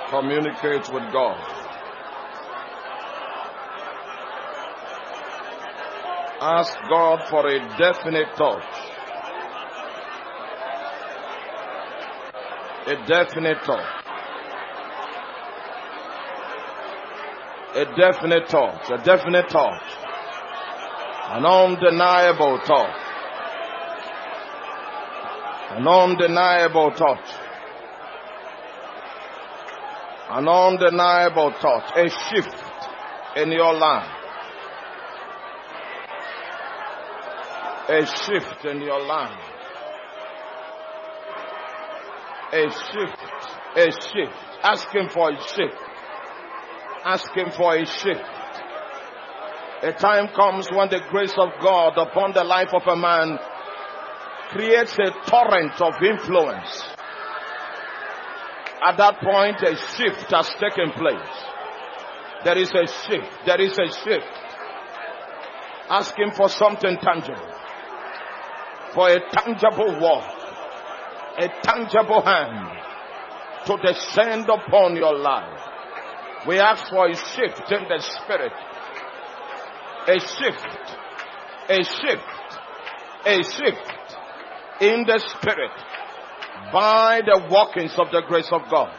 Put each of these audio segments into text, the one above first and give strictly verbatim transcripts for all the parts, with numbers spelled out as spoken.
Communicate with God. Ask God for a definite touch. A definite touch. A definite touch. A definite touch. An undeniable touch. An undeniable touch. An undeniable touch. A shift in your life. A shift in your life. A shift. A shift. Ask him for a shift. Ask him for a shift. A time comes when the grace of God upon the life of a man creates a torrent of influence. At that point, a shift has taken place. There is a shift. There is a shift. Ask him for something tangible. For a tangible walk. A tangible hand to descend upon your life. We ask for a shift in the spirit. A shift. A shift. A shift in the spirit. By the workings of the grace of God.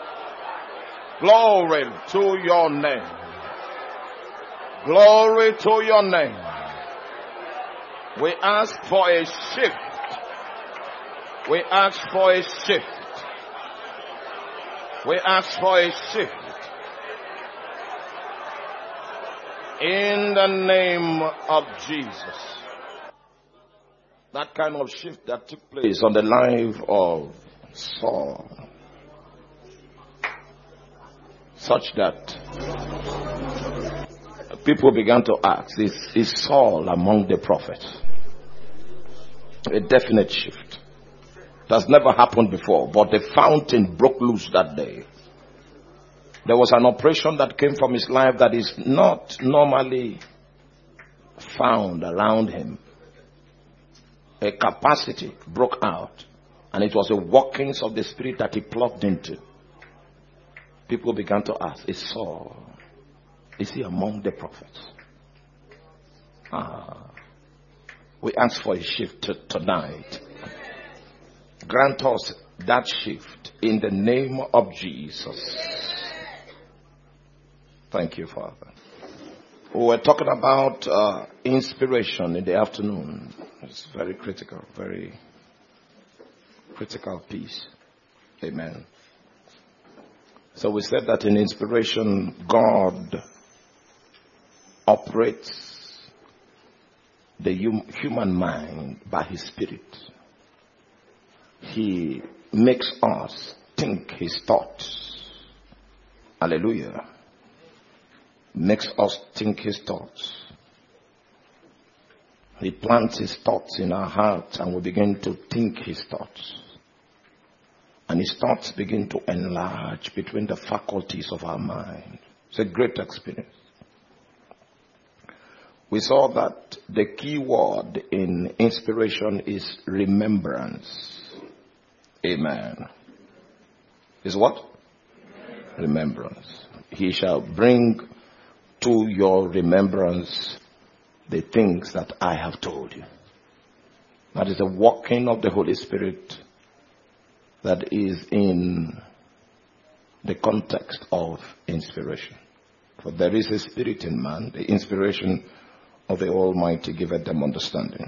Glory to your name. Glory to your name. We ask for a shift. We ask for a shift. We ask for a shift. In the name of Jesus. That kind of shift that took place on the life of Saul. Such that people began to ask, is, is Saul among the prophets? A definite shift. That's never happened before, but the fountain broke loose that day. There was an operation that came from his life that is not normally found around him. A capacity broke out, and it was the workings of the Spirit that he plugged into. People began to ask, is Saul, is he among the prophets? Ah, we ask for a shift t- tonight. Grant us that shift in the name of Jesus. Thank you, Father. We were talking about uh, inspiration in the afternoon. It's very critical, very critical piece. Amen. So we said that in inspiration, God operates the hum- human mind by His Spirit. He makes us think His thoughts. Hallelujah. Makes us think His thoughts. He plants His thoughts in our hearts and we begin to think His thoughts. And His thoughts begin to enlarge between the faculties of our mind. It's a great experience. We saw that the key word in inspiration is remembrance. Amen. Is what? Remembrance. He shall bring to your remembrance the things that I have told you. That is the working of the Holy Spirit that is in the context of inspiration. For there is a spirit in man, the inspiration of the Almighty giveth them understanding.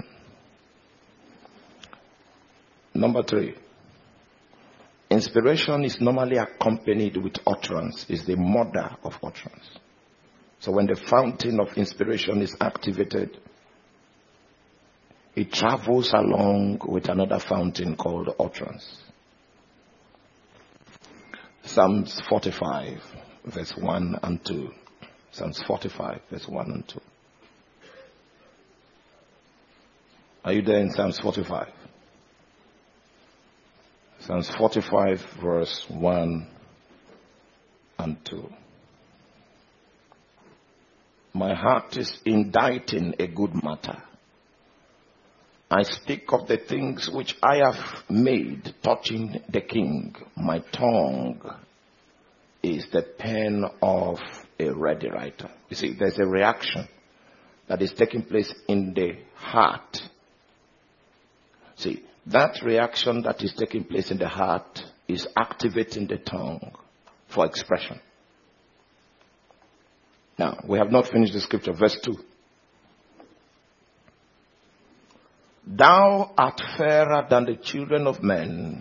Number three, inspiration is normally accompanied with utterance, is the mother of utterance. So when the fountain of inspiration is activated, it travels along with another fountain called utterance. Psalms forty-five, verse one and two. Psalms forty-five, verse one and two. Are you there in Psalms forty-five? Psalms forty-five, verse one and two. My heart is inditing a good matter. I speak of the things which I have made touching the king. My tongue is the pen of a ready writer. You see, there's a reaction that is taking place in the heart. See, that reaction that is taking place in the heart is activating the tongue for expression. Now, we have not finished the scripture. Verse two. Thou art fairer than the children of men.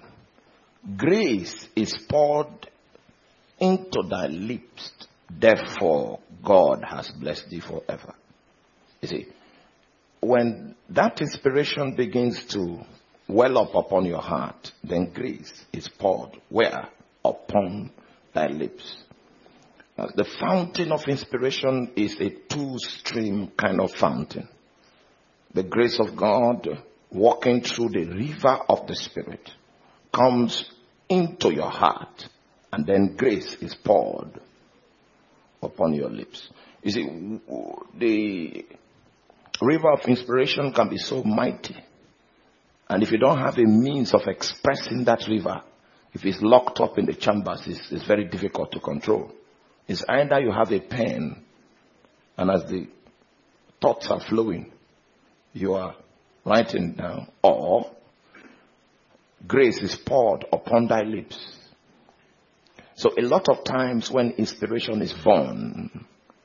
Grace is poured into thy lips. Therefore, God has blessed thee forever. You see, when that inspiration begins to well up upon your heart, then grace is poured where? Upon thy lips. Now, the fountain of inspiration is a two-stream kind of fountain. The grace of God walking through the river of the Spirit comes into your heart, and then grace is poured upon your lips. You see, the river of inspiration can be so mighty, and if you don't have a means of expressing that river, if it's locked up in the chambers, it's, it's very difficult to control. It's either you have a pen, and as the thoughts are flowing, you are writing down, or grace is poured upon thy lips. So a lot of times when inspiration is born,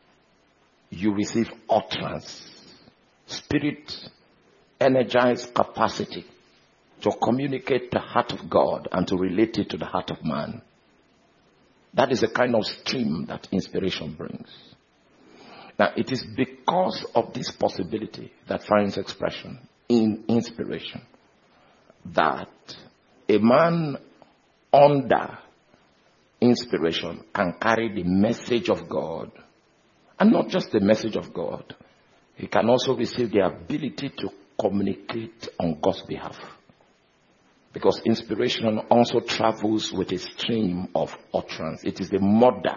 you receive utterance, spirit, energized capacity to communicate the heart of God and to relate it to the heart of man. That is the kind of stream that inspiration brings. Now, it is because of this possibility that finds expression in inspiration that a man under inspiration can carry the message of God. And not just the message of God. He can also receive the ability to communicate on God's behalf. Because inspiration also travels with a stream of utterance. It is the mother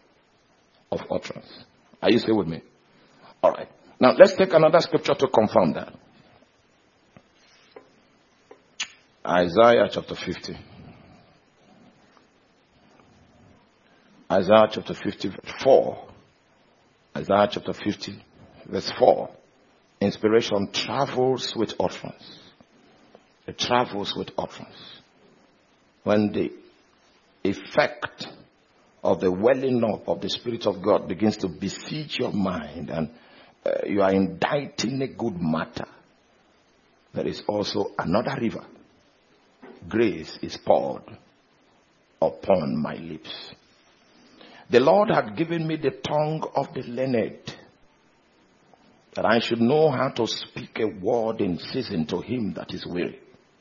of utterance. Are you still with me? All right. Now let's take another scripture to confirm that. Isaiah chapter fifty. Isaiah chapter fifty, verse four. Isaiah chapter fifty, verse four. Inspiration travels with utterance. It travels with utterance. When the effect of the welling up of the Spirit of God begins to besiege your mind and uh, you are inditing a good matter, there is also another river. Grace is poured upon my lips. The Lord had given me the tongue of the learned, that I should know how to speak a word in season to him that is weary.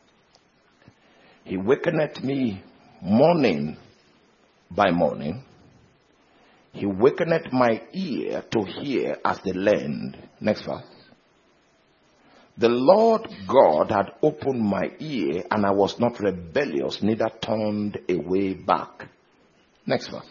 He wakeneth me morning by morning. He wakeneth my ear to hear as the learned. Next verse. The Lord God had opened my ear, and I was not rebellious, neither turned away back. Next verse.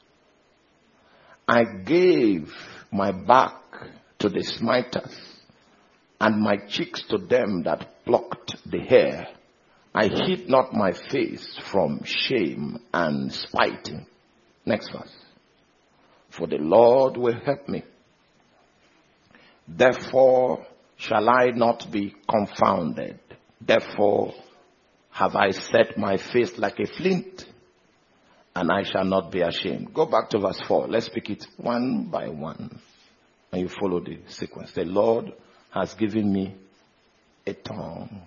I gave my back to the smiters, and my cheeks to them that plucked the hair. I hid not my face from shame and spiting. Next verse. For the Lord will help me. Therefore shall I not be confounded. Therefore have I set my face like a flint, and I shall not be ashamed. Go back to verse four. Let's pick it one by one. And you follow the sequence. The Lord has given me a tongue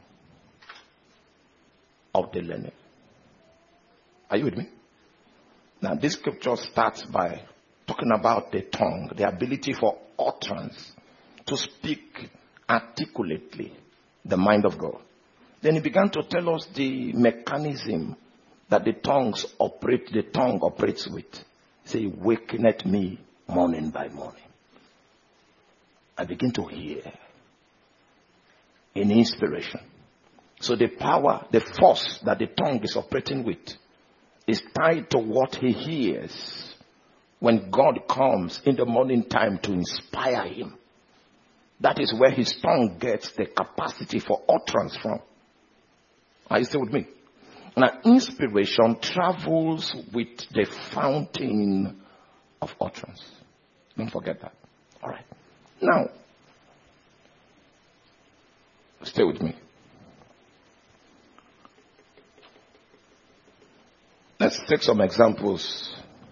of the learned. Are you with me? Now this scripture starts by talking about the tongue, the ability for utterance to speak articulately the mind of God. Then he began to tell us the mechanism that the tongues operate, the tongue operates with. Say, wakeneth me morning by morning. I begin to hear in inspiration. So the power, the force that the tongue is operating with is tied to what he hears when God comes in the morning time to inspire him. That is where his tongue gets the capacity for utterance from. Are you still with me? Now, inspiration travels with the fountain of utterance. Don't forget that. All right. Now, stay with me. Let's take some examples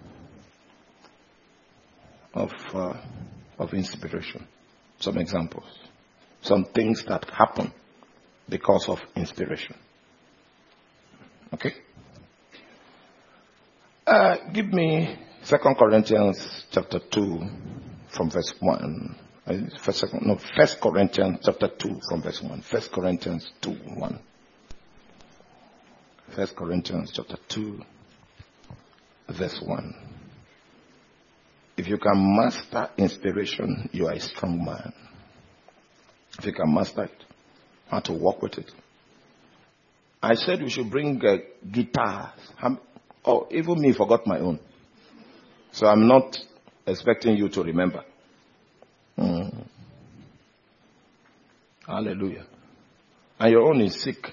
of uh, of inspiration. Some examples. Some things that happen because of inspiration. Okay? Uh, give me Second Corinthians chapter two from verse one. First, no, First Corinthians chapter two from verse one. First Corinthians two one. First Corinthians chapter two verse one. If you can master inspiration, you are a strong man. If you can master it, how to work with it. I said we should bring uh, guitars. I'm, oh, even me forgot my own. So I'm not expecting you to remember. Mm. Hallelujah. And your own is sick.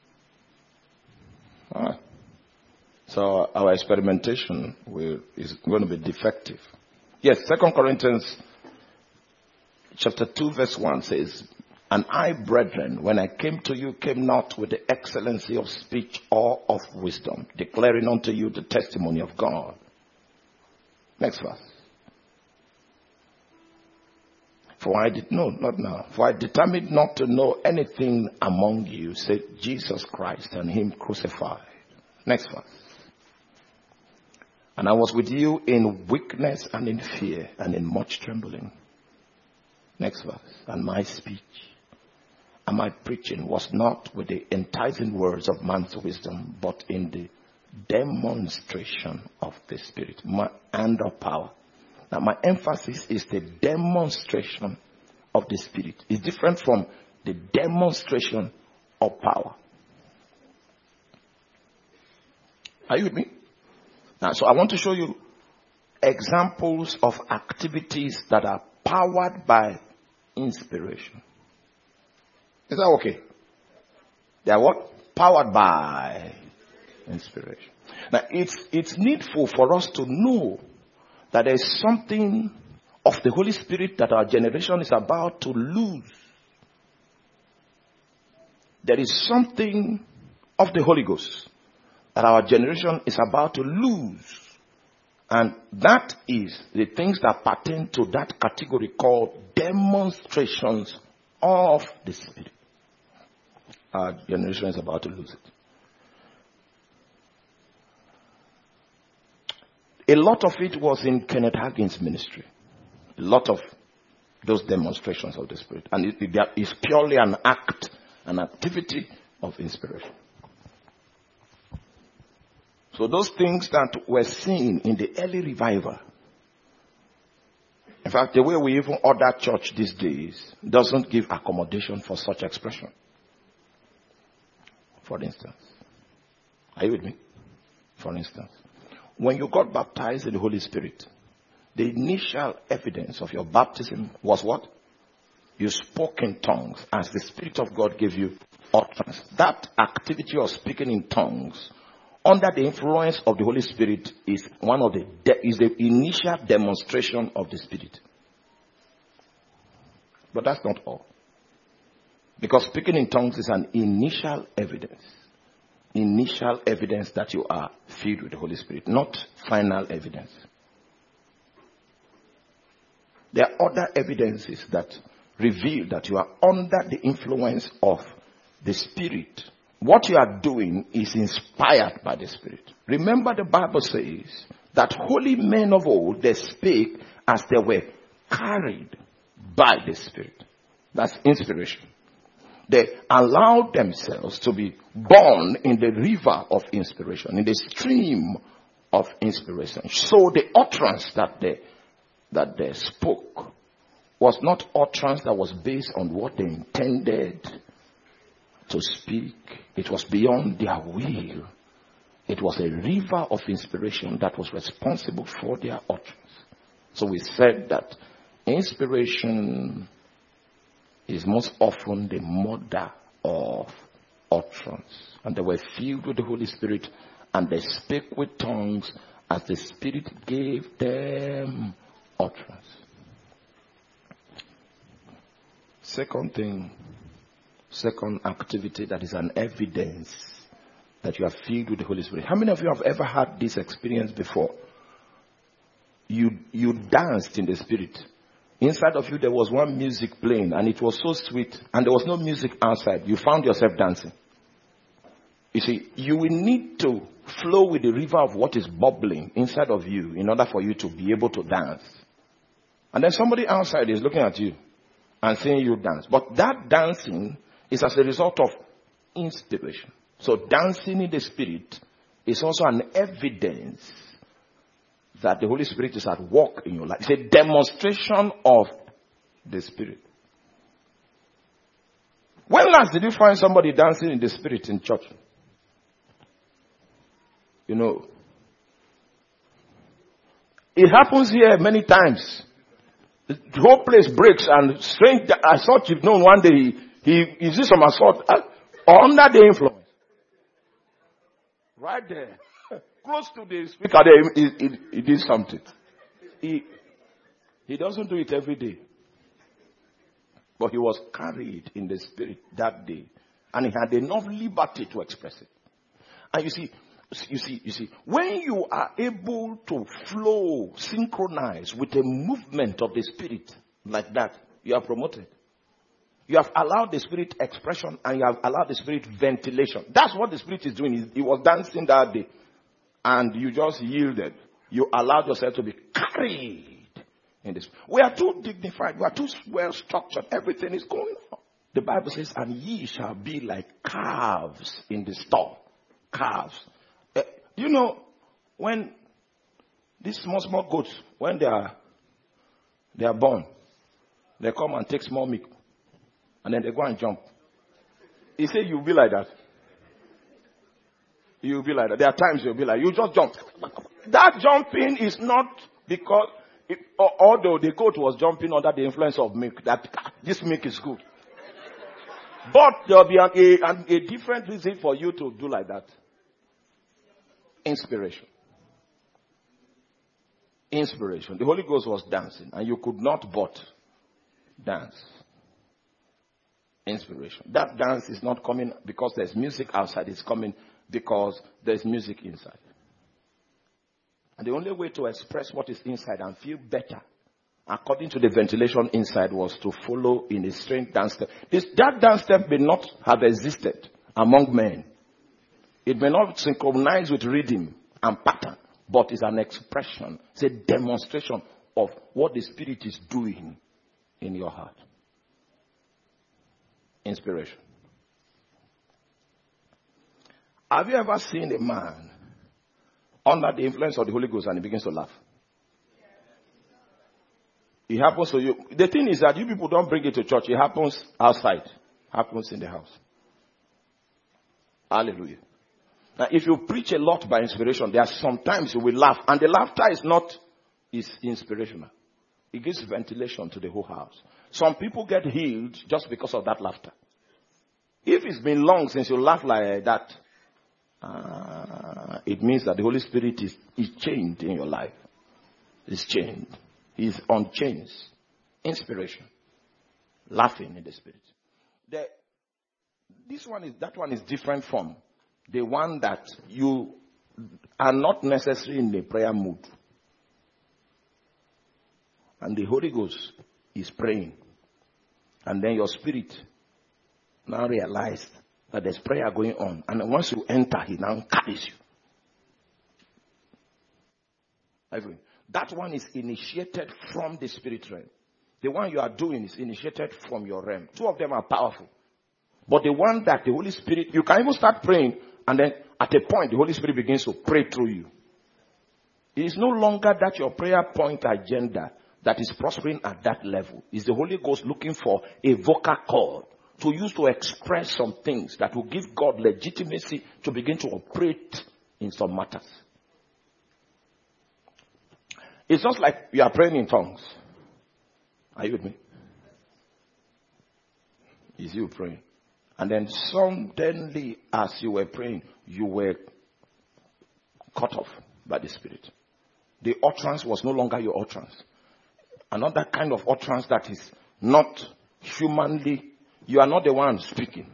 All right. So our experimentation will, is going to be defective. Yes, Second Corinthians chapter two verse one says, and I, brethren, when I came to you, came not with the excellency of speech or of wisdom, declaring unto you the testimony of God. Next verse. For I did, no, not now. For I determined not to know anything among you, save Jesus Christ and him crucified. Next verse. And I was with you in weakness and in fear and in much trembling. Next verse. And my speech and my preaching was not with the enticing words of man's wisdom, but in the demonstration of the Spirit and of power. Now my emphasis is the demonstration of the Spirit. It's different from the demonstration of power. Are you with me? Now, so I want to show you examples of activities that are powered by inspiration. Is that okay? They are what? Powered by inspiration. Now, it's, it's needful for us to know that there is something of the Holy Spirit that our generation is about to lose. There is something of the Holy Ghost that our generation is about to lose. And that is the things that pertain to that category called demonstrations of the Spirit. Our generation is about to lose it. A lot of it was in Kenneth Hagin's ministry. A lot of those demonstrations of the Spirit. And it, it is purely an act, an activity of inspiration. So those things that were seen in the early revival, in fact, the way we even order church these days doesn't give accommodation for such expression. For instance, are you with me? For instance, when you got baptized in the Holy Spirit, the initial evidence of your baptism was what? You spoke in tongues as the Spirit of God gave you utterance. That activity of speaking in tongues under the influence of the Holy Spirit is one of the de- is the initial demonstration of the Spirit. But that's not all. Because speaking in tongues is an initial evidence. Initial evidence that you are filled with the Holy Spirit, not final evidence. There are other evidences that reveal that you are under the influence of the Spirit. What you are doing is inspired by the Spirit. Remember, the Bible says that holy men of old, they spake as they were carried by the Spirit. That's inspiration. They allowed themselves to be born in the river of inspiration, in the stream of inspiration. So the utterance that they, that they spoke was not utterance that was based on what they intended to speak. It was beyond their will. It was a river of inspiration that was responsible for their utterance. So we said that inspiration is most often the mother of utterance. And they were filled with the Holy Spirit, and they spake with tongues as the Spirit gave them utterance. Second thing, second activity that is an evidence that you are filled with the Holy Spirit. How many of you have ever had this experience before? You, you danced in the Spirit. Inside of you there was one music playing, and it was so sweet, and there was no music outside. You found yourself dancing. You see, you will need to flow with the river of what is bubbling inside of you in order for you to be able to dance. And then somebody outside is looking at you and seeing you dance. But that dancing is as a result of inspiration. So dancing in the Spirit is also an evidence that the Holy Spirit is at work in your life. It's a demonstration of the Spirit. When last did you find somebody dancing in the Spirit in church? You know, it happens here many times. The whole place breaks, and strange. I thought you've known one day he he, he did some assault uh, under the influence. Right there, close to the speaker, there, he, he, he did something. He he doesn't do it every day, but he was carried in the Spirit that day, and he had enough liberty to express it. And you see. You see, you see, when you are able to flow, synchronize with a movement of the Spirit like that, you are promoted. You have allowed the Spirit expression, and you have allowed the Spirit ventilation. That's what the Spirit is doing. He, he was dancing that day, and you just yielded. You allowed yourself to be carried in this. We are too dignified. We are too well structured. Everything is going on. The Bible says, and ye shall be like calves in the stall. Calves. You know, when these small, small goats, when they are, they are born, they come and take small milk, and then they go and jump. He said, you'll be like that. You'll be like that. There are times you'll be like, you just jump. That jumping is not because, it, although the goat was jumping under the influence of milk, that this milk is good. But there'll be an, a, a different reason for you to do like that. Inspiration. Inspiration. The Holy Ghost was dancing, and you could not but dance. Inspiration. That dance is not coming because there's music outside. It's coming because there's music inside. And the only way to express what is inside and feel better, according to the ventilation inside, was to follow in a strange dance step. This, that dance step may not have existed among men. It may not synchronize with rhythm and pattern, but it's an expression. It's a demonstration of what the Spirit is doing in your heart. Inspiration. Have you ever seen a man under the influence of the Holy Ghost and he begins to laugh? It happens to you. The thing is that you people don't bring it to church. It happens outside. It happens in the house. Hallelujah. Now, if you preach a lot by inspiration, there are sometimes you will laugh. And the laughter is not is inspirational. It gives ventilation to the whole house. Some people get healed just because of that laughter. If it's been long since you laugh like that, uh, it means that the Holy Spirit is, is changed in your life. It's changed. He's on chains. Inspiration. Laughing in the Spirit. The, this one is, that one is different from the one that you are not necessarily in the prayer mood. And the Holy Ghost is praying. And then your spirit now realizes that there's prayer going on. And once you enter, he now carries you. That one is initiated from the spirit realm. The one you are doing is initiated from your realm. Two of them are powerful. But the one that the Holy Spirit, you can even start praying, and then at a point the Holy Spirit begins to pray through you. It is no longer that your prayer point agenda that is prospering at that level. It's the Holy Ghost looking for a vocal cord to use to express some things that will give God legitimacy to begin to operate in some matters. It's just like you are praying in tongues. Are you with me? Is you praying? And then suddenly, as you were praying, you were cut off by the Spirit. The utterance was no longer your utterance. Another kind of utterance that is not humanly, you are not the one speaking.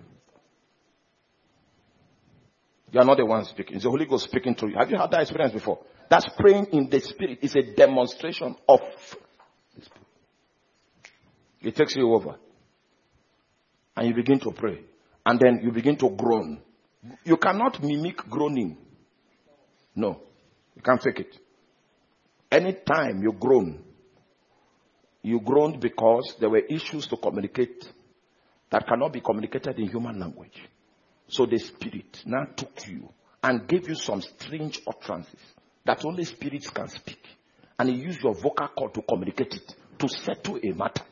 You are not the one speaking. It's the Holy Ghost speaking to you. Have you had that experience before? That's praying in the Spirit. It's a demonstration of the Spirit. It takes you over. And you begin to pray. And then you begin to groan. You cannot mimic groaning. No. You can't fake it. Anytime you groan, you groaned because there were issues to communicate that cannot be communicated in human language. So the Spirit now took you and gave you some strange utterances that only spirits can speak. And he used your vocal cord to communicate it, to settle a matter.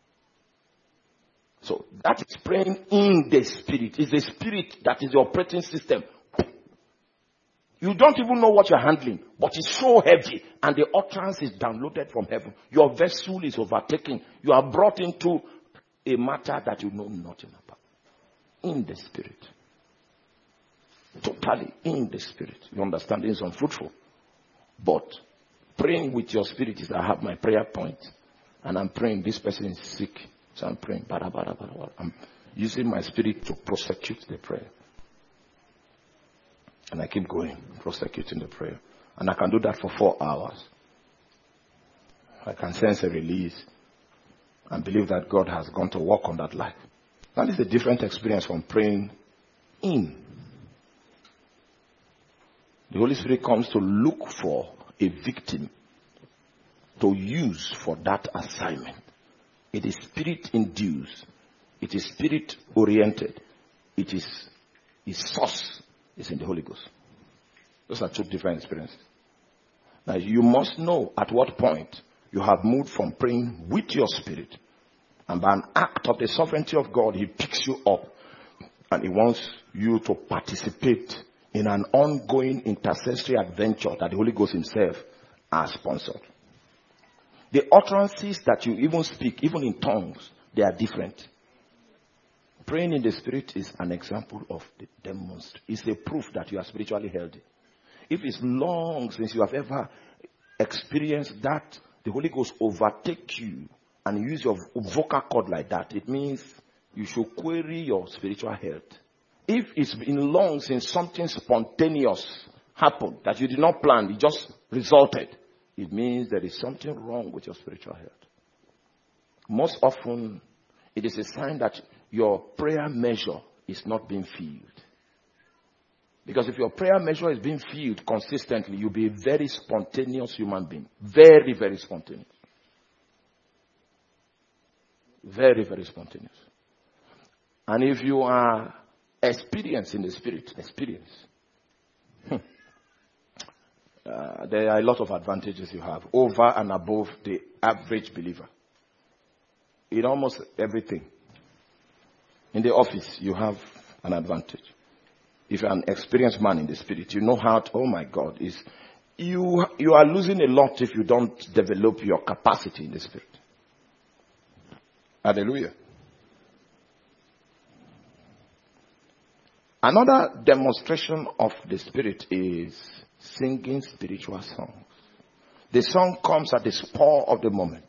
So that is praying in the Spirit. It's the Spirit that is the operating system. You don't even know what you're handling, but it's so heavy and the utterance is downloaded from heaven. Your vessel is overtaken. You are brought into a matter that you know nothing about. In the Spirit. Totally in the Spirit. You understand? It's unfruitful. But praying with your spirit is, I have my prayer point and I'm praying, this person is sick. So I'm praying. Bada, bada, bada, bada. I'm using my spirit to prosecute the prayer. And I keep going, prosecuting the prayer. And I can do that for four hours. I can sense a release and believe that God has gone to work on that life. That is a different experience from praying in. The Holy Spirit comes to look for a victim to use for that assignment. It is spirit induced. It is spirit oriented. It is its source is in the Holy Ghost. Those are two different experiences. Now you must know at what point you have moved from praying with your spirit, and by an act of the sovereignty of God, he picks you up and he wants you to participate in an ongoing intercessory adventure that the Holy Ghost himself has sponsored. The utterances that you even speak, even in tongues, they are different. Praying in the Spirit is an example of the demonstration. It's a proof that you are spiritually healthy. If it's long since you have ever experienced that, the Holy Ghost overtake you and use your vocal cord like that, it means you should query your spiritual health. If it's been long since something spontaneous happened that you did not plan, it just resulted, it means there is something wrong with your spiritual health. Most often, it is a sign that your prayer measure is not being filled. Because if your prayer measure is being filled consistently, you'll be a very spontaneous human being. Very, very spontaneous. Very, very spontaneous. And if you are experienced in the Spirit, experience, hmm, uh, there are a lot of advantages you have over and above the average believer. In almost everything. In the office, you have an advantage. If you're an experienced man in the Spirit, you know how to, oh my God, is you you are losing a lot if you don't develop your capacity in the Spirit. Hallelujah. Another demonstration of the Spirit is singing spiritual songs. The song comes at the spur of the moment.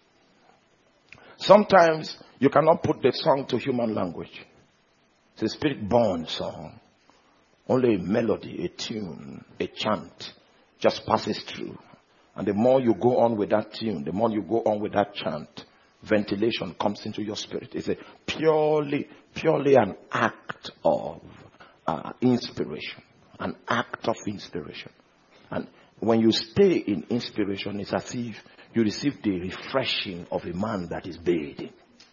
Sometimes you cannot put the song to human language. It's a spirit-born song. Only a melody, a tune, a chant just passes through. And the more you go on with that tune, the more you go on with that chant, ventilation comes into your spirit. It's a purely, purely an act of uh, inspiration. An act of inspiration. And when you stay in inspiration, it's as if you receive the refreshing of a man that is bathing.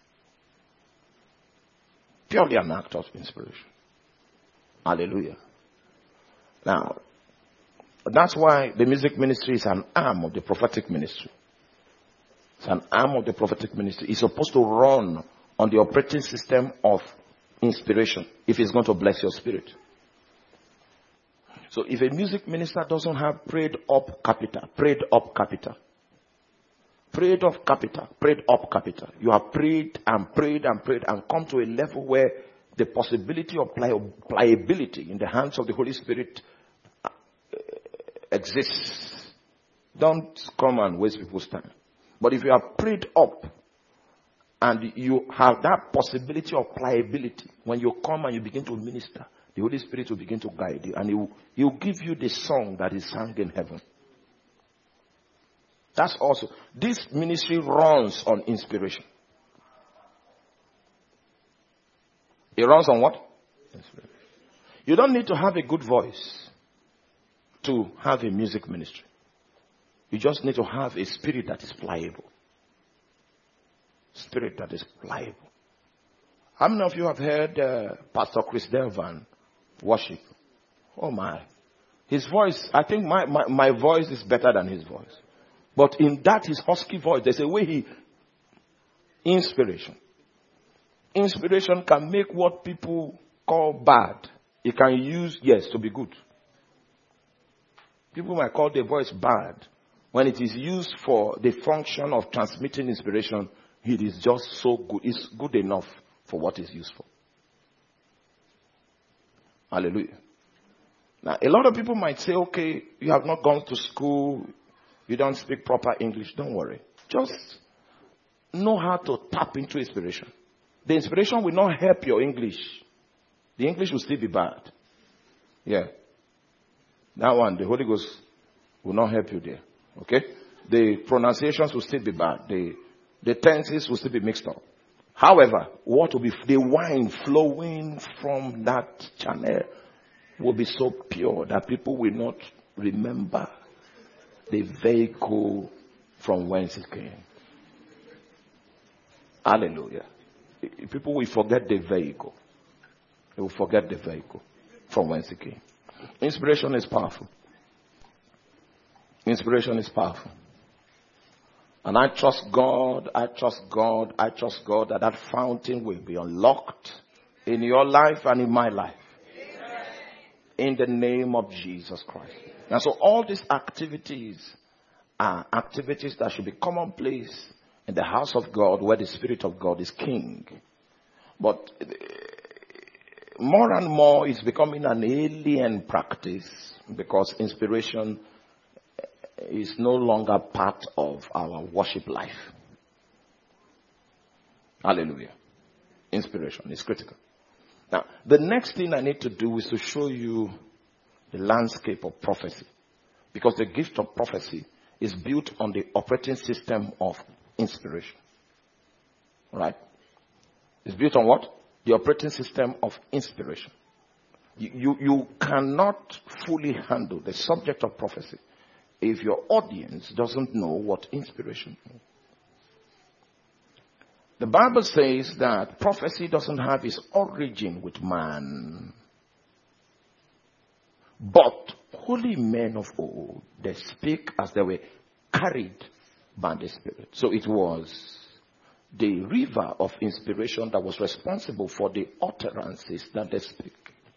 Purely an act of inspiration. Hallelujah. Now, that's why the music ministry is an arm of the prophetic ministry. It's an arm of the prophetic ministry. It's supposed to run on the operating system of inspiration if it's going to bless your spirit. So if a music minister doesn't have prayed up capital, prayed up capital, prayed up capital, prayed up capital, you have prayed and prayed and prayed and come to a level where the possibility of pli- pliability in the hands of the Holy Spirit uh, exists. Don't come and waste people's time. But if you are prayed up and you have that possibility of pliability, when you come and you begin to minister, the Holy Spirit will begin to guide you, and he will, he will give you the song that is sung in heaven. That's also, this ministry runs on inspiration. It runs on what? Inspiration. You don't need to have a good voice to have a music ministry. You just need to have a spirit that is pliable. Spirit that is pliable. How many of you have heard uh, Pastor Chris Delvan worship? Oh my. His voice, I think my, my, my voice is better than his voice. But in that his husky voice, there's a way he, inspiration. Inspiration can make what people call bad. It can use, yes, to be good. People might call the voice bad. When it is used for the function of transmitting inspiration, it is just so good. It's good enough for what it's used for. Hallelujah. Now, a lot of people might say, okay, you have not gone to school, you don't speak proper English. Don't worry. Just know how to tap into inspiration. The inspiration will not help your English. The English will still be bad. Yeah. That one, the Holy Ghost will not help you there. Okay? The pronunciations will still be bad. The, the tenses will still be mixed up. However, what will be the wine flowing from that channel will be so pure that people will not remember the vehicle from whence it came. Hallelujah. People will forget the vehicle. They will forget the vehicle from whence it came. Inspiration is powerful. Inspiration is powerful. And I trust God, I trust God, I trust God that that fountain will be unlocked in your life and in my life. Amen. In the name of Jesus Christ. And so all these activities are activities that should be commonplace in the house of God where the Spirit of God is king. But more and more it's becoming an alien practice because inspiration is no longer part of our worship life. Hallelujah. Inspiration is critical. Now, the next thing I need to do is to show you the landscape of prophecy. Because the gift of prophecy is built on the operating system of inspiration. Right? It's built on what? The operating system of inspiration. You, you, you cannot fully handle the subject of prophecy if your audience doesn't know what inspiration is. The Bible says that prophecy doesn't have its origin with man. But holy men of old, they speak as they were carried by the Spirit. So it was the river of inspiration that was responsible for the utterances that they speak.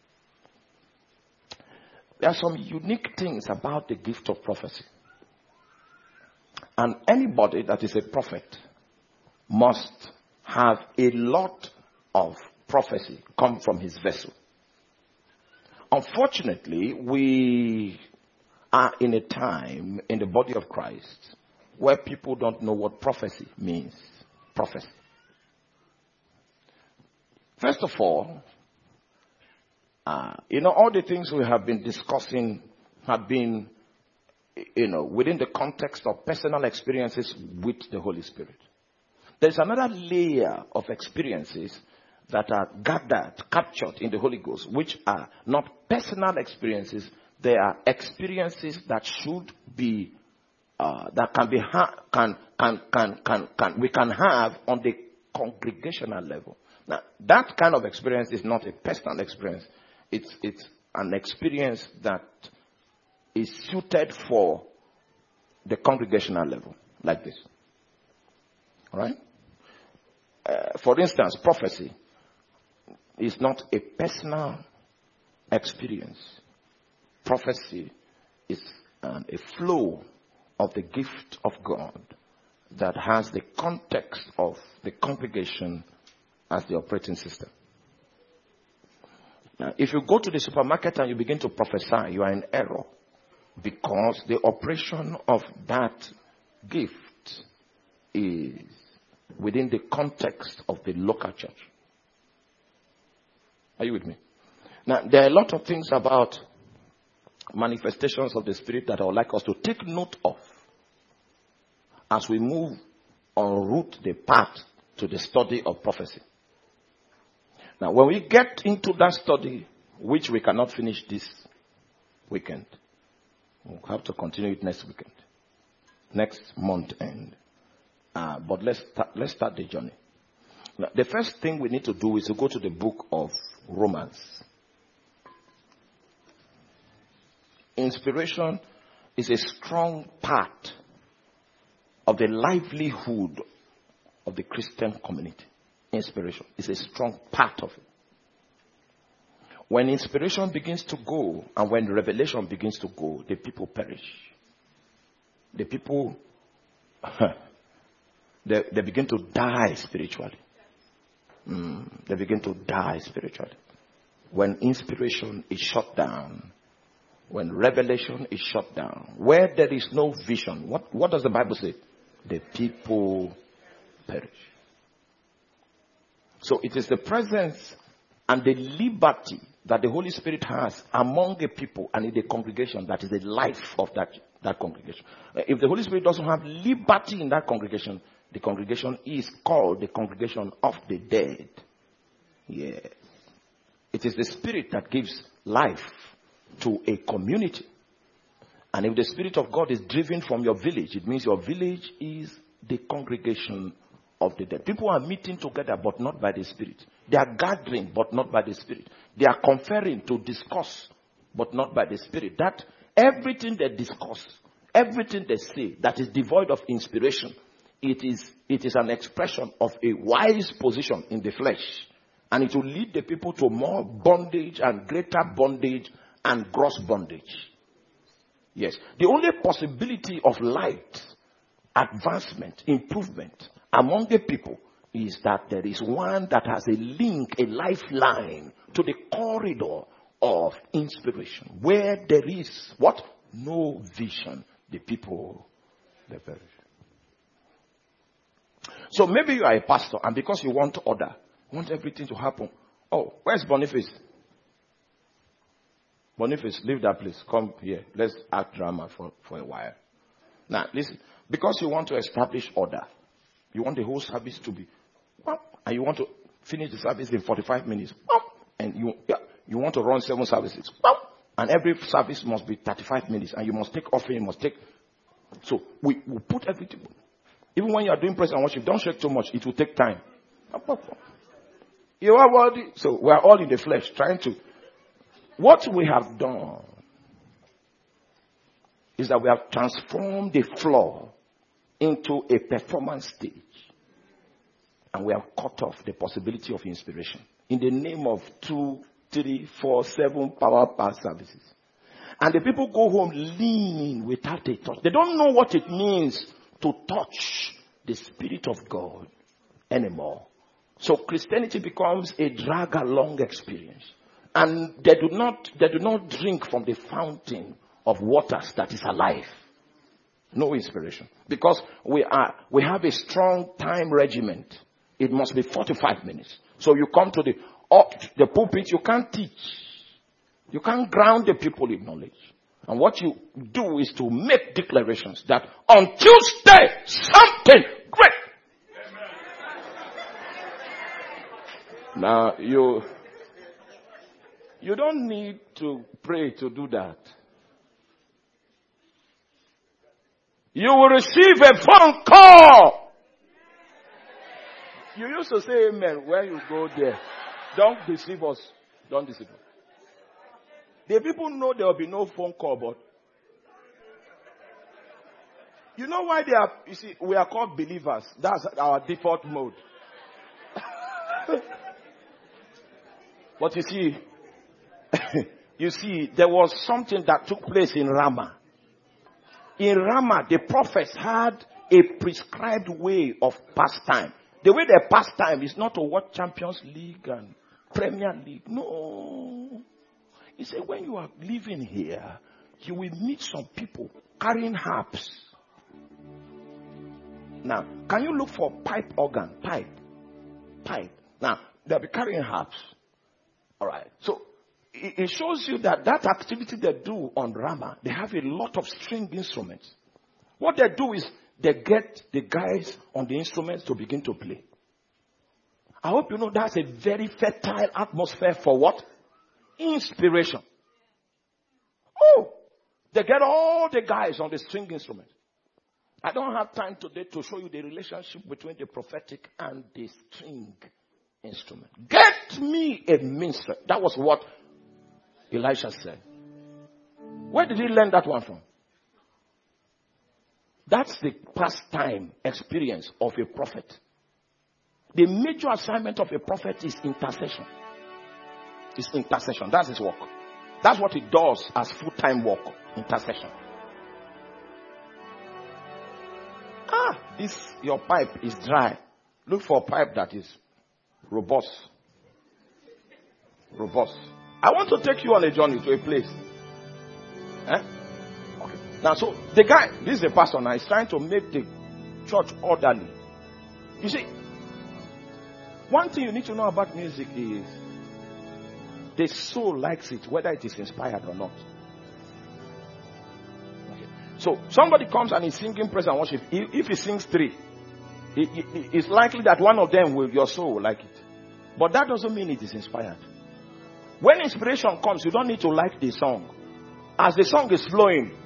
There are some unique things about the gift of prophecy. And anybody that is a prophet must have a lot of prophecy come from his vessel. Unfortunately, we are in a time in the body of Christ where people don't know what prophecy means. Prophecy. First of all, uh, you know, all the things we have been discussing have been, you know, within the context of personal experiences with the Holy Spirit. There's another layer of experiences that are gathered, captured in the Holy Ghost, which are not personal experiences. They are experiences that should be, uh, that can be, ha- can, can, can, can, can, we can have on the congregational level. Now, that kind of experience is not a personal experience. It's, it's an experience that is suited for the congregational level, like this. All right? Uh, for instance, prophecy is not a personal experience. Prophecy is um, a flow of the gift of God that has the context of the congregation as the operating system. Now, if you go to the supermarket and you begin to prophesy, you are in error. Because the operation of that gift is within the context of the local church. Are you with me? Now, there are a lot of things about manifestations of the Spirit that I would like us to take note of as we move en route the path to the study of prophecy. Now, when we get into that study, which we cannot finish this weekend, we'll have to continue it next weekend, next month end. Uh, but let's start, let's start the journey. Now, the first thing we need to do is to go to the book of Romans. Inspiration is a strong part of the livelihood of the Christian community. Inspiration is a strong part of it. When inspiration begins to go and when revelation begins to go, the people perish. The people, they, they begin to die spiritually. Mm, they begin to die spiritually. When inspiration is shut down, when revelation is shut down, where there is no vision, what, what does the Bible say? The people perish. So it is the presence and the liberty that the Holy Spirit has among the people and in the congregation that is the life of that, that congregation. If the Holy Spirit doesn't have liberty in that congregation, the congregation is called the congregation of the dead. Yeah. It is the Spirit that gives life to a community. And if the Spirit of God is driven from your village, it means your village is the congregation of the dead. People are meeting together, but not by the Spirit. They are gathering, but not by the Spirit. They are conferring to discuss, but not by the Spirit. That everything they discuss, everything they say that is devoid of inspiration, it is, it is an expression of a wise position in the flesh. And it will lead the people to more bondage and greater bondage and gross bondage. Yes. The only possibility of light, advancement, improvement among the people is that there is one that has a link, a lifeline to the corridor of inspiration. Where there is what? No vision. The people, they perish. So maybe you are a pastor and because you want order, want everything to happen. Oh, where's Boniface? Boniface, leave that place. Come here. Let's act drama for, for a while. Now, listen. Because you want to establish order, you want the whole service to be, and you want to finish the service in forty-five minutes, and you yeah, you want to run seven services, and every service must be thirty-five minutes, and you must take offering, you must take. So we will put everything. Even when you are doing praise and worship, don't shake too much. It will take time. You are worthy. So we are all in the flesh trying to. What we have done is that we have transformed the floor into a performance stage. And we have cut off the possibility of inspiration in the name of two, three, four, seven power pass services. And the people go home lean without a touch. They don't know what it means to touch the Spirit of God anymore. So Christianity becomes a drag along experience. And they do not, they do not drink from the fountain of waters that is alive. No inspiration. Because we are, we have a strong time regiment. It must be forty-five minutes. So you come to the, up the pulpit, you can't teach. You can't ground the people in knowledge. And what you do is to make declarations that on Tuesday, something great. Now, you, you don't need to pray to do that. You will receive a phone call. You used to say amen when you go there. Don't deceive us. Don't deceive us. The people know there will be no phone call, but you know why they are, you see, we are called believers. That's our default mode. But you see, you see, there was something that took place in Ramah. In Ramah, the prophets had a prescribed way of pastime. The way they pass time is not to watch Champions League and Premier League. No. He said, when you are living here, you will meet some people carrying harps. Now, can you look for pipe organ? Pipe. Pipe. Now, they'll be carrying harps. All right. So, it, it shows you that that activity they do on Rama, they have a lot of string instruments. What they do is they get the guys on the instruments to begin to play. I hope you know that's a very fertile atmosphere for what? Inspiration. Oh, they get all the guys on the string instrument. I don't have time today to show you the relationship between the prophetic and the string instrument. Get me a minstrel. That was what Elisha said. Where did he learn that one from? That's the pastime experience of a prophet. The major assignment of a prophet is intercession. It's intercession. That's his work. That's what he does as full-time work. Intercession. Ah, this, your pipe is dry. Look for a pipe that is robust. Robust. I want to take you on a journey to a place. Eh? Okay. Now, so the guy, this is the pastor now, is trying to make the church orderly. You see, one thing you need to know about music is the soul likes it, whether it is inspired or not. Okay. So somebody comes and is singing praise and worship. If he sings three, it, it, it's likely that one of them will, your soul will like it. But that doesn't mean it is inspired. When inspiration comes, you don't need to like the song. As the song is flowing,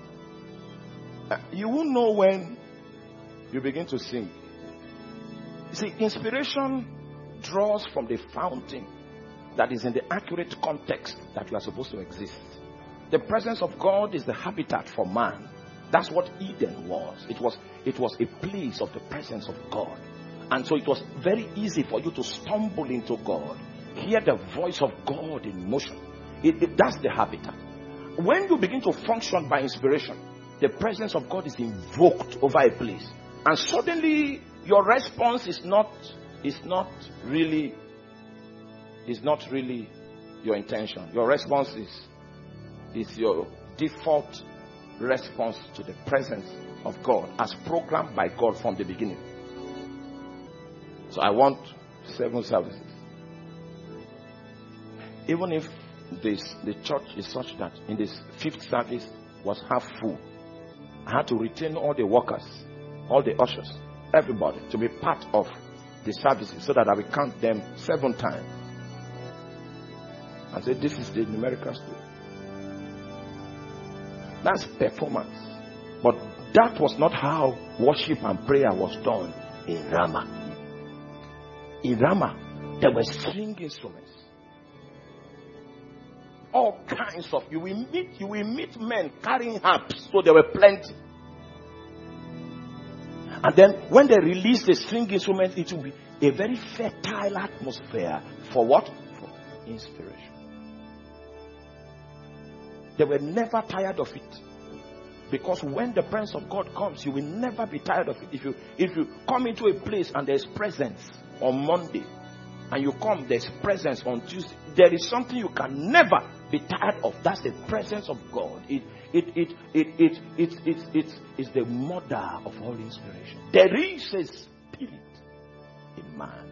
you won't know when you begin to sing. You see, inspiration draws from the fountain that is in the accurate context that you are supposed to exist. The presence of God is the habitat for man. That's what Eden was. It was, it was a place of the presence of God. And so it was very easy for you to stumble into God. Hear the voice of God in motion. It, it, that's the habitat. When you begin to function by inspiration, the presence of God is invoked over a place. And suddenly your response is not, is not really, is not really your intention. Your response is, is your default response to the presence of God as programmed by God from the beginning. So I want seven services. Even if this, the church is such that in this fifth service was half full, I had to retain all the workers, all the ushers, everybody to be part of the services so that I will count them seven times and say, this is the numerical school. That's performance. But that was not how worship and prayer was done in Ramah. In Ramah, there were string instruments. All kinds of, you will meet, you will meet men carrying harps, so there were plenty. And then when they release the string instrument, it will be a very fertile atmosphere for what? For inspiration. They were never tired of it. Because when the presence of God comes, you will never be tired of it. If you, if you come into a place and there's presence on Monday, and you come, there's presence on Tuesday, there is something you can never be tired of. That's the presence of God. It it it it it it it it is the mother of all inspiration. There is a spirit in man.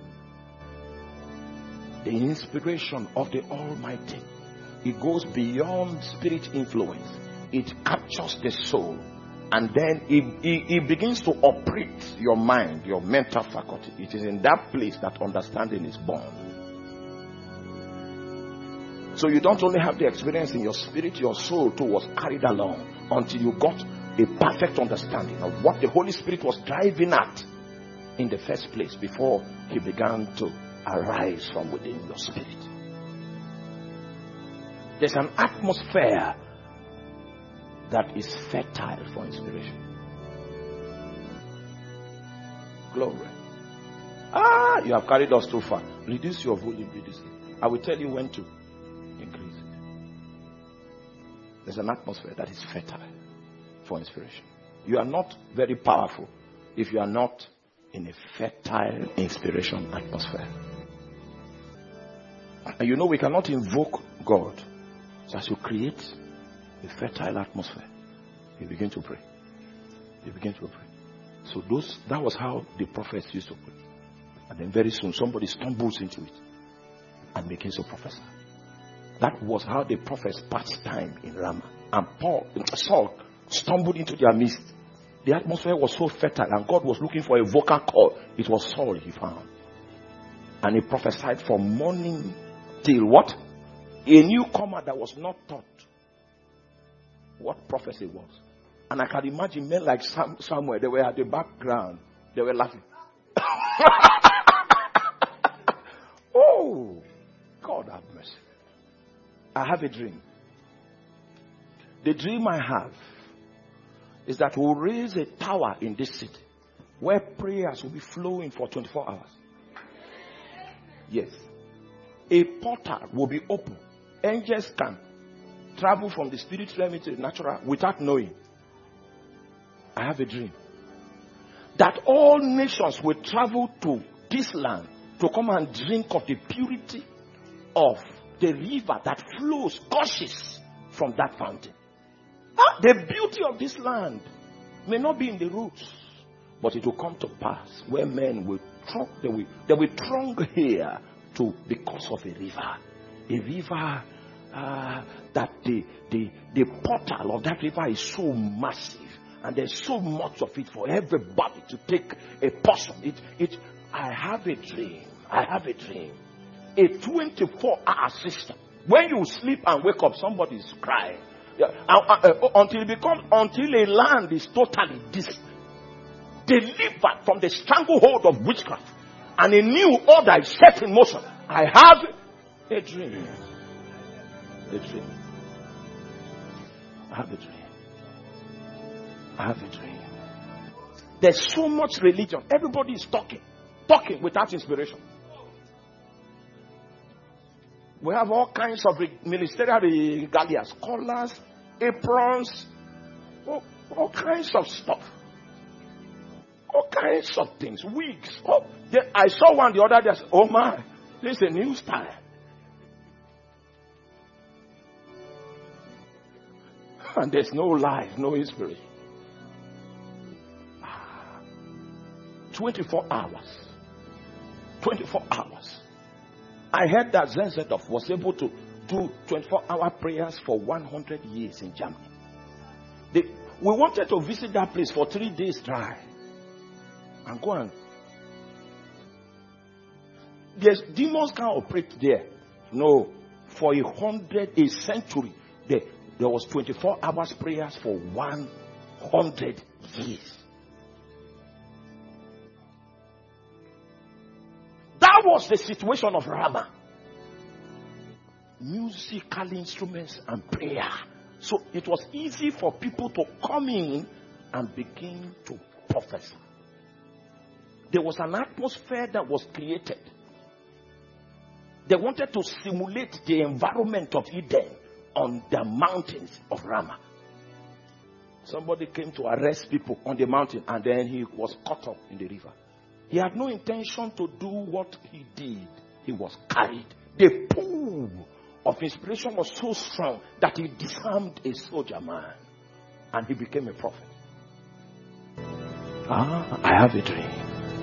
The inspiration of the Almighty. It goes beyond spirit influence. It captures the soul. And then it, it, it begins to operate your mind, your mental faculty. It is in that place that understanding is born. So you don't only have the experience in your spirit, your soul too was carried along until you got a perfect understanding of what the Holy Spirit was driving at in the first place before he began to arise from within your spirit. There's an atmosphere that is fertile for inspiration. Glory. Ah, you have carried us too far. Reduce your volume, reduce it. I will tell you when to increase it. There's an atmosphere that is fertile for inspiration. You are not very powerful if you are not in a fertile inspiration atmosphere. And you know we cannot invoke God. So as you create a fertile atmosphere, you begin to pray. You begin to pray. So those that was how the prophets used to pray. And then very soon somebody stumbles into it and begins to prophesy. That was how the prophets passed time in Ramah. And Paul, Saul stumbled into their midst. The atmosphere was so fertile and God was looking for a vocal cord. It was Saul he found. And he prophesied from morning till what? A newcomer that was not taught what prophecy was. And I can imagine men like Sam, Samuel, they were at the background. They were laughing. Oh, God have mercy. I have a dream. The dream I have is that we'll raise a tower in this city where prayers will be flowing for twenty-four hours. Yes. A portal will be open. Angels can travel from the spirit realm into the natural without knowing. I have a dream that all nations will travel to this land to come and drink of the purity of the river that flows, gushes from that fountain. Ah, the beauty of this land may not be in the roots, but it will come to pass where men will trunk, they will, they will trunk here to because of a river, a river uh, that the the the portal of that river is so massive, and there's so much of it for everybody to take a portion. It it. I have a dream. I have a dream. A twenty-four hour system. When you sleep and wake up, somebody is crying. Yeah. Uh, uh, uh, until it becomes, until a land is totally dis- delivered from the stranglehold of witchcraft, and a new order is set in motion. I have a dream. A dream. I have a dream. I have a dream. There's so much religion. Everybody is talking. Talking without inspiration. We have all kinds of ministerial regalia, scholars, aprons, all, all kinds of stuff. All kinds of things, wigs. Oh, they, I saw one the other day. Oh my, this is a new style. And there's no life, no inspiration. twenty-four hours. twenty-four hours. I heard that Zen Zedov was able to do twenty-four hour prayers for one hundred years in Germany. They, we wanted to visit that place for three days drive. And go and. Yes, demons can operate there. No. For a hundred, a century, there, there was twenty-four hours prayers for one hundred years. That was the situation of Ramah. Musical instruments and prayer. So it was easy for people to come in and begin to prophesy. There was an atmosphere that was created. They wanted to simulate the environment of Eden on the mountains of Ramah. Somebody came to arrest people on the mountain, and then he was caught up in the river. He had no intention to do what he did. He was carried. The pull of inspiration was so strong that he disarmed a soldier man, and he became a prophet. Ah, I have a dream.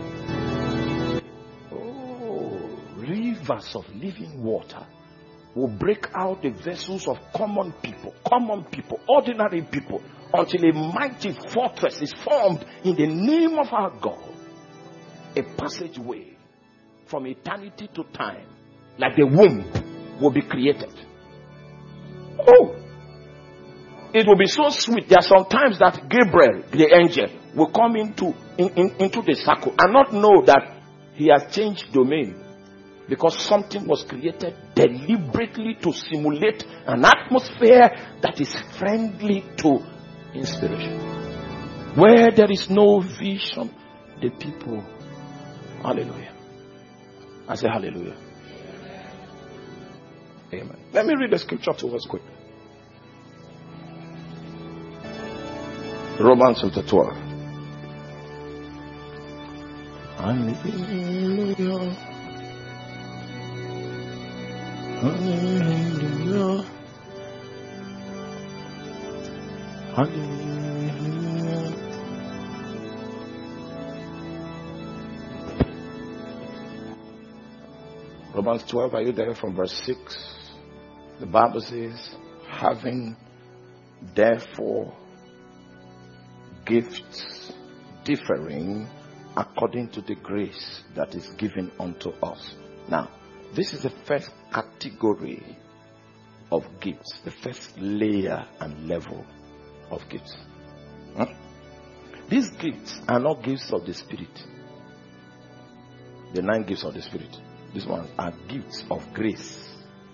Oh, rivers of living water will break out the vessels of common people, common people, ordinary people, until a mighty fortress is formed in the name of our God. A passageway from eternity to time, like the womb, will be created. Oh, it will be so sweet. There are some times that Gabriel, the angel, will come into in, in, into the circle and not know that he has changed domain, because something was created deliberately to simulate an atmosphere that is friendly to inspiration. Where there is no vision, the people. Hallelujah. I say hallelujah. Amen. Let me read the scripture to us quick. Romans chapter twelve. Hallelujah. Hallelujah. Hallelujah. Romans twelve, are you there from verse six? The Bible says, having therefore gifts differing according to the grace that is given unto us. Now, this is the first category of gifts, the first layer and level of gifts. Huh? These gifts are not gifts of the Spirit. The nine gifts of the Spirit. These ones are gifts of grace.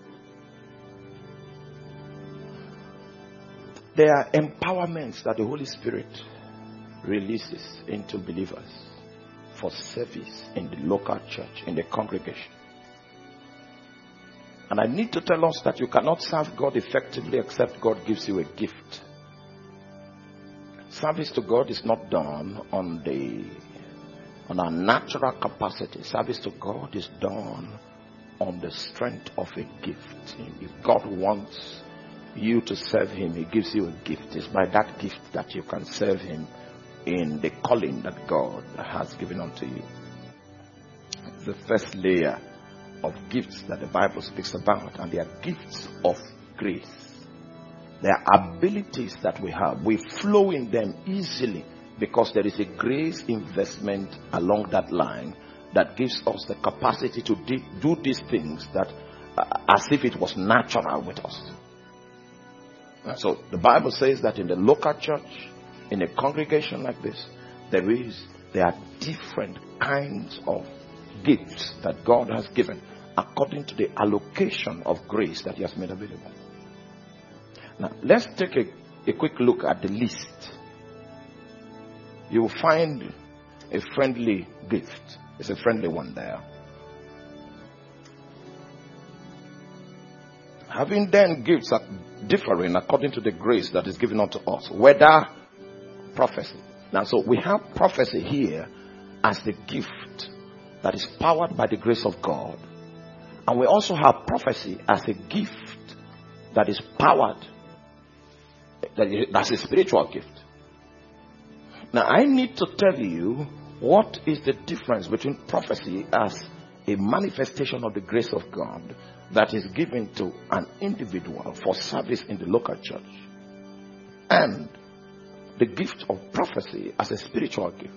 They are empowerments that the Holy Spirit releases into believers for service in the local church, in the congregation. And I need to tell us that you cannot serve God effectively except God gives you a gift. Service to God is not done on the on our natural capacity. Service to God is done on the strength of a gift. If God wants you to serve Him, He gives you a gift. It's by that gift that you can serve Him in the calling that God has given unto you. It's the first layer of gifts that the Bible speaks about, and they are gifts of grace. They are abilities that we have. We flow in them easily because there is a grace investment along that line that gives us the capacity to de- do these things that uh, as if it was natural with us. And so the Bible says that in the local church, in a congregation like this, there is there are different kinds of gifts that God has given according to the allocation of grace that He has made available. Now, let's take a, a quick look at the list. You will find a friendly gift. It's a friendly one there. Having then gifts are differing according to the grace that is given unto us, whether prophecy. Now, so we have prophecy here as the gift that is powered by the grace of God. And we also have prophecy as a gift that is powered, that is, that's a spiritual gift. Now, I need to tell you what is the difference between prophecy as a manifestation of the grace of God that is given to an individual for service in the local church, and the gift of prophecy as a spiritual gift.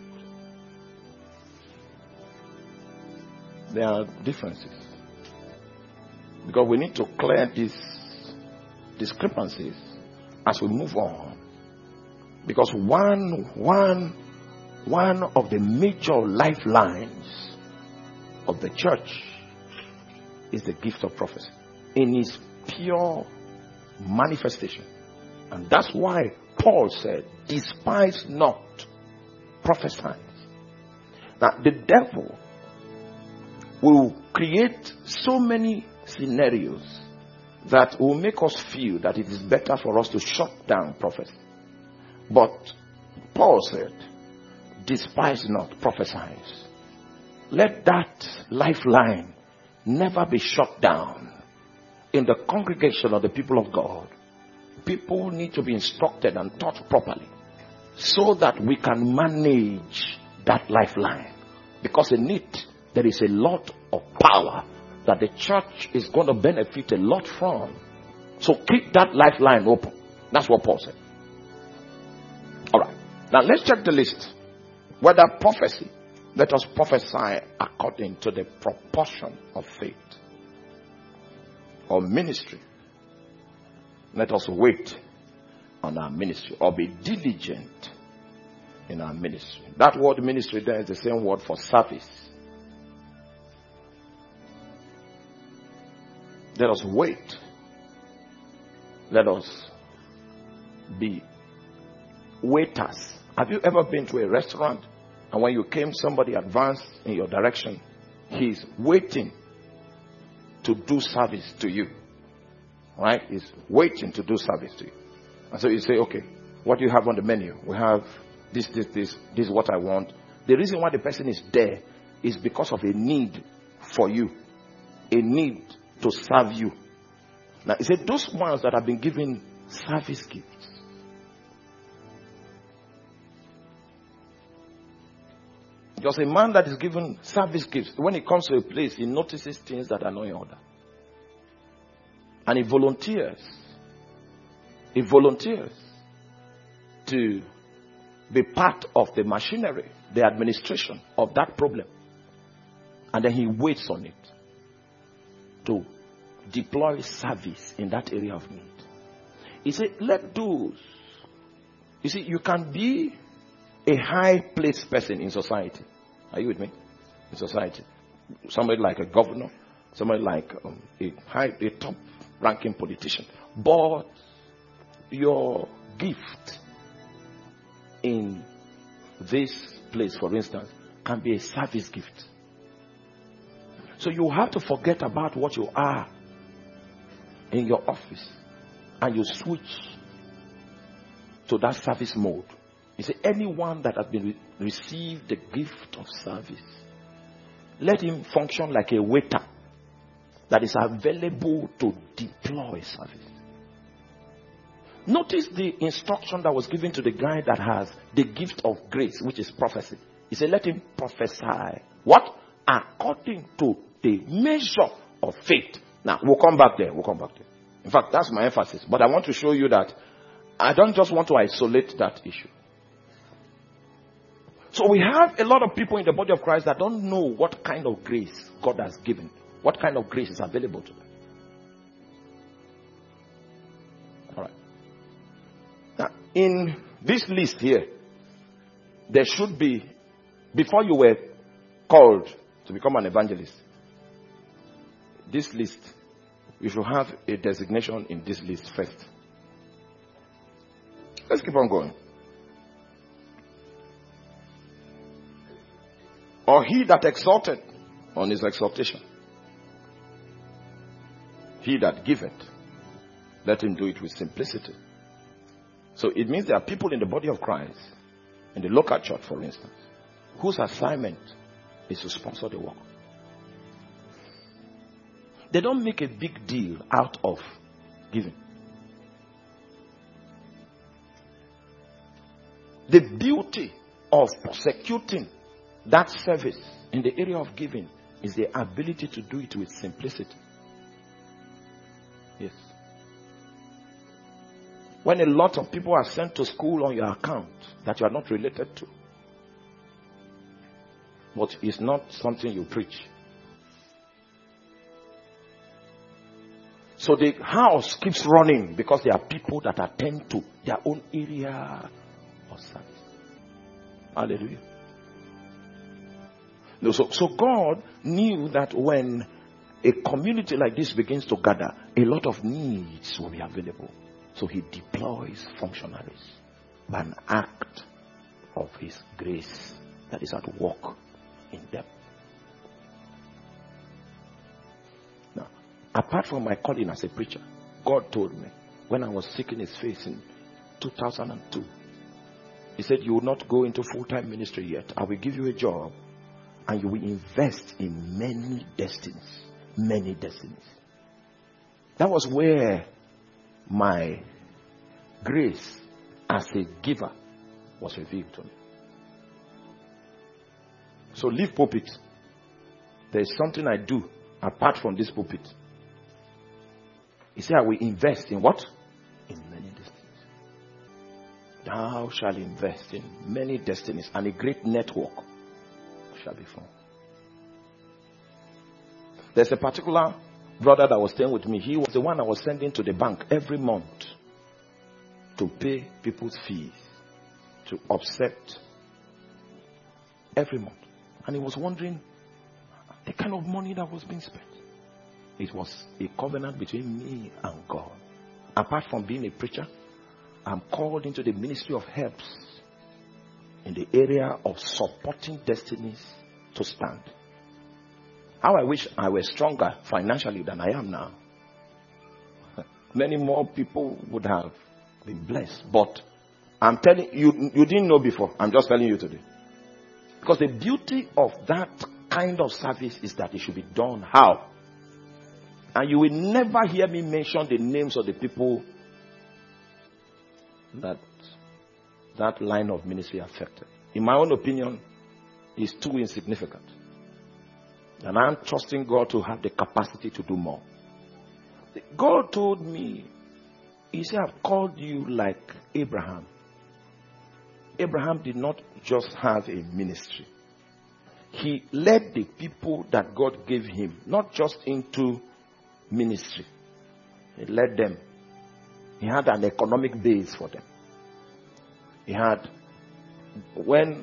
There are differences, because we need to clear these discrepancies as we move on. Because one, one, one of the major lifelines of the church is the gift of prophecy in its pure manifestation. And that's why Paul said, despise not prophesying. Now, the devil will create so many scenarios that will make us feel that it is better for us to shut down prophecy. But Paul said, despise not prophesying. Let that lifeline never be shut down in the congregation of the people of God. People need to be instructed and taught properly so that we can manage that lifeline. Because in it, there is a lot of power that the church is going to benefit a lot from. So keep that lifeline open. That's what Paul said. All right. Now let's check the list. Whether prophecy, let us prophesy according to the proportion of faith. Or ministry, let us wait on our ministry, or be diligent in our ministry. That word ministry there is the same word for service. Let us wait. Let us be waiters. Have you ever been to a restaurant and when you came, somebody advanced in your direction? He's waiting to do service to you. Right? He's waiting to do service to you. And so you say, okay, what do you have on the menu? We have this, this, this, this is what I want. The reason why the person is there is because of a need for you. A need to serve you. Now, he said, those ones that have been given service gifts. Just a man that is given service gifts, when he comes to a place, he notices things that are not in order. And he volunteers. He volunteers to be part of the machinery, the administration of that problem. And then he waits on it to deploy service in that area of need. He said, let those. You see, you can be a high placed person in society. Are you with me? In society. Somebody like a governor, somebody like um, a high, a top ranking politician. But your gift in this place, for instance, can be a service gift. So you have to forget about what you are in your office and you switch to that service mode. You say, anyone that has been re- received the gift of service, let him function like a waiter that is available to deploy service. Notice the instruction that was given to the guy that has the gift of grace, which is prophecy. He said, let him prophesy. What? According to the measure of faith. Now, we'll come back there. We'll come back there. In fact, that's my emphasis. But I want to show you that I don't just want to isolate that issue. So we have a lot of people in the body of Christ that don't know what kind of grace God has given. What kind of grace is available to them. All right. Now, in this list here, there should be, before you were called to become an evangelist, this list, you should have a designation in this list first. Let's keep on going. Or he that exalted on his exaltation. He that giveth, let him do it with simplicity. So it means there are people in the body of Christ, in the local church, for instance, whose assignment is to sponsor the work. They don't make a big deal out of giving. The beauty of prosecuting that service in the area of giving is the ability to do it with simplicity. Yes. When a lot of people are sent to school on your account that you are not related to, but it's not something you preach. So the house keeps running because there are people that attend to their own area of service. Hallelujah. No, so, so God knew that when a community like this begins to gather, a lot of needs will be available. So he deploys functionaries by an act of his grace that is at work in them. Now, apart from my calling as a preacher, God told me when I was seeking his face in two thousand two, he said, you will not go into full-time ministry yet. I will give you a job and you will invest in many destinies. Many destinies. That was where my grace as a giver was revealed to me. So leave pulpit. There is something I do apart from this pulpit. He said, I will invest in what? In many destinies. Thou shalt invest in many destinies, and a great network shall be formed. There's a particular brother that was staying with me. He was the one I was sending to the bank every month to pay people's fees, to offset every month. And he was wondering the kind of money that was being spent. It was a covenant between me and God. Apart from being a preacher, I'm called into the ministry of helps in the area of supporting destinies to stand. How I wish I were stronger financially than I am now. Many more people would have been blessed. But I'm telling you, you didn't know before. I'm just telling you today. Because the beauty of that kind of service is that it should be done how? And you will never hear me mention the names of the people that that line of ministry affected. In my own opinion, it's too insignificant. And I'm trusting God to have the capacity to do more. God told me, He said, I've called you like Abraham. Abraham did not just have a ministry. He led the people that God gave him, not just into ministry. He led them. He had an economic base for them. He had, when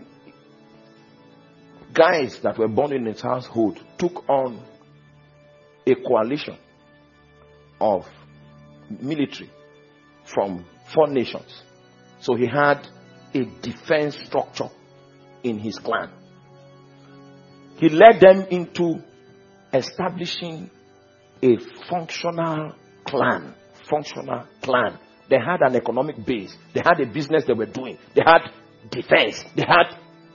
guys that were born in his household took on a coalition of military from four nations. So he had a defense structure in his clan. He led them into establishing a functional clan. Functional clan. They had an economic base. They had a business they were doing. They had defense. They had.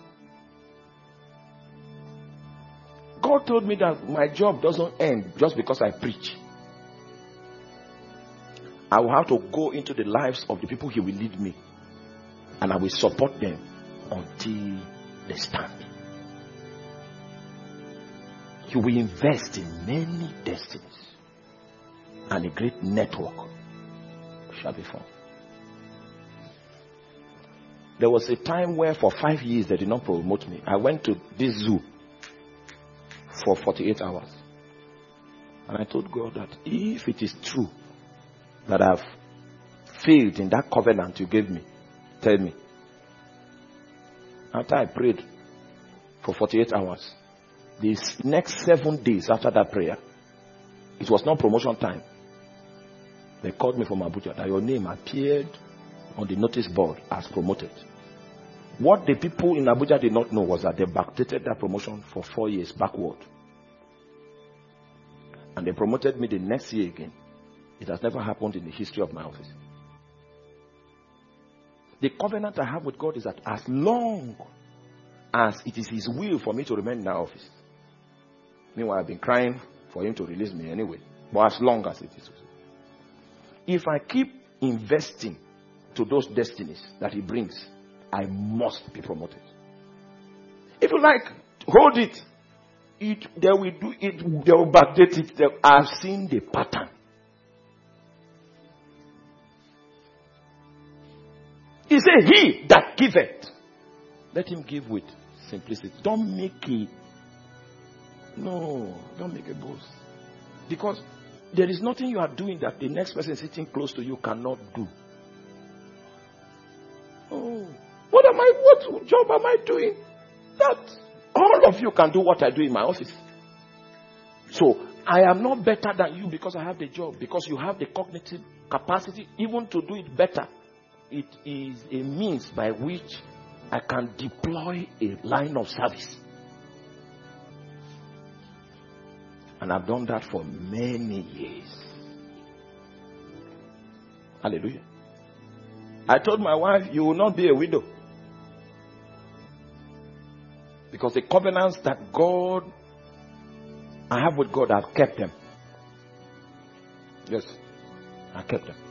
God told me that my job doesn't end just because I preach. I will have to go into the lives of the people He will lead me. And I will support them until they stand. He will invest in many destinies. And a great network shall be formed. There was a time where for five years they did not promote me. I went to this zoo for forty-eight hours. And I told God that if it is true that I've failed in that covenant you gave me, tell me. After I prayed for forty-eight hours, these next seven days after that prayer, it was not promotion time. They called me from Abuja that your name appeared on the notice board as promoted. What the people in Abuja did not know was that they backdated that promotion for four years backward. And they promoted me the next year again. It has never happened in the history of my office. The covenant I have with God is that as long as it is His will for me to remain in that office. Meanwhile, I've been crying for Him to release me anyway. But as long as it is. If I keep investing to those destinies that He brings, I must be promoted. If you like, hold it. It they will do it, they will backdate it. They, I've seen the pattern. He said, He that giveth, let him give with simplicity. Don't make it. No, don't make a boast. Because there is nothing you are doing that the next person sitting close to you cannot do. Oh, what am I, what job am I doing? That all of you can do what I do in my office. So, I am not better than you because I have the job. Because you have the cognitive capacity even to do it better. It is a means by which I can deploy a line of service. And I've done that for many years. Hallelujah. I told my wife, you will not be a widow. Because the covenants that God, I have with God, I've kept them. Yes, I kept them.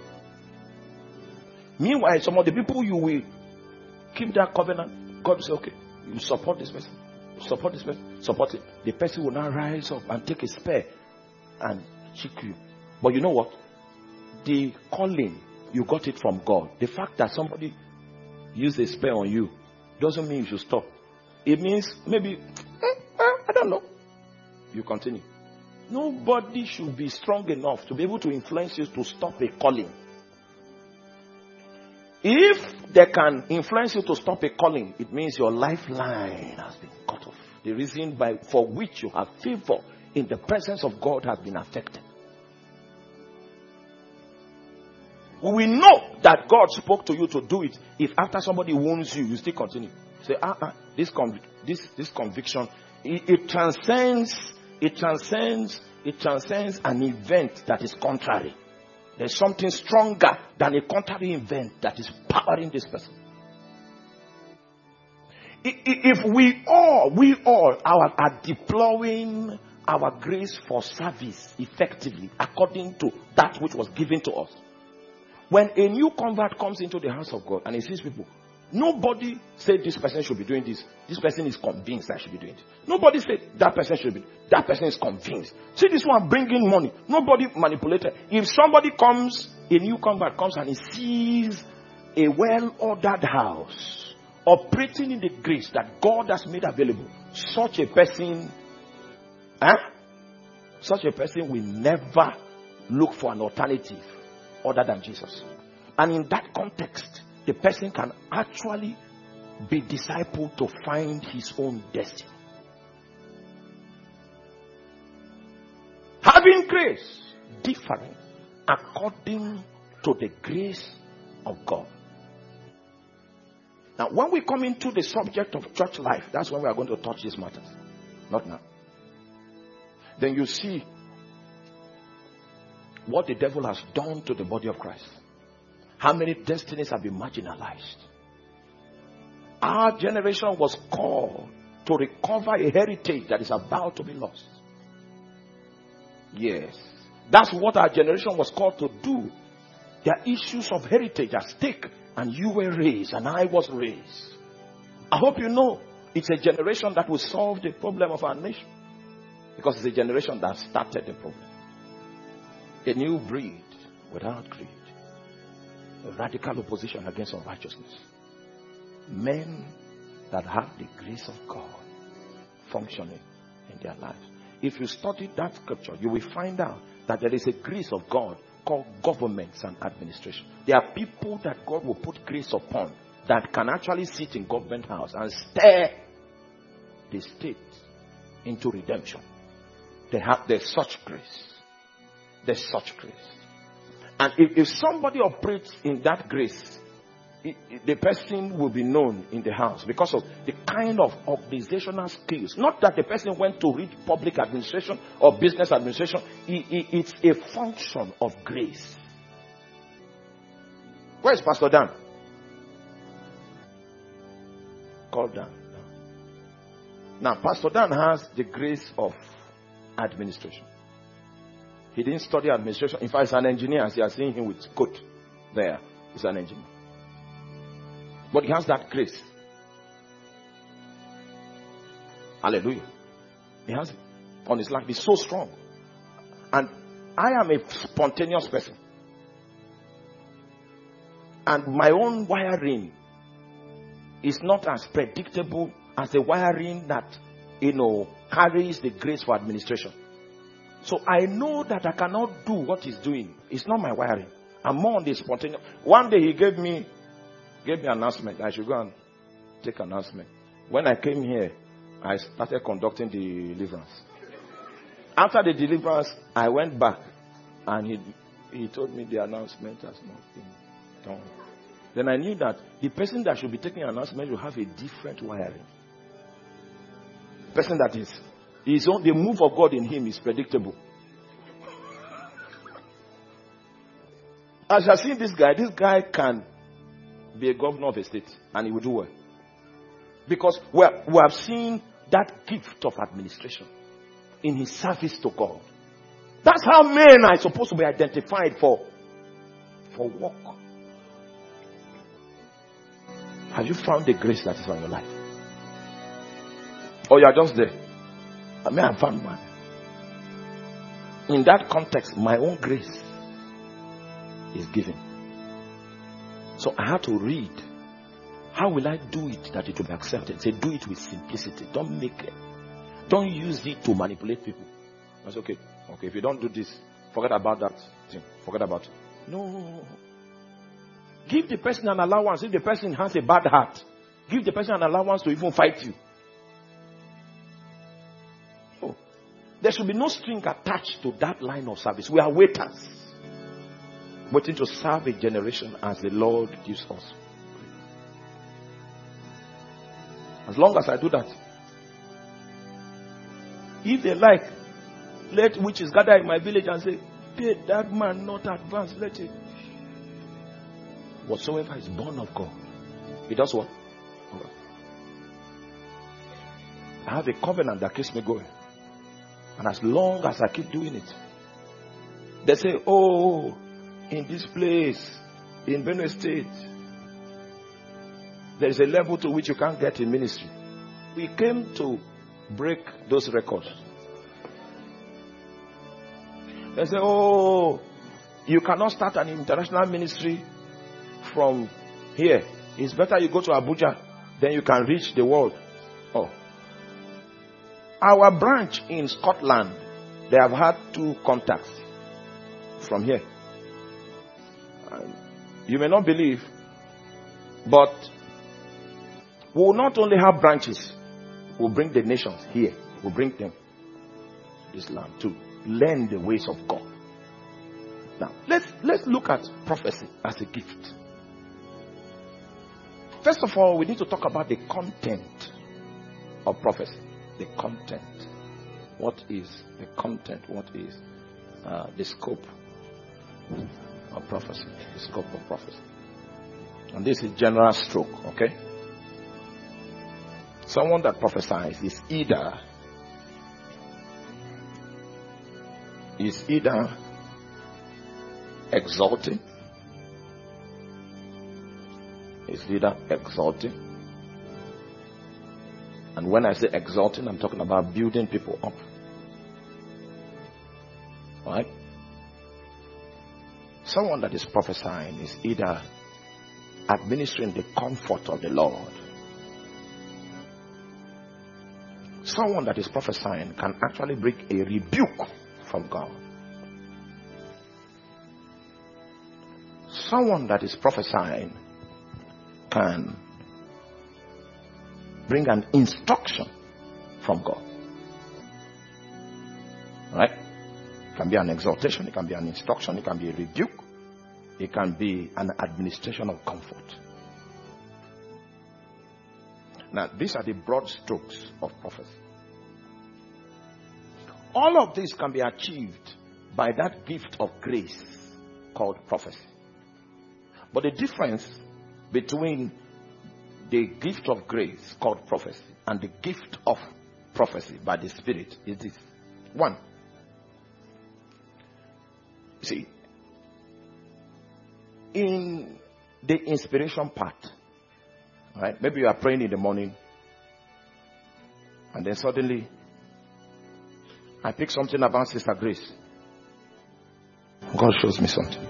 Meanwhile, some of the people you will keep that covenant, God will say, okay, you support this person. Support this person. Support it. The person will now rise up and take a spear and check you. But you know what? The calling, you got it from God. The fact that somebody used a spear on you doesn't mean you should stop. It means maybe, eh, eh, I don't know. You continue. Nobody should be strong enough to be able to influence you to stop a calling. If they can influence you to stop a calling, it means your lifeline has been cut off. The reason by for which you have favor in the presence of God has been affected. We know that God spoke to you to do it. If after somebody wounds you, you still continue. Say, ah, ah this conv- this this conviction, it, it transcends, it transcends, it transcends an event that is contrary. There's something stronger than a contrary event that is powering this person. If we all, we all are, are deploying our grace for service effectively according to that which was given to us. When a new convert comes into the house of God and he sees people, nobody said this person should be doing this. This person is convinced I should be doing it. Nobody said that person should be. That person is convinced. See this one bringing money. Nobody manipulated. If somebody comes, a new convert comes and he sees a well-ordered house operating in the grace that God has made available, such a person, huh? Such a person will never look for an alternative other than Jesus. And in that context, the person can actually be discipled to find his own destiny. Having grace differing according to the grace of God. Now, when we come into the subject of church life, that's when we are going to touch these matters. Not now. Then you see what the devil has done to the body of Christ. How many destinies have been marginalized? Our generation was called to recover a heritage that is about to be lost. Yes. That's what our generation was called to do. There are issues of heritage at stake. And you were raised and I was raised. I hope you know it's a generation that will solve the problem of our nation. Because it's a generation that started the problem. A new breed without greed. A radical opposition against unrighteousness. Men that have the grace of God functioning in their lives. If you study that scripture, you will find out that there is a grace of God called governments and administration. There are people that God will put grace upon that can actually sit in government house and steer the state into redemption. They have there's such grace. There's such grace. And if, if somebody operates in that grace, it, it, the person will be known in the house because of the kind of organizational skills. Not that the person went to read public administration or business administration. It, it, it's a function of grace. Where is Pastor Dan? Call Dan. Now, Pastor Dan has the grace of administration. He didn't study administration. In fact, he's an engineer. As you are seeing him with coat there, he's an engineer. But he has that grace. Hallelujah. He has it on his life. He's so strong. And I am a spontaneous person. And my own wiring is not as predictable as the wiring that, you know, carries the grace for administration. So I know that I cannot do what he's doing. It's not my wiring. I'm more on the spontaneous. One day he gave me gave me an announcement. I should go and take an announcement. When I came here, I started conducting the deliverance. After the deliverance, I went back and he he told me the announcement has not been done. Then I knew that the person that should be taking an announcement will have a different wiring. The person that is His own, the move of God in him is predictable. As I see this guy, this guy can be a governor of a state and he will do well. Because we we have seen that gift of administration in his service to God. That's how men are supposed to be identified for, for work. Have you found the grace that is on your life? Or you are just there? I mean, I found one. In that context, my own grace is given. So I had to read. How will I do it that it will be accepted? Say, do it with simplicity. Don't make it. Don't use it to manipulate people. That's okay. Okay, if you don't do this, forget about that thing. Forget about it. No. Give the person an allowance. If the person has a bad heart, give the person an allowance to even fight you. No. There should be no string attached to that line of service. We are waiters, waiting to serve a generation as the Lord gives us. As long as I do that, if they like, let witches gather in my village and say, pay that man not advance, let it. Whatsoever is born of God, he does what? I have a covenant that keeps me going. And as long as I keep doing it, they say, oh, in this place, in Benue State, there is a level to which you can't get in ministry. We came to break those records. They say, oh, you cannot start an international ministry from here. It's better you go to Abuja, then you can reach the world. Oh. Our branch in Scotland, they have had two contacts from here. And you may not believe, but we will not only have branches, we'll bring the nations here. We'll bring them to this land to learn the ways of God. Now, let's, let's look at prophecy as a gift. First of all, we need to talk about the content of prophecy. The content. What is the content? What is uh, the scope of prophecy? The scope of prophecy. And this is general stroke, okay? Someone that prophesies is either is either exalting, is either exalting, and when I say exalting, I'm talking about building people up, right? Someone that is prophesying is either administering the comfort of the Lord. Someone that is prophesying can actually bring a rebuke from God. Someone that is prophesying can bring an instruction from God. Right? It can be an exhortation, it can be an instruction, it can be a rebuke, it can be an administration of comfort. Now, these are the broad strokes of prophecy. All of this can be achieved by that gift of grace called prophecy. But the difference between the gift of grace called prophecy and the gift of prophecy by the Spirit is this. One, see, in the inspiration part, right? Maybe you are praying in the morning and then suddenly I pick something about Sister Grace. God shows me something.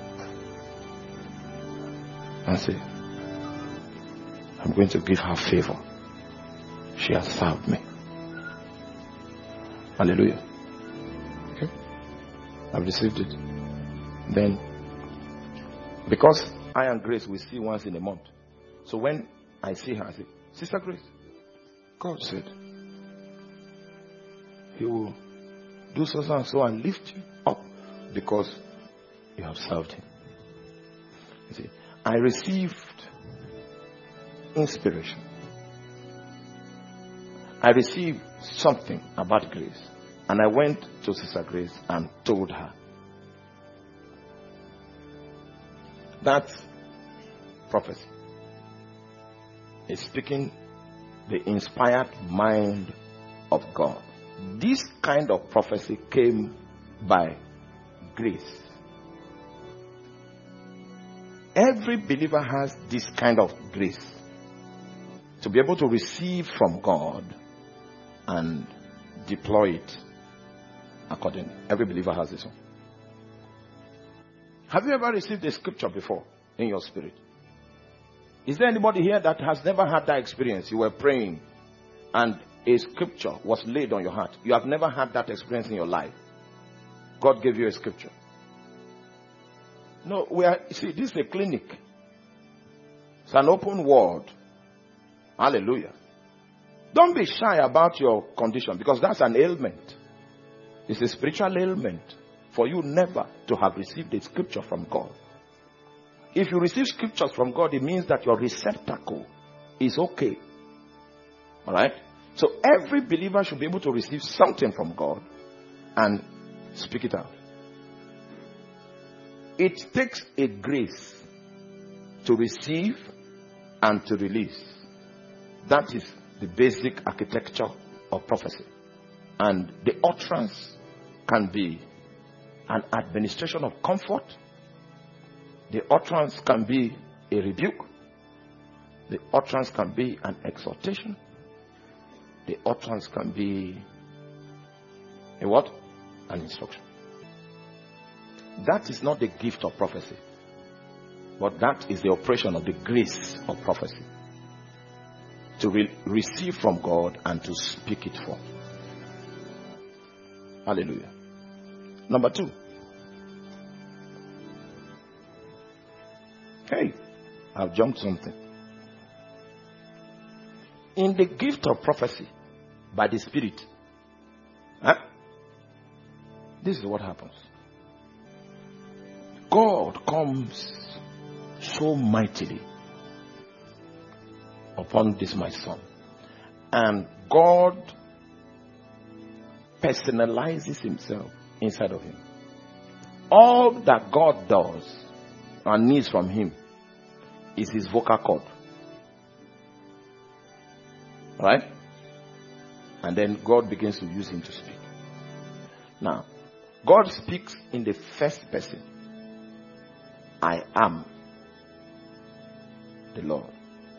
And say, I'm going to give her favor. She has served me. Hallelujah. Okay? I've received it. Then, because I and Grace we see once in a month. So when I see her, I say, Sister Grace, God said He will do so and so and lift you up because you have served Him. You see, I received inspiration. I received something about Grace. And I went to Sister Grace and told her. That's prophecy. It's speaking the inspired mind of God. This kind of prophecy came by grace. Every believer has this kind of grace to be able to receive from God and deploy it accordingly. Every believer has this one. Have you ever received a scripture before in your spirit? Is there anybody here that has never had that experience? You were praying and a scripture was laid on your heart. You have never had that experience in your life. God gave you a scripture. No, we are, see, this is a clinic. It's an open world. Hallelujah. Don't be shy about your condition because that's an ailment. It's a spiritual ailment for you never to have received a scripture from God. If you receive scriptures from God, it means that your receptacle is okay. Alright? So every believer should be able to receive something from God and speak it out. It takes a grace to receive and to release. That is the basic architecture of prophecy. And the utterance can be an administration of comfort. The utterance can be a rebuke. The utterance can be an exhortation. The utterance can be a what? An instruction. That is not the gift of prophecy, but that is the operation of the grace of prophecy. To re- receive from God and to speak it forth. Hallelujah. Number two. Hey, I've jumped something. In the gift of prophecy by the Spirit, huh? This is what happens. God comes so mightily upon this my son, and God personalizes himself inside of him. All that God does and needs from him is his vocal cord, right? And then God begins to use him to speak. Now, God speaks in the first person. I am the Lord.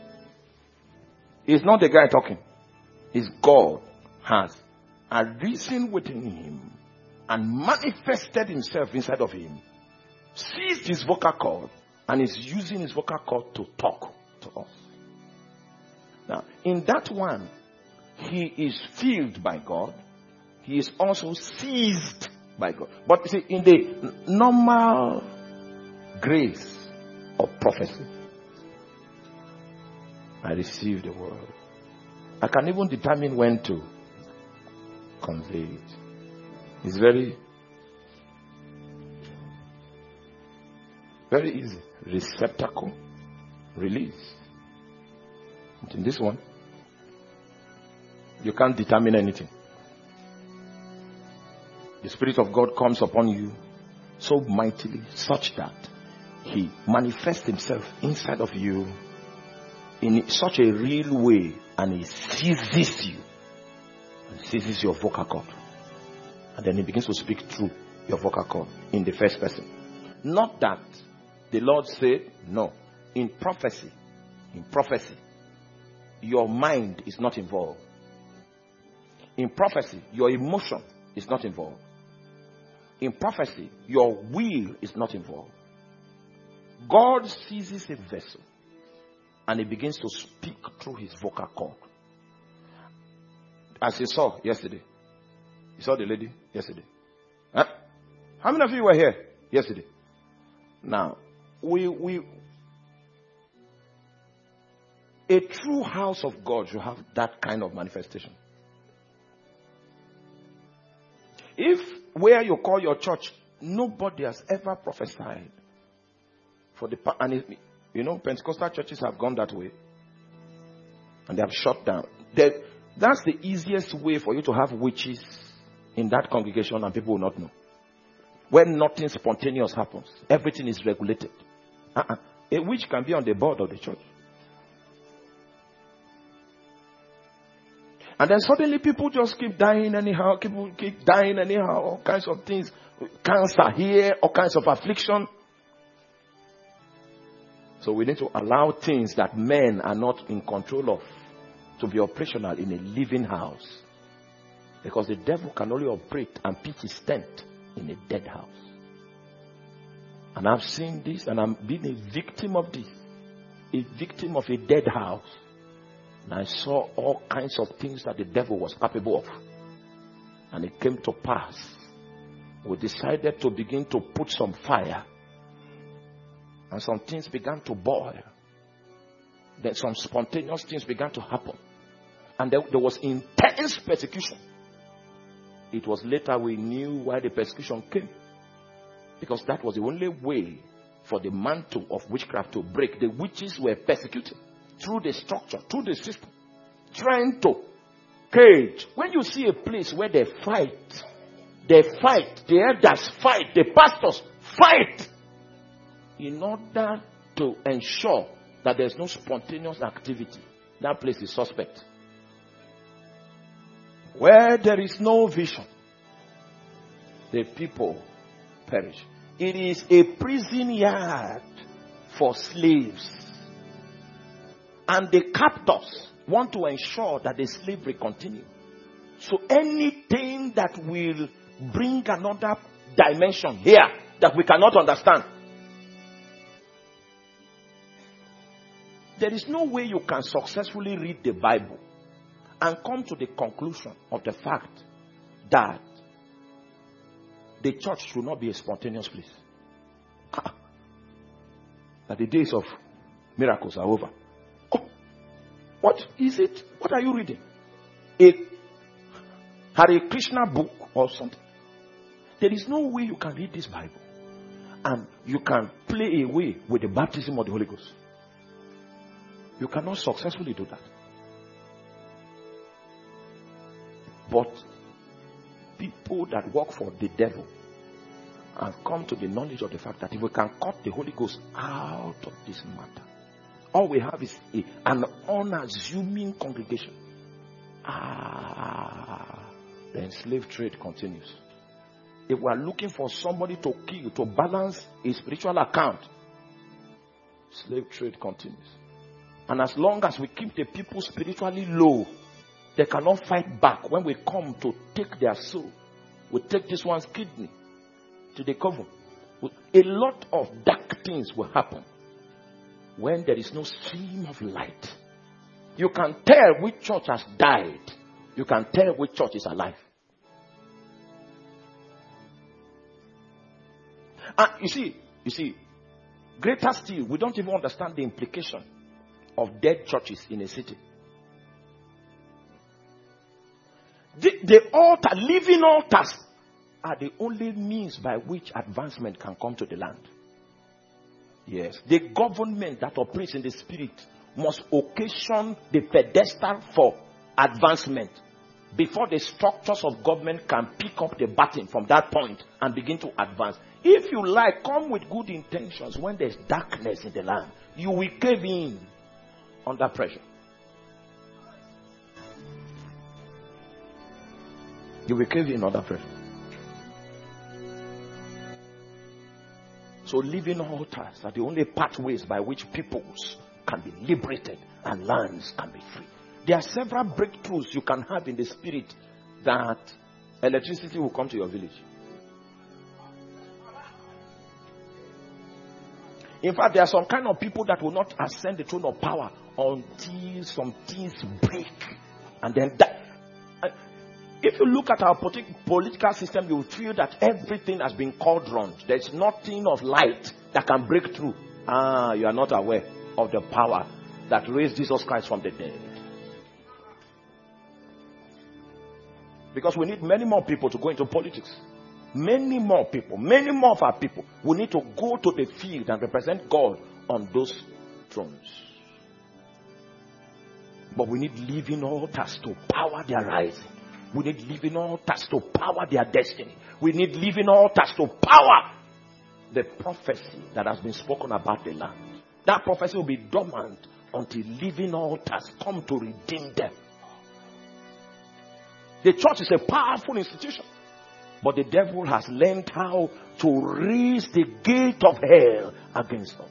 It's not the guy talking. It's God has arisen within him and manifested himself inside of him, seized his vocal cord, and is using his vocal cord to talk to us. Now, in that one, he is filled by God. He is also seized by God. But you see, in the normal grace of prophecy, I receive the word. I can even determine when to convey it. It's very, very easy. Receptacle, release. But in this one, you can't determine anything. The Spirit of God comes upon you so mightily, such that he manifests himself inside of you in such a real way, and he seizes you and seizes your vocal cord, and then he begins to speak through your vocal cord in the first person. Not that the Lord said, no. In prophecy, in prophecy, your mind is not involved. In prophecy, your emotion is not involved. In prophecy, your will is not involved. God seizes a vessel and he begins to speak through his vocal cord. As you saw yesterday. You saw the lady yesterday. Huh? How many of you were here yesterday? Now, we we a true house of God should have that kind of manifestation. If where you call your church, nobody has ever prophesied for the and it, you know, Pentecostal churches have gone that way, and they have shut down. They, that's the easiest way for you to have witches in that congregation, and people will not know. When nothing spontaneous happens, everything is regulated. Uh-uh. A witch can be on the board of the church. And then suddenly people just keep dying anyhow, people keep dying anyhow, all kinds of things. Cancer here, all kinds of affliction. So we need to allow things that men are not in control of to be operational in a living house. Because the devil can only operate and pitch his tent in a dead house. And I've seen this, and I'm being a victim of this. A victim of a dead house. And I saw all kinds of things that the devil was capable of. And it came to pass. We decided to begin to put some fire. And some things began to boil. Then some spontaneous things began to happen. And there, there was intense persecution. It was later we knew why the persecution came. Because that was the only way for the mantle of witchcraft to break. The witches were persecuted through the structure, through the system, trying to cage. When you see a place where they fight, they fight, the elders fight, the pastors fight, in order to ensure that there's no spontaneous activity, that place is suspect. Where there is no vision, the people perish. It is a prison yard for slaves. And the captors want to ensure that the slavery continue. So anything that will bring another dimension here that we cannot understand, there is no way you can successfully read the Bible and come to the conclusion of the fact that the church should not be a spontaneous place. Ah, that the days of miracles are over. Oh, what is it? What are you reading? A Hare Krishna book or something? There is no way you can read this Bible and you can play away with the baptism of the Holy Ghost. You cannot successfully do that. But people that work for the devil and come to the knowledge of the fact that if we can cut the Holy Ghost out of this matter, all we have is a, an unassuming congregation. Ah, the enslaved trade continues. If we are looking for somebody to kill, to balance a spiritual account, slave trade continues. And as long as we keep the people spiritually low, they cannot fight back. When we come to take their soul, we take this one's kidney to the coven. A lot of dark things will happen when there is no stream of light. You can tell which church has died. You can tell which church is alive. And you see, you see, greater still, we don't even understand the implication of dead churches in a city. The, the altar, living altars, are the only means by which advancement can come to the land. Yes, the government that operates in the spirit must occasion the pedestal for advancement before the structures of government can pick up the baton from that point and begin to advance. If you like, come with good intentions. When there's darkness in the land, you will cave in under pressure. You will cave in under pressure. So living altars are the only pathways by which peoples can be liberated and lands can be free. There are several breakthroughs you can have in the spirit that electricity will come to your village. In fact, there are some kind of people that will not ascend the throne of power until some things break. And then that. If you look at our political system, you will feel that everything has been cauldroned. There's nothing of light that can break through. Ah, you are not aware of the power that raised Jesus Christ from the dead. Because we need many more people to go into politics. Many more people, many more of our people will need to go to the field and represent God on those thrones. But we need living altars to power their rising. We need living altars to power their destiny. We need living altars to power the prophecy that has been spoken about the land. That prophecy will be dormant until living altars come to redeem them. The church is a powerful institution, but the devil has learned how to raise the gate of hell against us.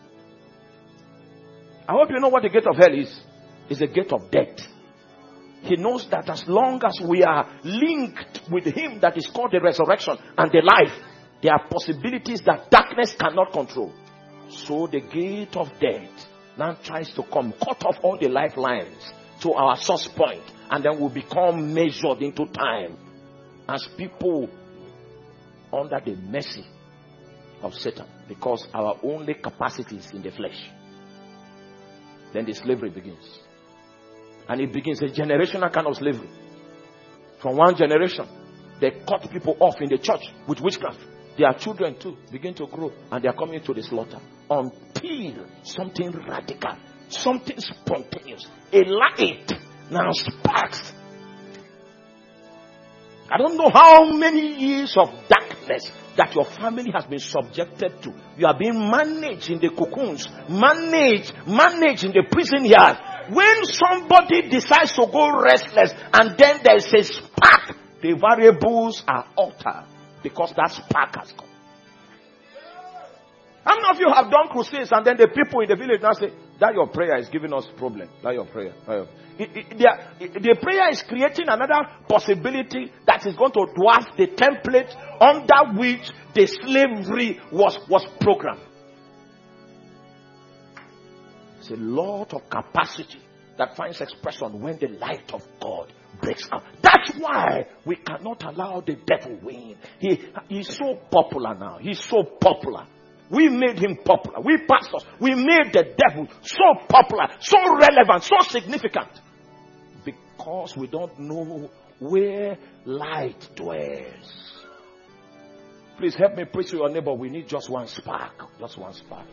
I hope you know what the gate of hell is. It's a gate of death. He knows that as long as we are linked with him that is called the resurrection and the life, there are possibilities that darkness cannot control. So the gate of death now tries to come, cut off all the lifelines to our source point, and then we become measured into time as people under the mercy of Satan, because our only capacity is in the flesh. Then the slavery begins. And it begins a generational kind of slavery. From one generation, they cut people off in the church with witchcraft. Their children too begin to grow, and they are coming to the slaughter until something radical, something spontaneous, a light now sparks. I don't know how many years of darkness that your family has been subjected to. You are being managed in the cocoons, managed, managed in the prison yard. When somebody decides to go restless and then there's a spark, the variables are altered because that spark has come. How many of you have done crusades and then the people in the village now say, that your prayer is giving us problem. That your prayer. That your... It, it, the, the prayer is creating another possibility that is going to dwarf the template under which the slavery was, was programmed. It's a lot of capacity that finds expression when the light of God breaks out. That's why we cannot allow the devil win. He, he's so popular now. He's so popular. We made him popular. We pastors, we made the devil so popular, so relevant, so significant. Because we don't know where light dwells. Please help me preach to your neighbor. We need just one spark. Just one spark.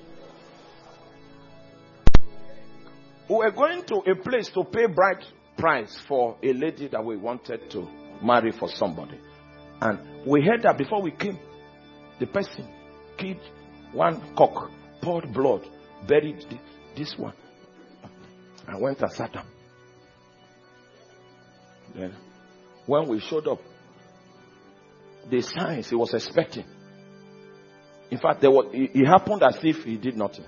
We were going to a place to pay bride price for a lady that we wanted to marry for somebody. And we heard that before we came, the person killed one cock, poured blood, buried this one, and went and sat down. Then, when we showed up, the signs he was expecting. In fact, there was, it, it happened as if he did nothing.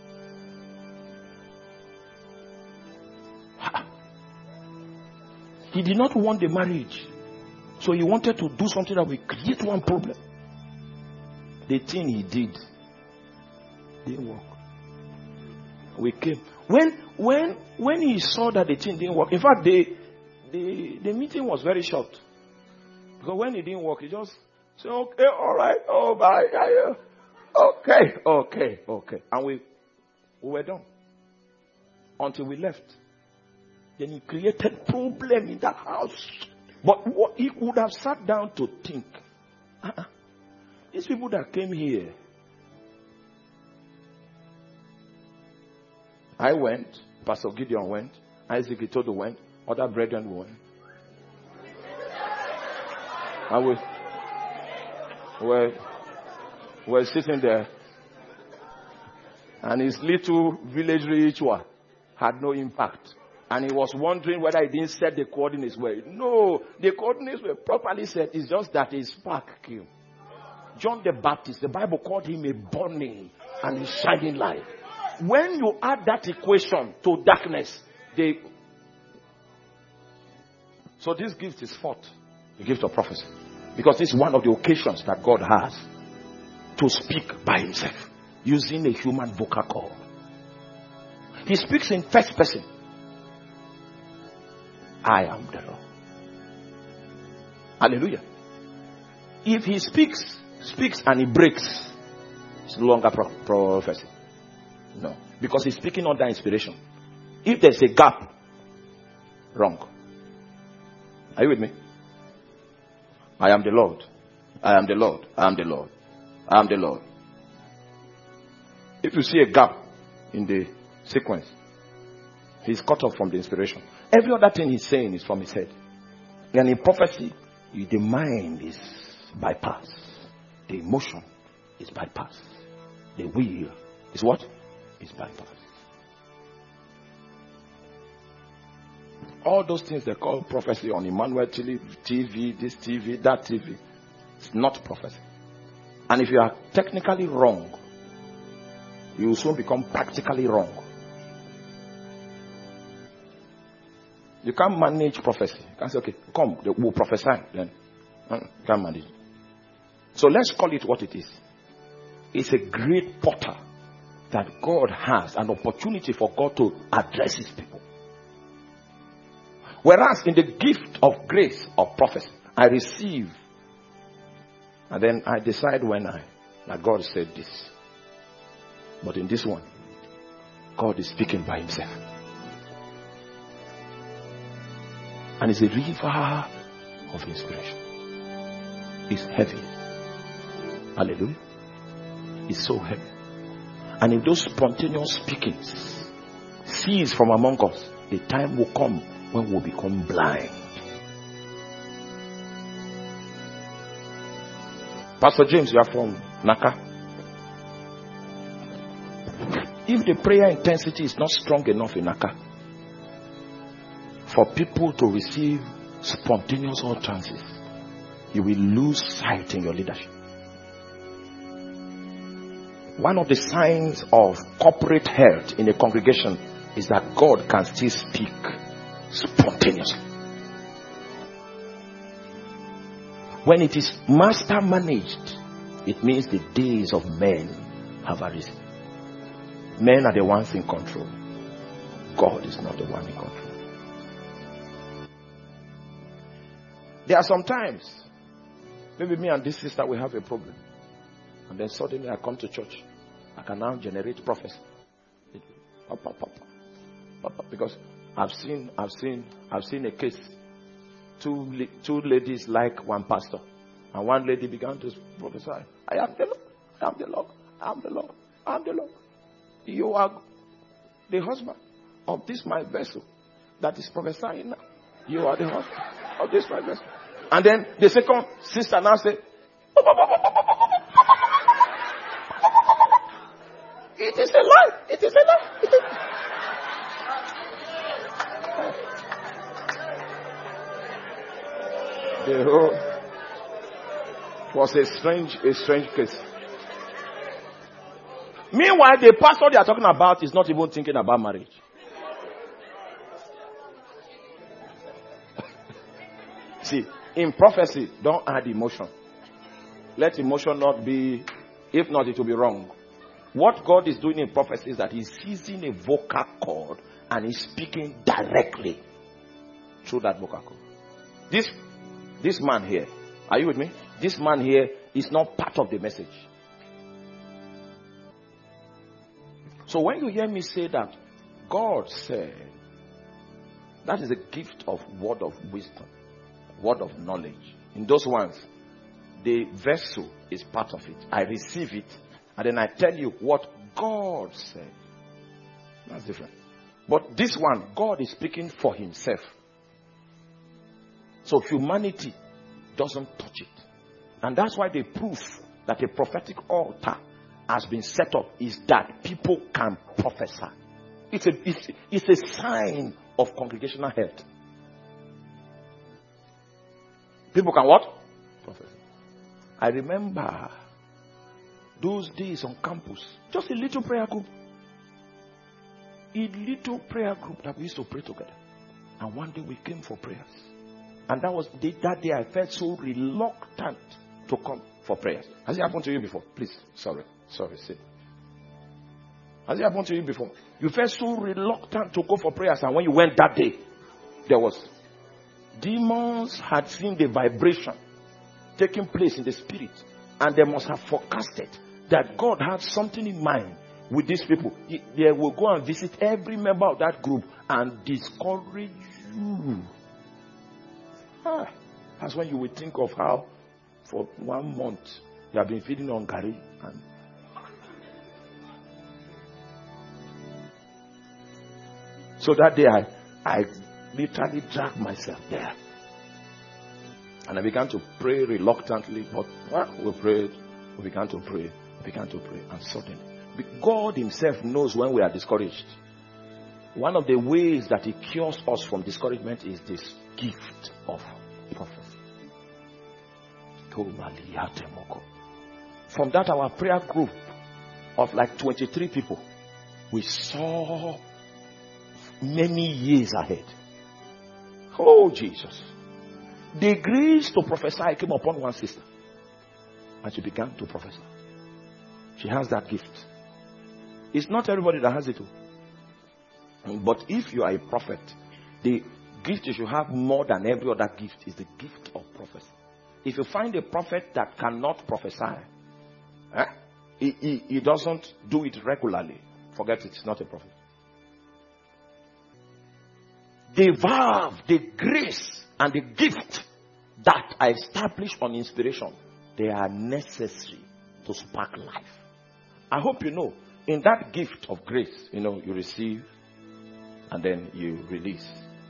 He did not want the marriage. So he wanted to do something that will create one problem. The thing he did didn't work. We came. When when when he saw that the thing didn't work, in fact, the the, the meeting was very short. Because when it didn't work, he just said, okay, all right, oh bye. Okay, okay, okay. And we we were done. Until we left. Then he created problem in that house. But what he could have sat down to think. Uh-uh. These people that came here. I went. Pastor Gideon went. Isaac Itodo went. Other brethren went. And we were, were sitting there. And his little village ritual had no impact. And he was wondering whether he didn't set the coordinates well. No, the coordinates were properly set. It's just that his spark came. John the Baptist, the Bible called him a burning and a shining light. When you add that equation to darkness, they... So this gift is fought, the gift of prophecy. Because this is one of the occasions that God has to speak by himself, using a human vocal cord. He speaks in first person. I am the Lord. Hallelujah. If he speaks, speaks and he breaks, it's no longer pro- prophecy. No. Because he's speaking under inspiration. If there's a gap, wrong. Are you with me? I am the Lord. I am the Lord. I am the Lord. I am the Lord. If you see a gap in the sequence, he's cut off from the inspiration. Every other thing he's saying is from his head. And in prophecy, the mind is bypassed. The emotion is bypassed. The will is what? Is bypassed. All those things they call prophecy on Emmanuel T V, this T V, that T V. It's not prophecy. And if you are technically wrong, you will soon become practically wrong. You can't manage prophecy. You can't say, okay, come, we'll prophesy. Then you can't manage. So let's call it what it is. It's a great portal that God has, an opportunity for God to address his people. Whereas in the gift of grace of prophecy, I receive, and then I decide when I, that God said this. But in this one, God is speaking by himself. And it's a river of inspiration. It's heavy. Hallelujah. It's so heavy. And if those spontaneous speakings cease from among us, the time will come when we'll become blind. Pastor James, you are from Naka. If the prayer intensity is not strong enough in Naka, for people to receive spontaneous utterances, you will lose sight in your leadership. One of the signs of corporate health in a congregation is that God can still speak spontaneously. When it is master managed, it means the days of men have arisen. Men are the ones in control. God is not the one in control. There are some times, maybe me and this sister will have a problem, and then suddenly I come to church. I can now generate prophecy. Because I've seen, I've seen, I've seen a case. Two, two ladies like one pastor, and one lady began to prophesy. I am the Lord. I am the Lord. I am the Lord. I am the Lord. You are the husband of this my vessel that is prophesying now. You are the husband of this my vessel. And then the second sister now said, it is a lie. It is a lie. It is... The whole was a strange, a strange case. Meanwhile, the pastor they are talking about is not even thinking about marriage. See, in prophecy, don't add emotion. Let emotion not be, if not, it will be wrong. What God is doing in prophecy is that He's seizing a vocal cord and He's speaking directly through that vocal cord. This, this man here, are you with me? This man here is not part of the message. So when you hear me say that God said, that is a gift of word of wisdom, word of knowledge. In those ones, the vessel is part of it. I receive it, and then I tell you what God said. That's different. But this one, God is speaking for Himself. So humanity doesn't touch it. And that's why the proof that a prophetic altar has been set up is that people can prophesy. It's a, it's, it's a sign of congregational health. People can what? Prophesy. I remember those days on campus, just a little prayer group. A little prayer group that we used to pray together. And one day we came for prayers. And that was the, that day I felt so reluctant to come for prayers. Has it happened to you before? Please, sorry. Sorry, sit. Has it happened to you before? You felt so reluctant to go for prayers, and when you went that day, there was demons had seen the vibration taking place in the spirit, and they must have forecasted that God had something in mind with these people. They will go and visit every member of that group and discourage you. Ah, that's when you will think of how for one month you have been feeding on curry and so that day I, I literally dragged myself there. And I began to pray reluctantly, but well, we prayed, we began to pray, we began to pray, and suddenly, God Himself knows when we are discouraged. One of the ways that He cures us from discouragement is this gift of prophecy. From that, our prayer group of like twenty-three people, we saw many years ahead. Oh, Jesus. The grace to prophesy came upon one sister, and she began to prophesy. She has that gift. It's not everybody that has it. But if you are a prophet, the gift you should have more than every other gift is the gift of prophecy. If you find a prophet that cannot prophesy, eh, he, he, he doesn't do it regularly, forget it, it's not a prophet. The verve, the grace, and the gift that are established on inspiration, they are necessary to spark life. I hope you know, in that gift of grace, you know, you receive and then you release.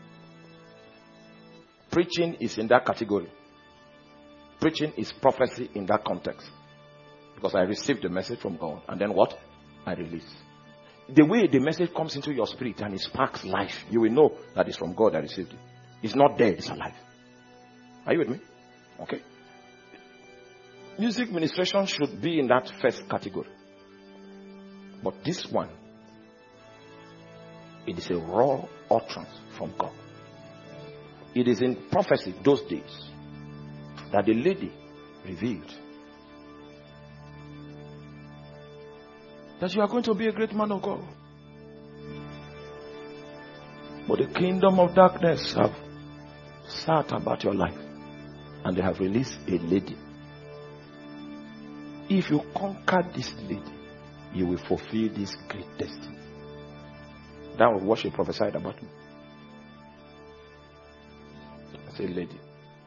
Preaching is in that category. Preaching is prophecy in that context. Because I received the message from God, and then what? I release. the way the message comes into your spirit and it sparks life, you will know that it's from God that received it. It's not dead, it's alive. Are you with me? Okay. Music ministration should be in that first category. But this one, it is a raw utterance from God. It is in prophecy those days that the lady revealed that you are going to be a great man of God. But the kingdom of darkness have sat about your life and they have released a lady. If you conquer this lady, you will fulfill this great destiny. That was what she prophesied about me. I said, lady.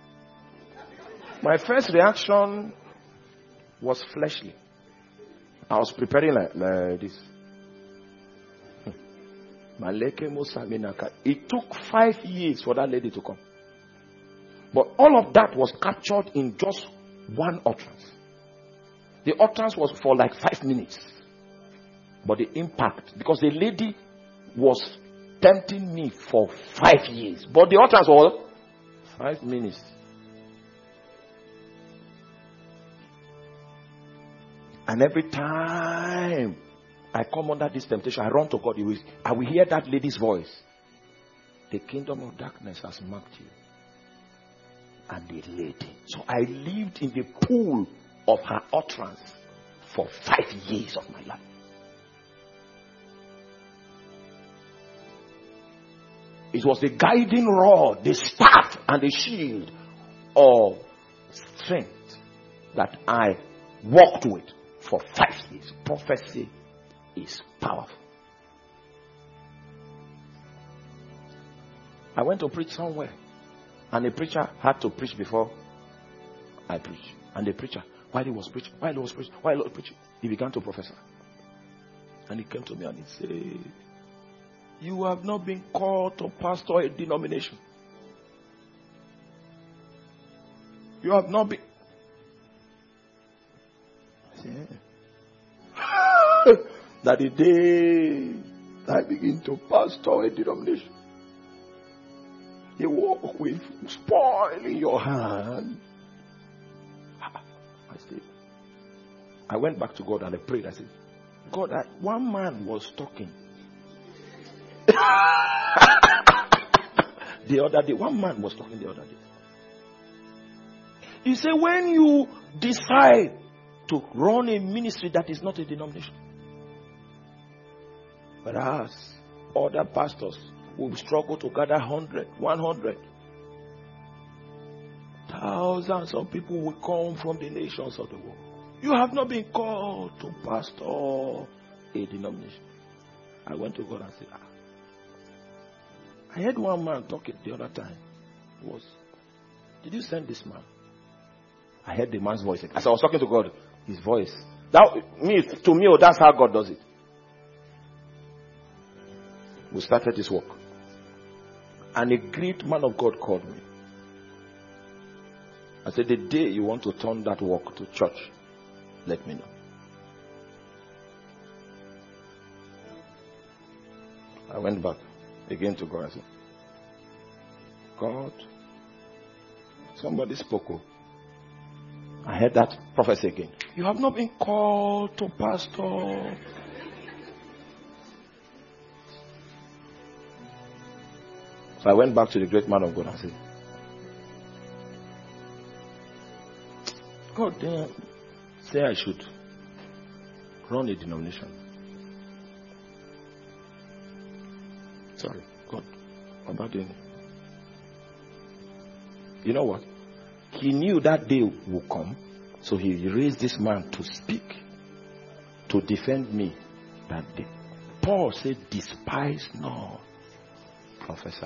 My first reaction was fleshly. I was preparing like, like this. It took five years for that lady to come. But all of that was captured in just one utterance. The utterance was for like five minutes. But the impact, because the lady was tempting me for five years. But the utterance was five minutes. And every time I come under this temptation, I run to God. I will hear that lady's voice. The kingdom of darkness has marked you. And the lady. So I lived in the pool of her utterance for five years of my life. It was the guiding rod, the staff, and the shield of strength that I walked with for five years. Prophecy is powerful. I went to preach somewhere, and the preacher had to preach before I preached. And the preacher, while he was preaching, while he was preaching, while he was preaching, he began to prophesy. And he came to me and he said, you have not been called to pastor a denomination. You have not been. I said, yeah. That the day I begin to pastor a denomination, you walk with spoil in your hand. I said, I went back to God and I prayed. I said, God, I, one man was talking. The other day, one man was talking the other day. He said, when you decide to run a ministry that is not a denomination, whereas other pastors will struggle to gather one hundred, one hundred, thousands of people will come from the nations of the world. You have not been called to pastor a denomination. I went to God and said, ah. I heard one man talking the other time. It was, did you send this man? I heard the man's voice. As I was talking to God, his voice. That me to me, that's how God does it. We started this work. And a great man of God called me. I said, the day you want to turn that work to church, let me know. I went back again to God and said, God, somebody spoke. I heard that prophecy again. You have not been called to pastor. So I went back to the great man of God and said, God didn't say I should run a denomination. Sorry, God, what about doing it? You know what? He knew that day would come, so he raised this man to speak, to defend me that day. Paul said, despise not prophesy.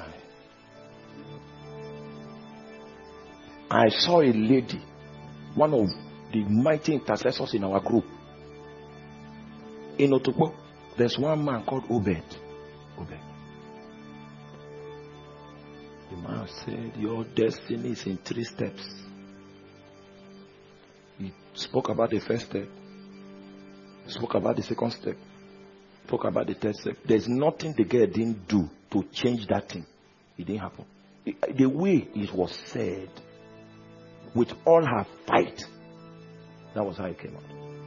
I saw a lady, one of the mighty intercessors in our group. In Otukpo, there's one man called Obed. Obed. The man said, your destiny is in three steps. He spoke about the first step. He spoke about the second step. spoke about the third step. There's nothing the girl didn't do to change that thing. It didn't happen. It, the way it was said, with all her fight, that was how it came out.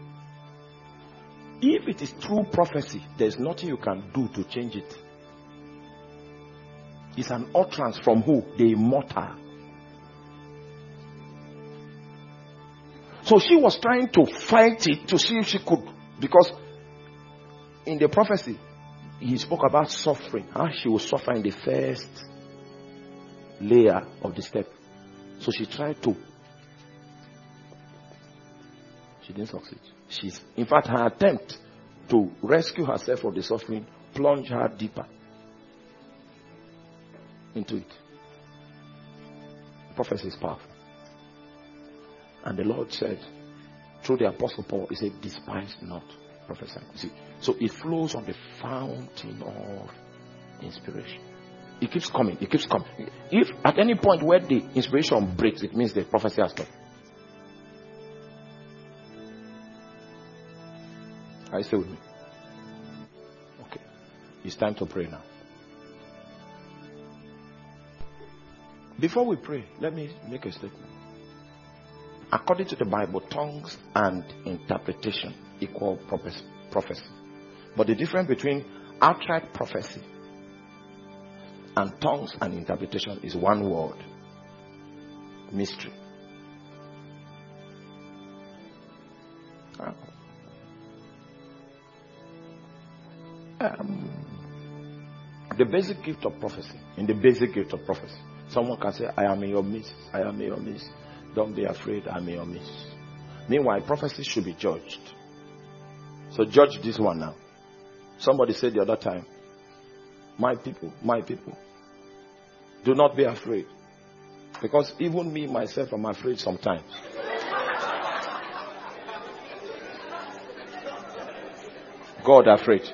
If it is true prophecy, there's nothing you can do to change it. It's an utterance from who? The immortal. So she was trying to fight it to see if she could, because in the prophecy, he spoke about suffering. Huh? She was suffering the first layer of the step. So she tried to. She didn't succeed. She's, in fact, her attempt to rescue herself from the suffering plunged her deeper into it. Prophecy is powerful. And the Lord said, through the Apostle Paul, he said, despise not prophesying. See, so it flows on the fountain of inspiration. It keeps coming. It keeps coming. If at any point where the inspiration breaks, it means the prophecy has stopped. Are you still with me? Okay. It's time to pray now. Before we pray, let me make a statement. According to the Bible, tongues and interpretation equal prophecy. But the difference between outright prophecy and tongues and interpretation is one word: mystery. Um, the basic gift of prophecy. In the basic gift of prophecy, someone can say, I am in your midst. I am in your midst. Don't be afraid, I'm in your midst. Meanwhile, prophecy should be judged. So judge this one now. Somebody said the other time, my people, my people, do not be afraid. Because even me, myself, am afraid sometimes. God afraid.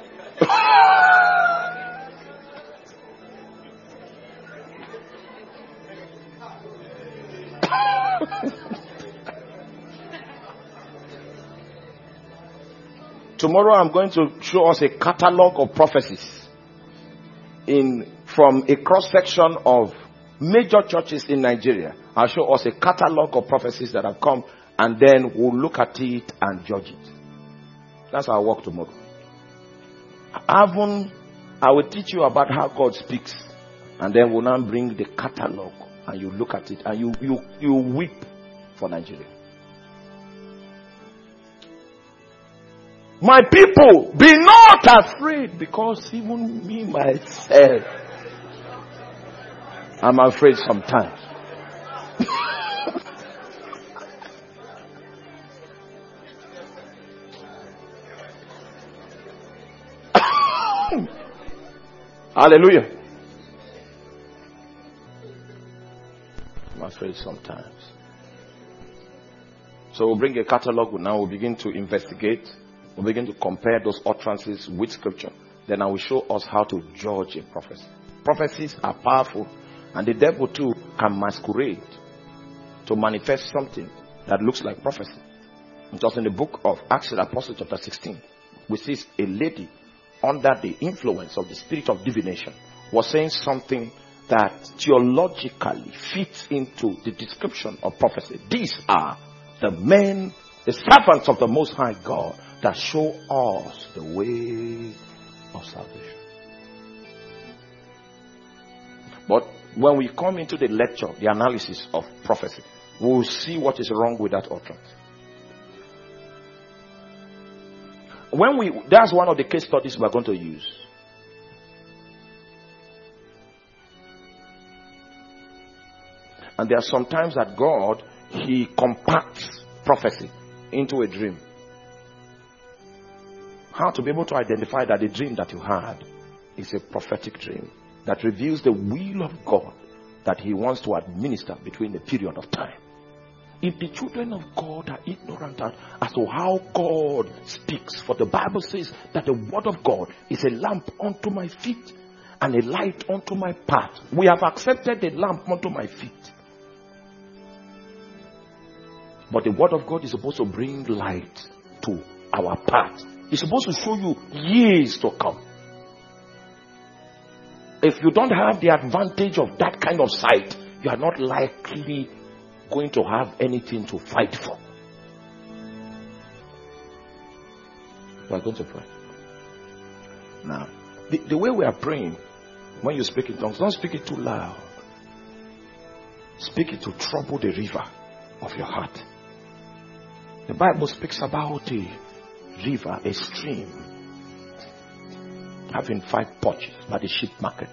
Tomorrow I'm going to show us a catalog of prophecies in from a cross-section of major churches in Nigeria. I'll show us a catalog of prophecies that have come, and then we'll look at it and judge it. That's our work tomorrow. Even, I will teach you about how God speaks, and then we'll now bring the catalog and you look at it and you you you weep for Nigeria. My people, be not afraid, because even me myself, I'm afraid sometimes. Hallelujah. I'm afraid sometimes. So we'll bring a catalog. Now we'll begin to investigate. We'll begin to compare those utterances with scripture. Then I will show us how to judge a prophecy. Prophecies are powerful, and the devil too can masquerade to manifest something that looks like prophecy. Just in the book of Acts of the Apostles chapter sixteen, we see a lady under the influence of the spirit of divination was saying something that theologically fits into the description of prophecy. These are the men, the servants of the Most High God, that show us the way of salvation. But when we come into the lecture, the analysis of prophecy, we will see what is wrong with that utterance. When we, that's one of the case studies we are going to use. And there are some times that God, He compacts prophecy into a dream. How to be able to identify that the dream that you had is a prophetic dream that reveals the will of God that He wants to administer between a period of time. If the children of God are ignorant as to how God speaks, for the Bible says that the word of God is a lamp unto my feet and a light unto my path. We have accepted the lamp unto my feet. But the word of God is supposed to bring light to our path. It's supposed to show you years to come. If you don't have the advantage of that kind of sight, you are not likely going to have anything to fight for. We are going to pray. Now, the, the way we are praying, when you speak in tongues, don't speak it too loud. Speak it to trouble the river of your heart. The Bible speaks about a river, a stream, having five porches by the sheep market,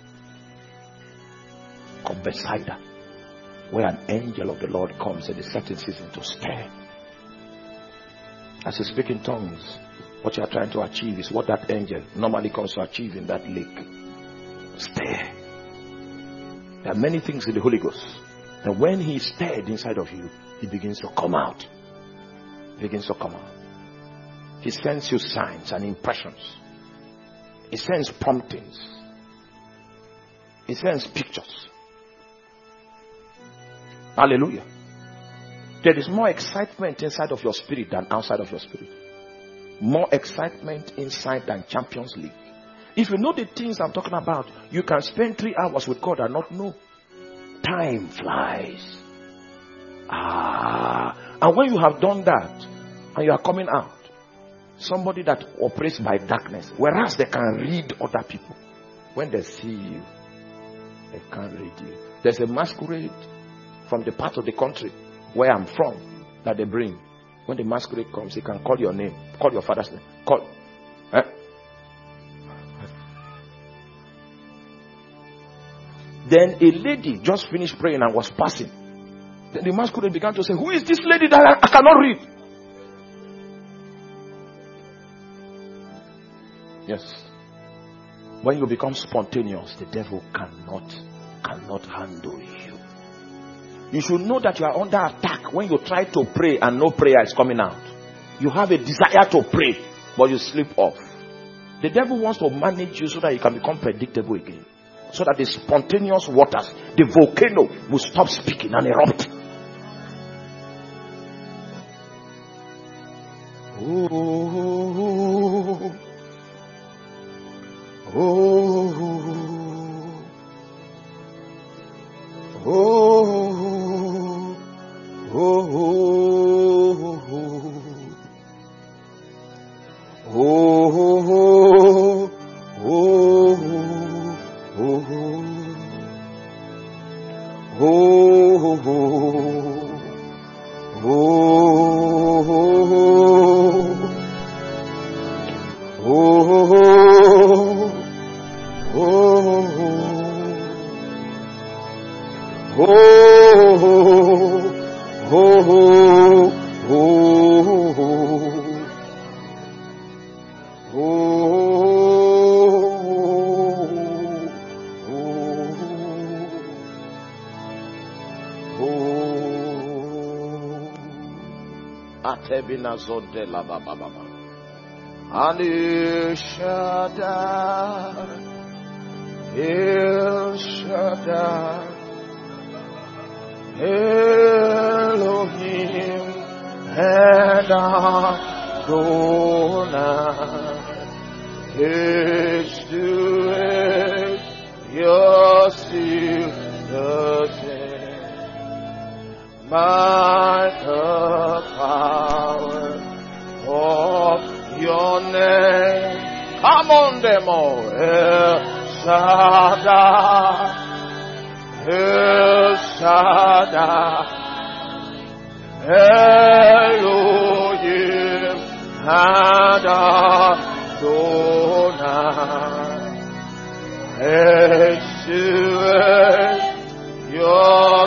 called Bethsaida, where an angel of the Lord comes at a certain season to stir. As you speak in tongues, what you are trying to achieve is what that angel normally comes to achieve in that lake. Stir. There are many things in the Holy Ghost. And when he is stirred inside of you, he begins to come out. He begins to come out. He sends you signs and impressions. He sends promptings. He sends pictures. Hallelujah. There is more excitement inside of your spirit than outside of your spirit. More excitement inside than Champions League. If you know the things I'm talking about, you can spend three hours with God and not know. Time flies. Ah. And when you have done that, and you are coming out, somebody that operates by darkness, whereas they can read other people, when they see you, they can't read you. There's a masquerade from the part of the country where I'm from that they bring. When the masquerade comes, he can call your name, call your father's name, call. Eh? Then a lady just finished praying and was passing. Then the masquerade began to say, who is this lady that I, I cannot read? Yes. When you become spontaneous, the devil cannot, cannot handle you. You should know that you are under attack when you try to pray and no prayer is coming out. You have a desire to pray, but you slip off. The devil wants to manage you so that you can become predictable again. So that the spontaneous waters, the volcano, will stop speaking and erupt. Oh, oh, oh, oh, oh, and El Shaddai, El Shaddai, Elohim and Adonai, age to age, you're still the same. My power of your name, come on them all. El Shaddai, El Shaddai, Elohim and Adonai, age to age, your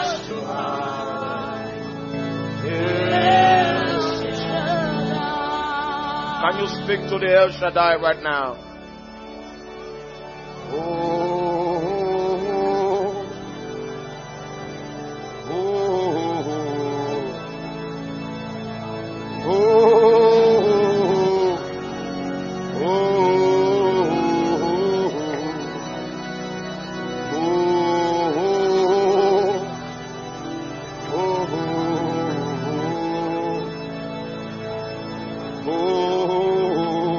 Can you speak to the El Shaddai right now? Oh, oh, oh, oh, oh, oh, oh.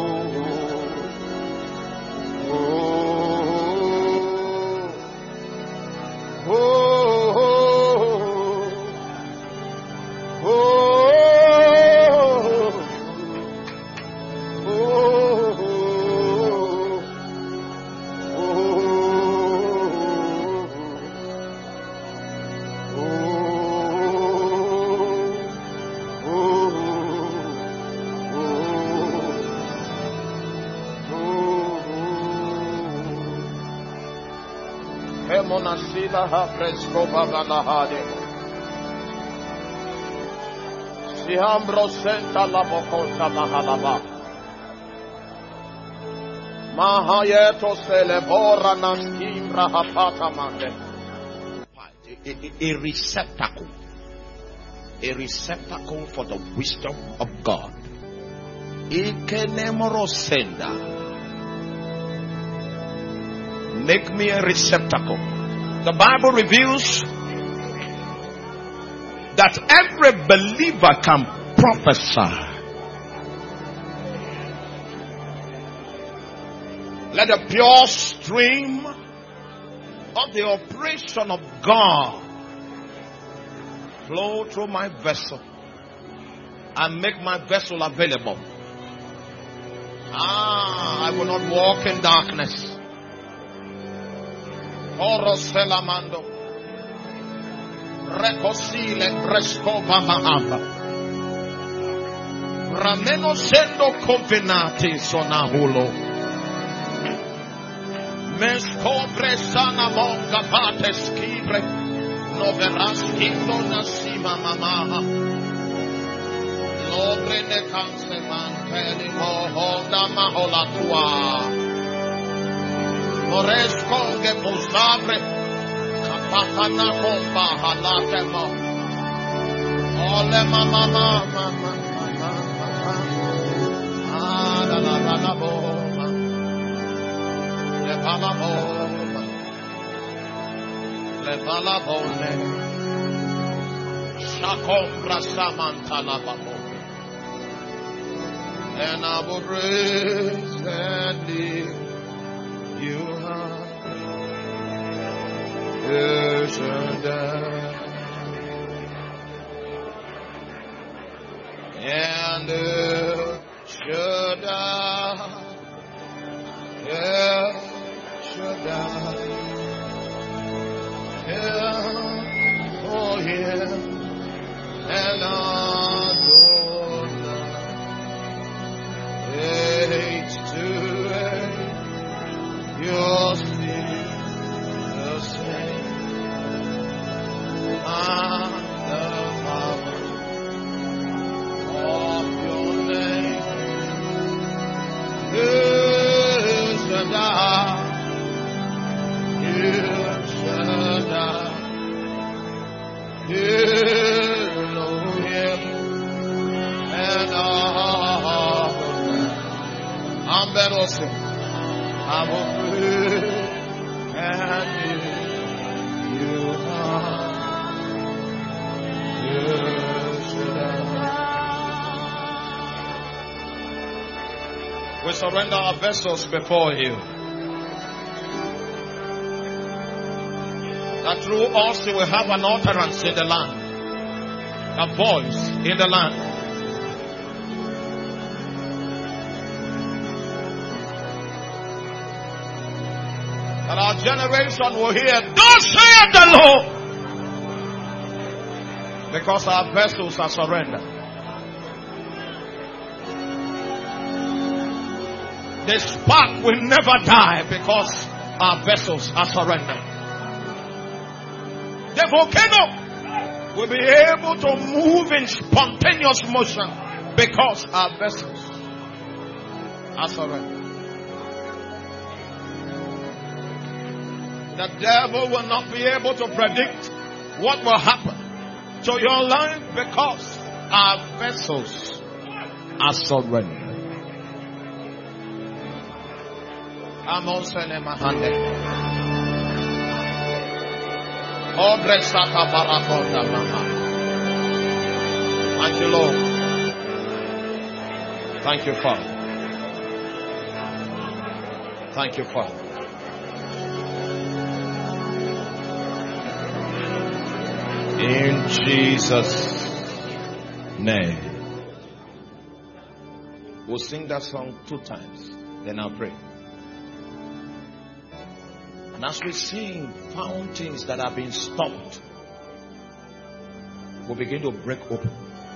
monasila ha fresco babalahade. Sihambro senta la bocota mahalaba. Mahayeto selebora naskimbra hapata mande. A, a, a receptacle. A receptacle for the wisdom of God. Ikenemorosenda. Make me a receptacle. The Bible reveals that every believer can prophesy. Let the pure stream of the operation of God flow through my vessel and make my vessel available. Ah, I will not walk in darkness. Oroselamando Recosile Brescova Mahamba Rameno Sendo Covenati Sonahulo Mescobre Sana Monga Pates Kibre Noveraski Nasima Mamaha Lobre ne Canse Manteli Honda Mahola Tua Moresco che posabre Kapatana Komba Halatema Ole Mama Mama Mama Ah la la la la Boma Le Bala Boma Le Bala Bone Shakombra Samanta la Babo And I will praise and live You are El Shaddai and El Shaddai, El Shaddai, El oh yeah, El Adonai, age to age. You're still the same. And the power of your name is Shaddai, is Shaddai, Elohim, and Adonai. I'm better also. I will pray and you are We surrender our vessels before you. That through us you will have an utterance in the land, a voice in the land. That our generation will hear, thus saith the Lord. Because our vessels are surrendered. The spark will never die because our vessels are surrendered. The volcano will be able to move in spontaneous motion because our vessels are surrendered. The devil will not be able to predict what will happen to your life because our vessels are surrendered. Thank you, Lord. Thank you, Father. Thank you, Father. In Jesus' name. We'll sing that song two times, then I'll pray. And as we sing, fountains that have been stopped will begin to break open.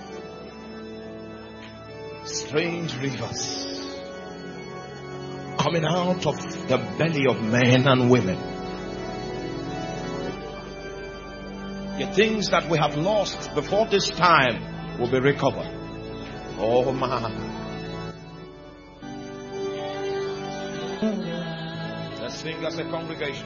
Strange rivers coming out of the belly of men and women The things that we have lost before this time will be recovered. Oh man. Let's sing as a congregation.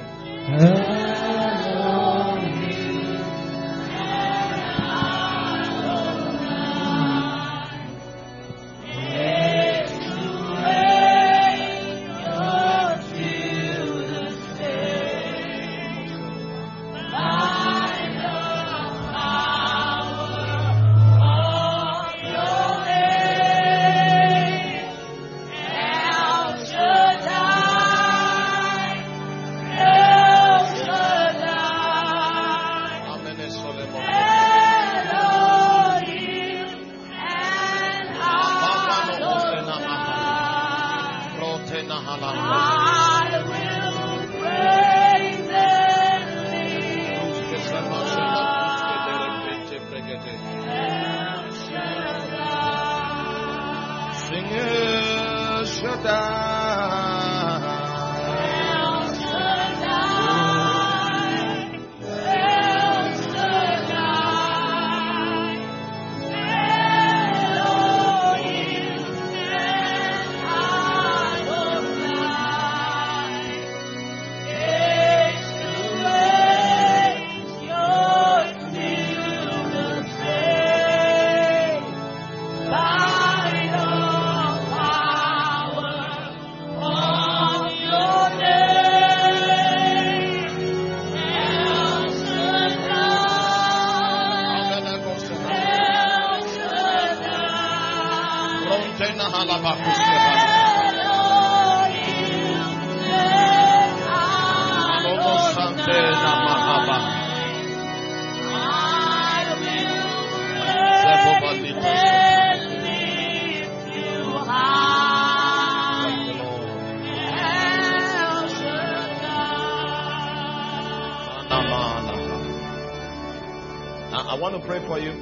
I want to pray for you.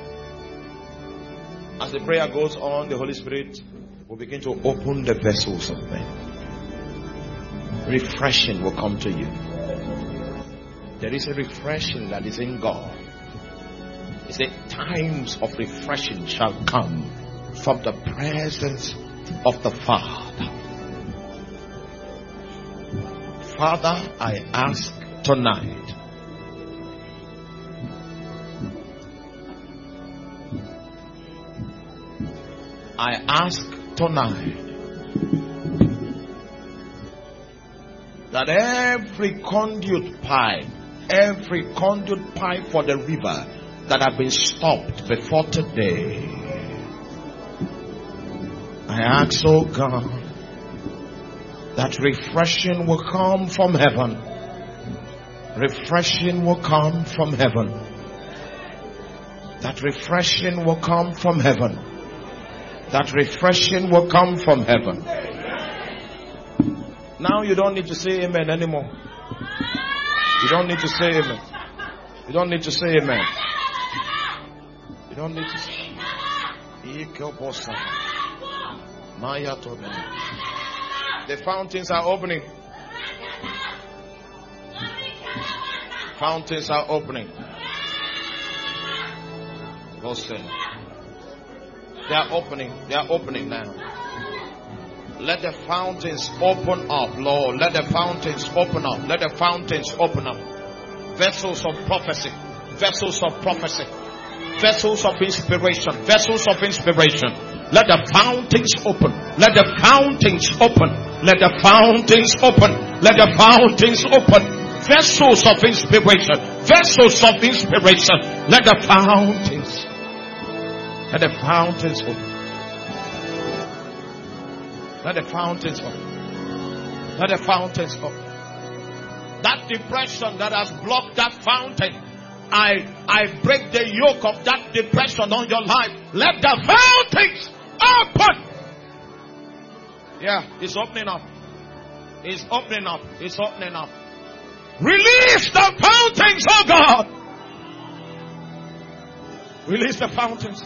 As the prayer goes on, the Holy Spirit will begin to open the vessels of men. Refreshing will come to you. There is a refreshing that is in God. He said, times of refreshing shall come from the presence of the Father. Father, I ask tonight, I ask tonight that every conduit pipe, every conduit pipe for the river that have been stopped before today, I ask, oh God, that refreshing will come from heaven. Refreshing will come from heaven. That refreshing will come from heaven. That refreshing will come from heaven. Now you don't need to say amen anymore. You don't need to say amen. You don't need to say amen. You don't need to say the fountains are opening. Fountains are opening. Listen. They are opening. They are opening now. Let the fountains open up, Lord. Let the fountains open up. Let the fountains open up. Vessels of prophecy. Vessels of prophecy. Vessels of inspiration. Vessels of inspiration. Let the fountains open. Let the fountains open. Let the fountains open. Let the fountains open. Vessels of inspiration. Vessels of inspiration. Let the fountains. Let the fountains open. Let the fountains open. Let the fountains open. That depression that has blocked that fountain, I I break the yoke of that depression on your life. Let the fountains open. Yeah, it's opening up. It's opening up. It's opening up. Release the fountains, oh God. Release the fountains.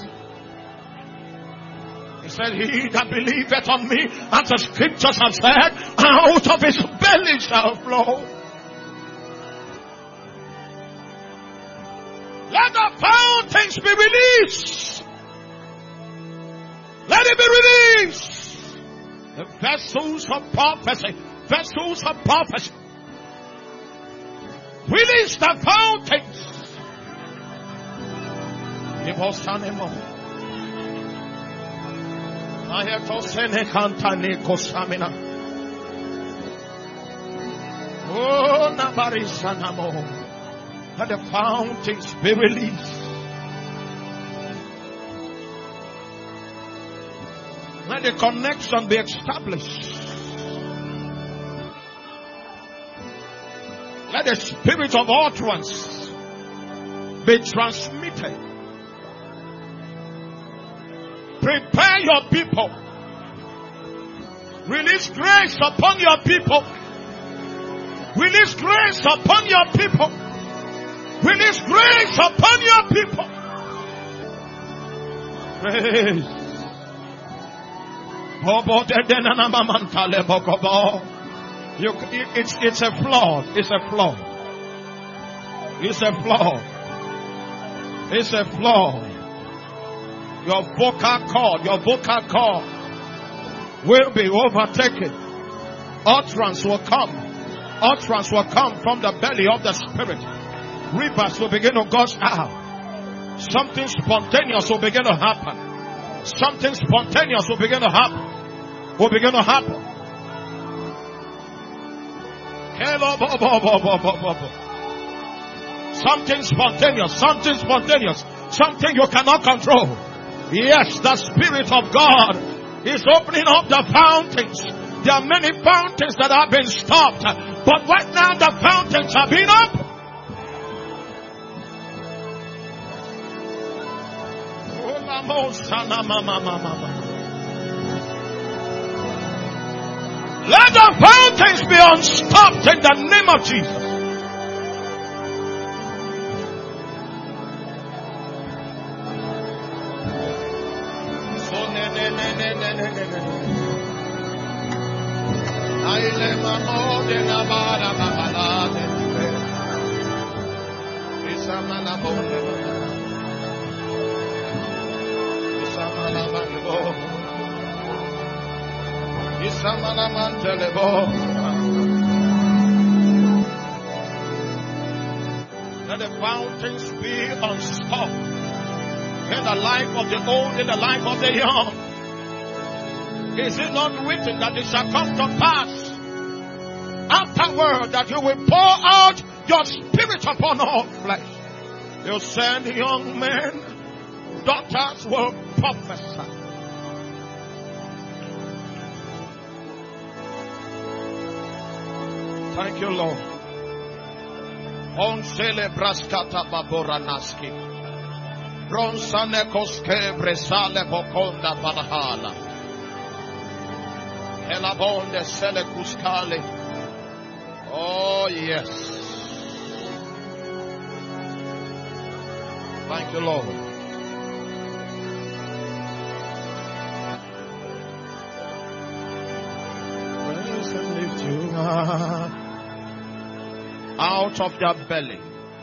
He said, he that believeth on me, as the scriptures have said, out of his belly shall flow. Let the fountains be released. Let it be released. The vessels of prophecy. Vessels of prophecy. Release the fountains. Give us animal. I have to send a cantani cosamina. Oh, Nabari Sanamo. Let the fountains be released. Let the connection be established. Let the spirit of utterance be transmitted. Prepare your people. Release grace upon your people. Release grace upon your people. Release grace upon your people. Praise. You, it's, it's a flood. It's a flood. It's a flood. It's a flood. Your vocal cord, your vocal cord will be overtaken. Utterance will come. Utterance will come from the belly of the Spirit. Rivers will begin to gush out. Something spontaneous will begin to happen. Something spontaneous will begin to happen. Will begin to happen. Something spontaneous. Something spontaneous. Something you cannot control. Yes, the Spirit of God is opening up the fountains. There are many fountains that have been stopped, but right now the fountains have been opened. Let the fountains be unstopped in the name of Jesus. Let the fountains be unstopped in the life of the old, in the life of the young. Is it not written that it shall come to pass afterward that you will pour out your Spirit upon all flesh? You'll send young men, daughters will prophesy. Thank you, Lord. On celebraskata baboranaski. Bronsane koske bresale bokonda valhalla. Elabonde sele kuskale. Oh yes. Thank you, Lord. Praise and lift you up. Out of their belly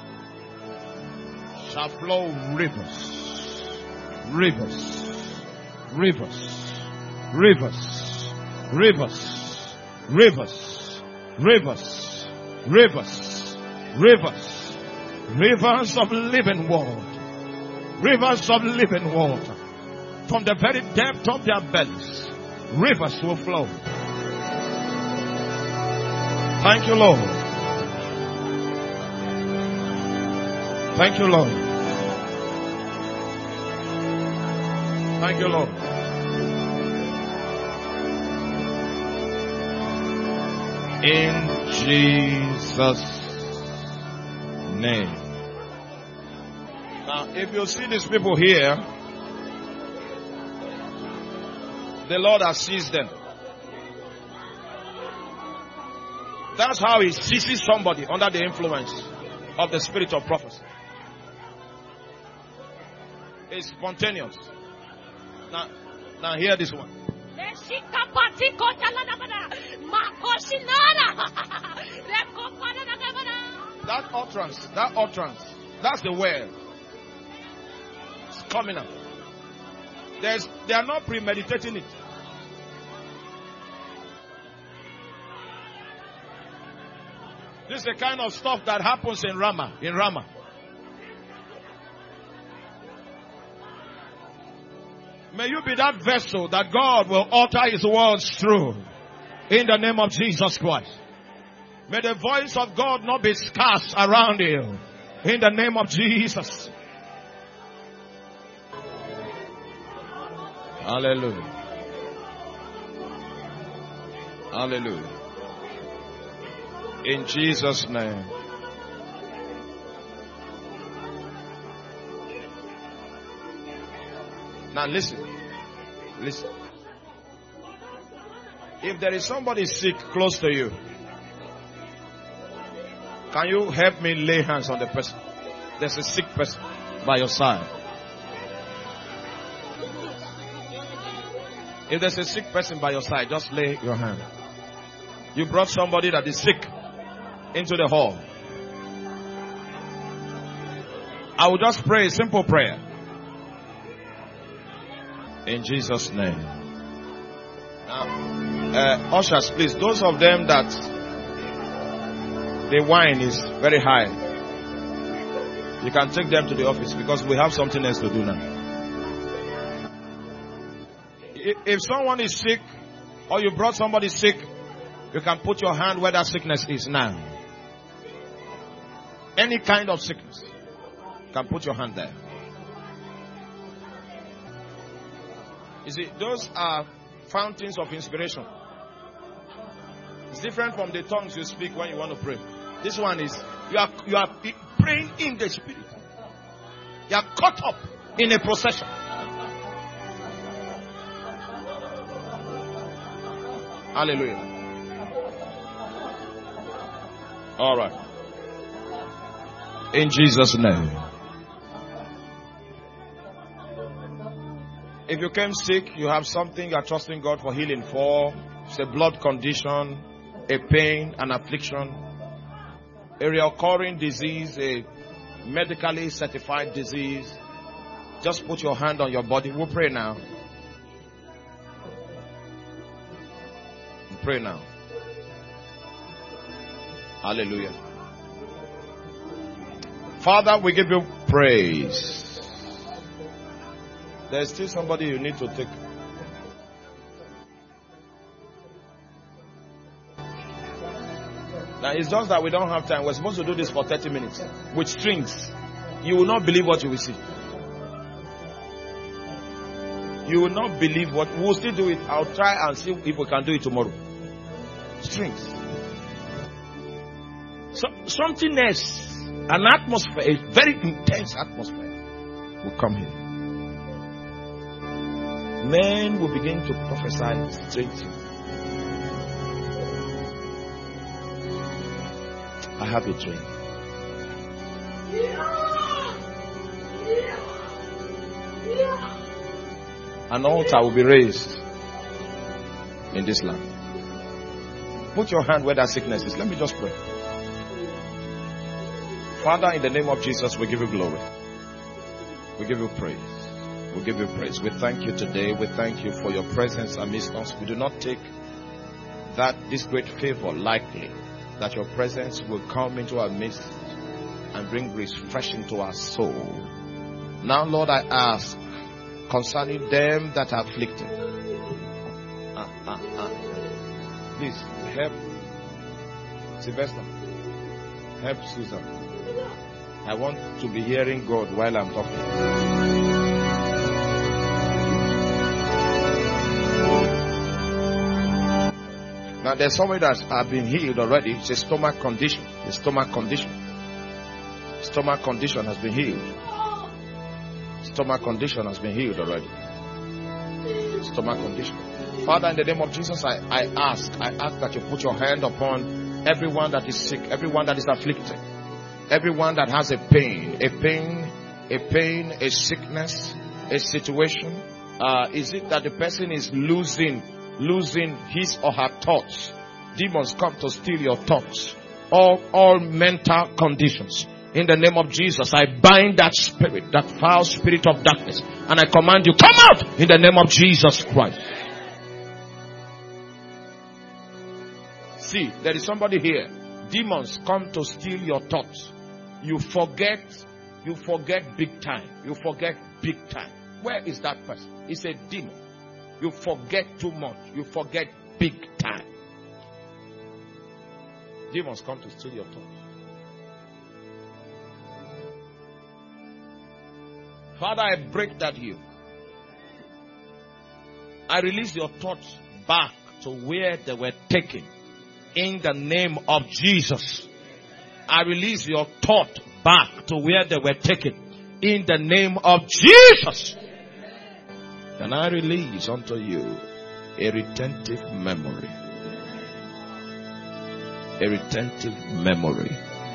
shall flow rivers, rivers, rivers, rivers, rivers, rivers, rivers, rivers, rivers, rivers of living water, rivers of living water. From the very depth of their bellies, rivers will flow. Thank you, Lord. Thank you, Lord. Thank you, Lord. In Jesus' name. Now, if you see these people here, the Lord has seized them. That's how He seizes somebody under the influence of the spirit of prophecy. It's spontaneous. Now, now hear this one. That utterance, that utterance, that's the word. just coming out. There's, they are not premeditating it. This is the kind of stuff that happens in Ramah. In Ramah. May you be that vessel that God will utter His words through. In the name of Jesus Christ. May the voice of God not be scarce around you. In the name of Jesus. Hallelujah. Hallelujah. In Jesus' name. Now listen. Listen. If there is somebody sick close to you, can you help me lay hands on the person? There's a sick person by your side. If there's a sick person by your side, just lay your hand. You brought somebody that is sick into the hall. I will just pray a simple prayer. In Jesus' name. Now, uh, ushers, please, those of them that the wine is very high, you can take them to the office because we have something else to do now. If someone is sick or you brought somebody sick, you can put your hand where that sickness is now. Any kind of sickness, you can put your hand there. You see, those are fountains of inspiration. It's different from the tongues you speak when you want to pray. This one is, you are, you are praying in the spirit. You are caught up in a procession. Hallelujah. All right. In Jesus' name. If you came sick, you have something you are trusting God for healing for. It's a blood condition, a pain, an affliction, a recurring disease, a medically certified disease. Just put your hand on your body. We'll pray now. We'll pray now. Hallelujah. Father, we give you praise. There's still somebody you need to take. Now, it's just that we don't have time. We're supposed to do this for thirty minutes with strings. You will not believe what you will see. You will not believe what. We'll still do it. I'll try and see if we can do it tomorrow. Strings. So, something else. An atmosphere, a very intense atmosphere will come here. Men will begin to prophesy straight to you. I have a dream. An altar will be raised in this land. Put your hand where that sickness is. Let me just pray. Father, in the name of Jesus, we give you glory. We give you praise. We give you praise. We thank you today. We thank you for your presence amidst us. We do not take that this great favor lightly, that your presence will come into our midst and bring refreshing to our soul. Now, Lord, I ask concerning them that are afflicted. Ah, ah, ah. Please help Sylvester. Help Susan. I want to be hearing God while I'm talking. Now there's somebody that have been healed already. It's a stomach condition. The stomach condition. Stomach condition has been healed. Stomach condition has been healed already. Stomach condition. Father, in the name of Jesus, I, I ask, I ask that you put your hand upon everyone that is sick, everyone that is afflicted, everyone that has a pain, a pain, a pain, a sickness, a situation. Uh, is it that the person is losing, losing his or her thoughts? Demons come to steal your thoughts. All, all mental conditions, In the name of Jesus, I bind that spirit, that foul spirit of darkness, and I command you, come out in the name of Jesus Christ. See, there is somebody here. Demons come to steal your thoughts. You forget, you forget big time. You forget big time. Where is that person? It's a demon. You forget too much. You forget big time. Demons come to steal your thoughts. Father, I break that yoke. I release your thoughts back to where they were taken. In the name of Jesus. I release your thought back to where they were taken. In the name of Jesus. And I release unto you a retentive memory. A retentive memory.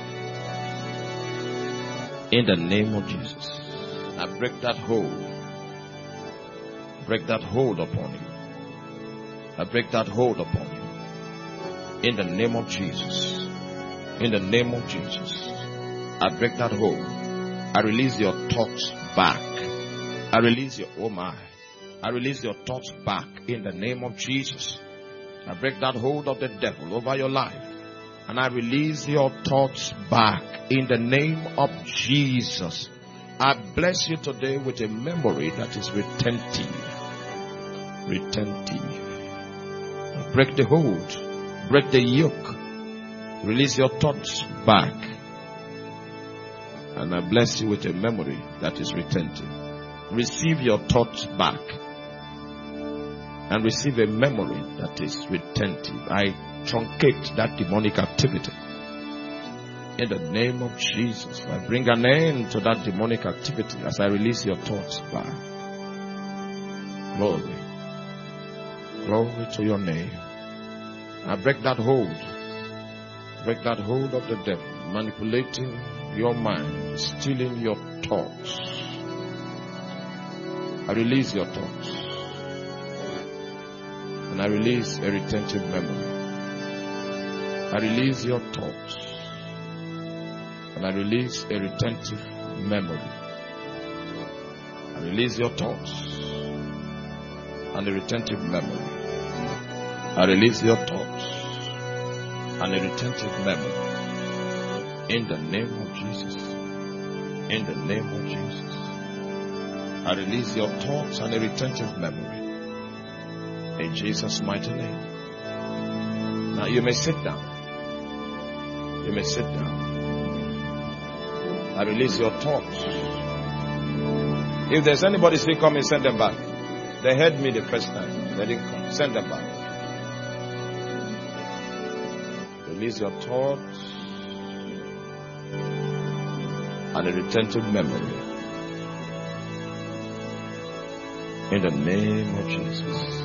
In the name of Jesus. I break that hold. Break that hold upon you. I break that hold upon you. In the name of Jesus. In the name of Jesus. I break that hold. I release your thoughts back. I release your, oh my. I release your thoughts back in the name of Jesus. I break that hold of the devil over your life. And I release your thoughts back in the name of Jesus. I bless you today with a memory that is retentive. Retentive. Break the hold. Break the yoke. Release your thoughts back. And I bless you with a memory that is retentive. Receive your thoughts back. And receive a memory that is retentive. I truncate that demonic activity. In the name of Jesus, I bring an end to that demonic activity as I release your thoughts back. Glory. Glory to your name. I break that hold. Break that hold of the devil, manipulating your mind, stealing your thoughts. I release your thoughts. And I release a retentive memory. I release your thoughts. And I release a retentive memory. I release your thoughts and a retentive memory. I release your thoughts and a retentive memory. In the name of Jesus. In the name of Jesus. I release your thoughts and a retentive memory. In Jesus' mighty name. Now you may sit down. You may sit down. I release your thoughts. If there's anybody still coming, send them back. They heard me the first time. They didn't come. Send them back. Release your thoughts and a retentive memory. In the name of Jesus.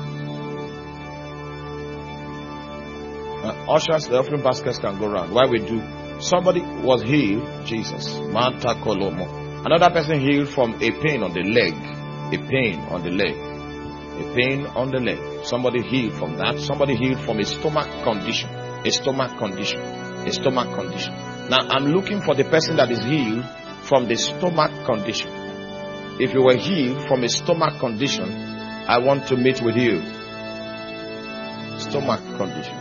Uh, ushers, the offering baskets can go around. Why we do? Somebody was healed, Jesus. Manta Kolomo. Another person healed from a pain on the leg. A pain on the leg. A pain on the leg. Somebody healed from that. Somebody healed from a stomach condition. A stomach condition. A stomach condition. Now I'm looking for the person that is healed from the stomach condition. If you were healed from a stomach condition, I want to meet with you. Stomach condition.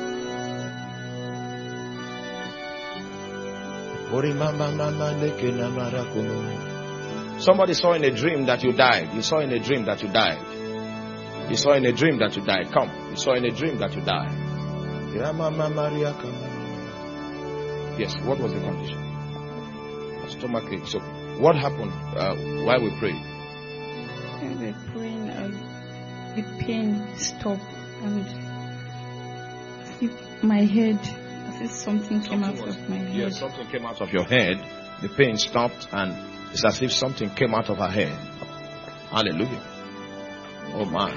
Somebody saw in a dream that you died. You saw in a dream that you died. You saw in a dream that you died. Come. You saw in a dream that you died. Yes, what was the condition? Stomach ache. So, what happened uh, while we prayed? When we were praying, uh, the pain stopped and as if my head, as if something came Something out was, of my head. Yes, something came out of your head. The pain stopped and it's as if something came out of her head. Hallelujah. Oh my.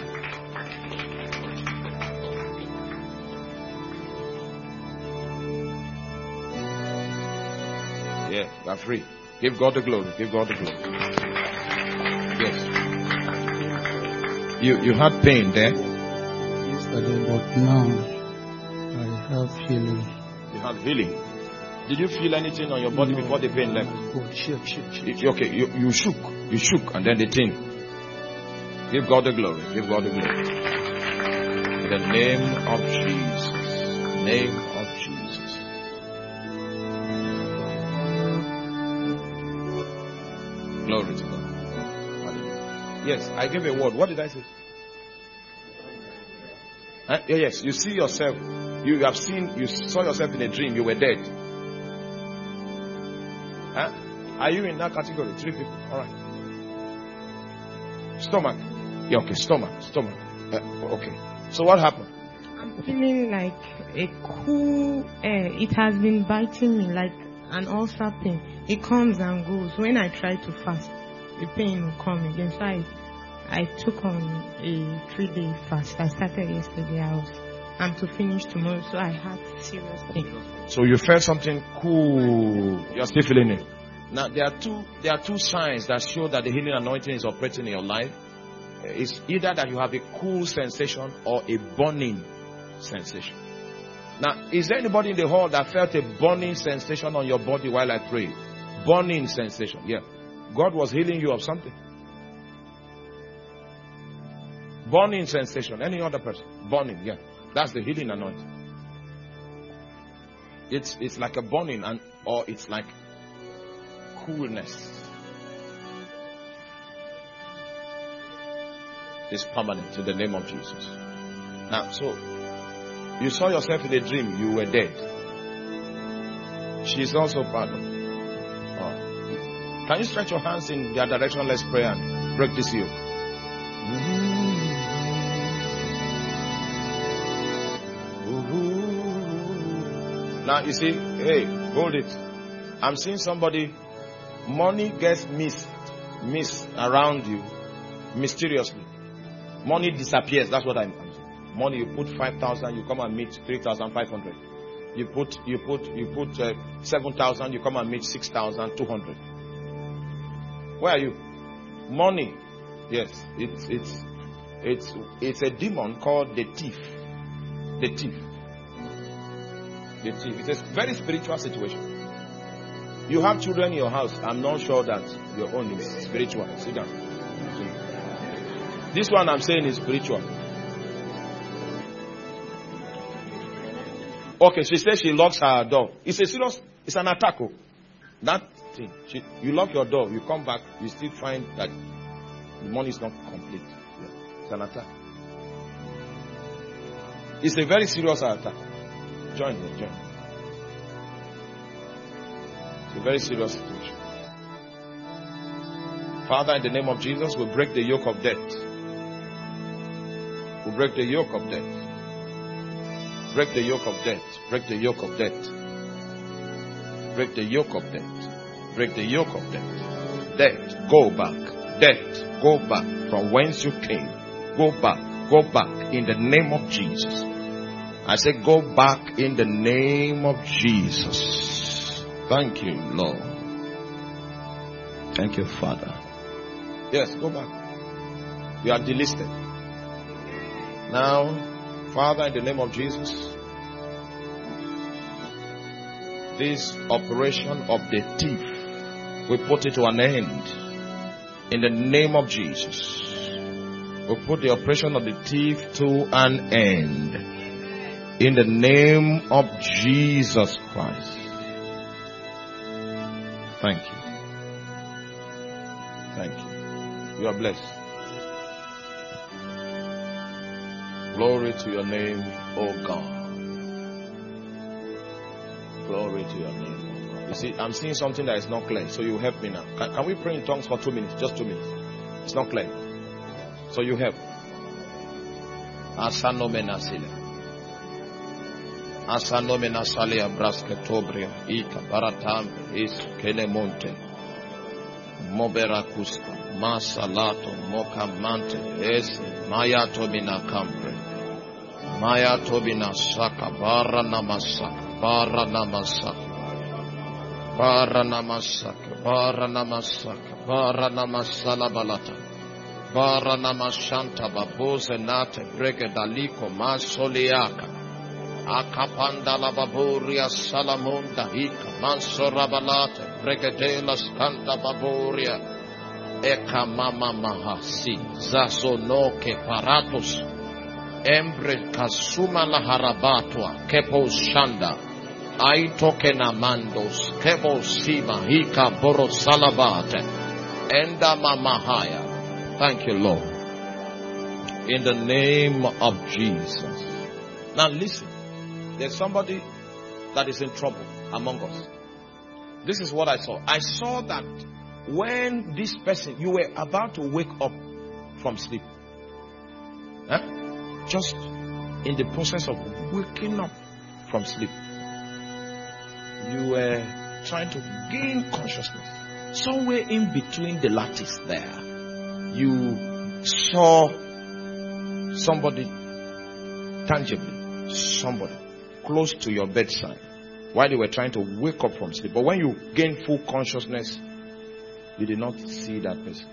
Yeah, you are free. Give God the glory. Give God the glory. Yes. You you had pain there? Yesterday, but now I have healing. You had healing. Did you feel anything on your body no. before the pain left? Oh, shook, shook, shook. It, okay, you, you shook. You shook, and then the thing. Give God the glory. Give God the glory. In the name of Jesus. Name of Jesus. Glory to God. Yes, I gave a word. What did I say? Huh? Yes, you see yourself. You have seen, you saw yourself in a dream. You were dead. Huh? Are you in that category? Three people. All right. Stomach. Yeah, okay. Stomach. Stomach. Uh, okay. So what happened? I'm feeling like a cool air. It has been biting me like an ulcer pain. It comes and goes. When I try to fast, the pain will come again. So I, I took on a three-day fast. I started yesterday. I was, I'm to finish tomorrow. So I had serious pain. So you felt something cool. You're still feeling it. Now there are two there are two signs that show that the healing anointing is operating in your life. It's either that you have a cool sensation or a burning sensation. Now, is there anybody in the hall that felt a burning sensation on your body while I prayed? Burning sensation. Yeah. God was healing you of something. Burning sensation. Any other person? Burning. Yeah. That's the healing anointing. It's it's like a burning, and or it's like coolness. It's permanent in the name of Jesus. Now, so you saw yourself in a dream. You were dead. She is also pardoned. Oh. Can you stretch your hands in their direction? Let's pray and break this yoke. Now you see, hey, hold it. I'm seeing somebody, money gets missed, missed around you mysteriously. Money disappears. That's what I'm saying. Money, you put five thousand, you come and meet three thousand five hundred. You put, you put, you put uh, seven thousand, you come and meet six thousand two hundred. Where are you? Money. Yes, it's, it's, it's, it's a demon called the thief. The thief. The thief. It's a very spiritual situation. You have children in your house. I'm not sure that your own is spiritual. Sit down. This one I'm saying is spiritual. Okay, she says she locks her door. It's a serious, it's an attack. That thing. She, you lock your door, you come back, you still find that the money is not complete. It's an attack. It's a very serious attack. Join me, join me. It's a very serious situation. Father, in the name of Jesus, we break the yoke of death. We break the yoke of death. Break the yoke of death. Break the yoke of death. Break the yoke of death. Break the yoke of death. Death, go back. Death, go back from whence you came. Go back. Go back in the name of Jesus. I say go back in the name of Jesus. Thank you, Lord. Thank you, Father. Yes, go back. You are delisted. Now, Father, in the name of Jesus, this operation of the thief, we put it to an end. In the name of Jesus, we put the operation of the thief to an end. In the name of Jesus Christ. Thank you. Thank you. You are blessed. Glory to your name, O God. Glory to your name, O God. You see, I'm seeing something that is not clear, so you help me now. Can, can we pray in tongues for two minutes? Just two minutes. It's not clear. So you help. Asanomena sile. Asanomena salia brasketobria. Ika baratam is kenemonte. Moberakuska. Masalato mokamante. Es maya tobina kambre. Maya tobina saka. Bara namasaka. Bara namasaka. Bara namasaka. Bara namasaka. Bara namasala balata. Bara namashanta baboze nate brege daliko masoliaka. Akapanda la baburia salamunda hika mansora balate bregadela skanda baburia eka mama mahasi zasonoke paratos embre kasuma la harabatwa kepo shanda aitoke namandos kepo sima hika boro salabate enda mamahaya. Thank you, Lord, in the name of Jesus. Now listen. There's somebody that is in trouble among us. This is what I saw. I saw that when this person, you were about to wake up from sleep. Huh? Just in the process of waking up from sleep. You were trying to gain consciousness. Somewhere in between the lattice there, you saw somebody tangibly. Somebody close to your bedside while you were trying to wake up from sleep. But when you gain full consciousness, you did not see that person.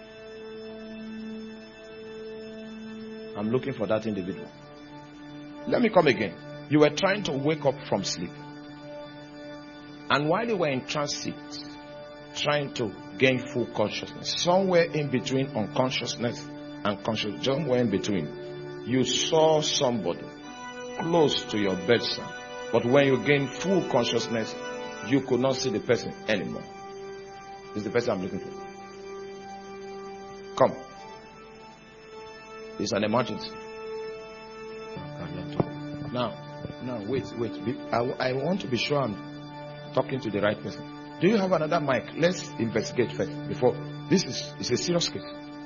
I'm looking for that individual. Let me come again. You were trying to wake up from sleep. And while you were in transit, trying to gain full consciousness, somewhere in between unconsciousness and consciousness, somewhere in between, you saw somebody close to your bedside. But when you gain full consciousness, you could not see the person anymore. This is the person I'm looking for. Come. It's an emergency. Now, now, wait, wait. I, I want to be sure I'm talking to the right person. Do you have another mic? Let's investigate first before. This is it's a serious case.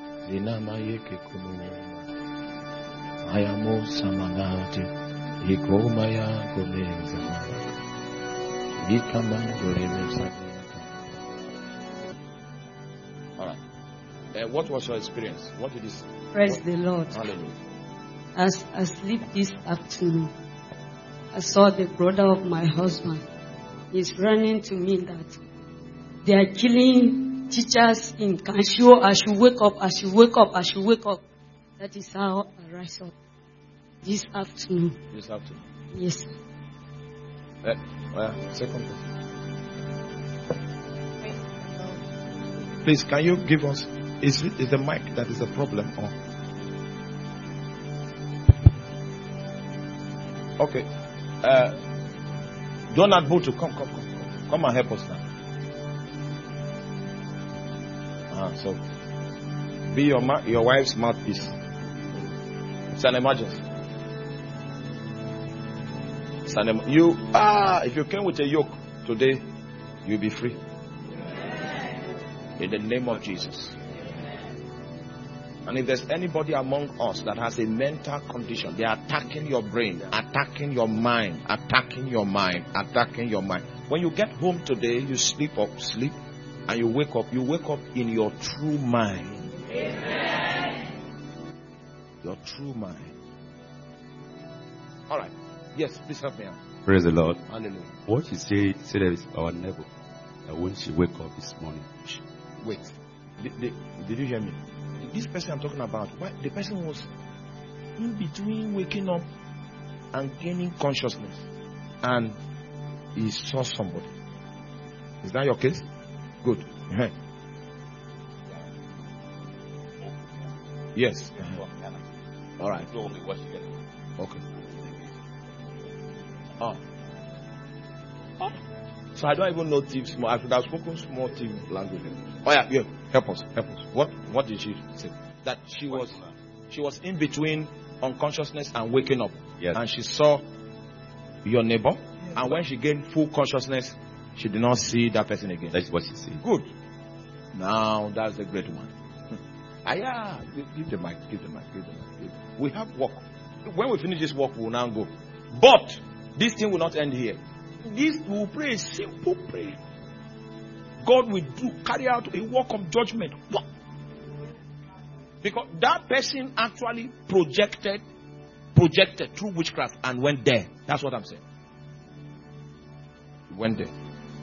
All right. Uh, what was your experience? What did you see? Praise what? the Lord. Hallelujah. As I sleep this afternoon, I saw the brother of my husband. He's running to me that they are killing teachers in Kanshio. I should wake up, I should wake up, I should wake up. That is how I rise up this afternoon. This afternoon? Yes. Uh, uh, second person. Please, can you give us, is, it, is the mic that is the problem? Or? Okay. Uh, Donald Butu, come, come, come. Come and help us now. Ah, so, be your, ma- your wife's mouthpiece. It's an emergency. It's an em- you, ah, if you came with a yoke today, you'll be free. In the name of Jesus. And if there's anybody among us that has a mental condition, they are attacking your brain, attacking your mind, attacking your mind, attacking your mind. When you get home today, you sleep up, sleep, and you wake up. You wake up in your true mind. Amen. Your true mind. All right. Yes, please help me out. Praise the Lord. Hallelujah. What you say, say that is our neighbor. That when she wake up this morning. She, Wait. Did, did, did you hear me? This person I'm talking about, why, the person was in between waking up and gaining consciousness, and he saw somebody. Is that your case? Good. Uh-huh. Yes. Uh-huh. All right. Okay. Oh. Oh. So I don't even know Tiv small. I could have spoken small Tiv language. Oh yeah, yeah. Help us, help us. What what did she say? That she was she was in between unconsciousness and waking up. Yes. And she saw your neighbor. Yes. And when she gained full consciousness, she did not see that person again. That's what she said. Good. Now that's the great one. Ah yeah, give, give the mic, give the mic, give the mic. Give the mic. We have work. When we finish this work, we will now go. But this thing will not end here. This we will pray a simple prayer. God will do carry out a work of judgment. What? Because that person actually projected, projected through witchcraft and went there. That's what I'm saying. He went there.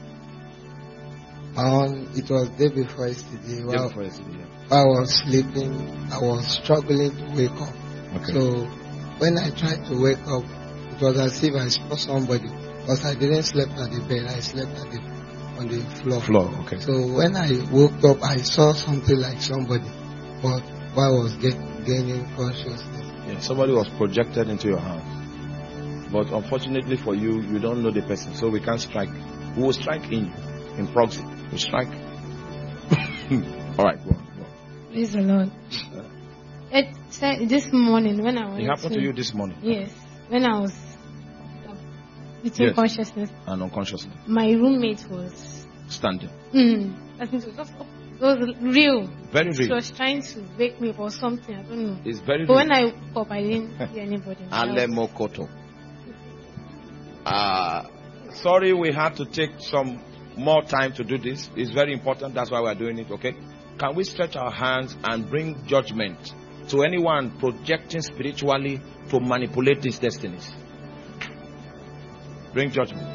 Um, it was day before yesterday. Day While before yesterday, yeah. I was sleeping, I was struggling to wake up. Okay. So when I tried to wake up, it was as if I saw somebody, because I didn't sleep at the bed, I slept at the, on the floor. Floor, okay. So when I woke up, I saw something like somebody, but while I was get, gaining consciousness. Yeah, somebody was projected into your house. But unfortunately for you, you don't know the person, so we can't strike. We will strike in you, in proxy. We strike. All right, go on. Go on. Praise the Lord. It said this morning when I went It happened to you this morning? Yes. When I was uh, between Yes. consciousness, And unconsciously. my roommate was Standing. mm, I think it was, it was real. Very She real. was trying to wake me up or something. I don't know. It's very But real. when I woke up, I didn't see anybody. Ale Mokoto. Uh, sorry, we had to take some more time to do this. It's very important. That's why we're doing it, okay? Can we stretch our hands and bring judgment to anyone projecting spiritually to manipulate these destinies? Bring judgment.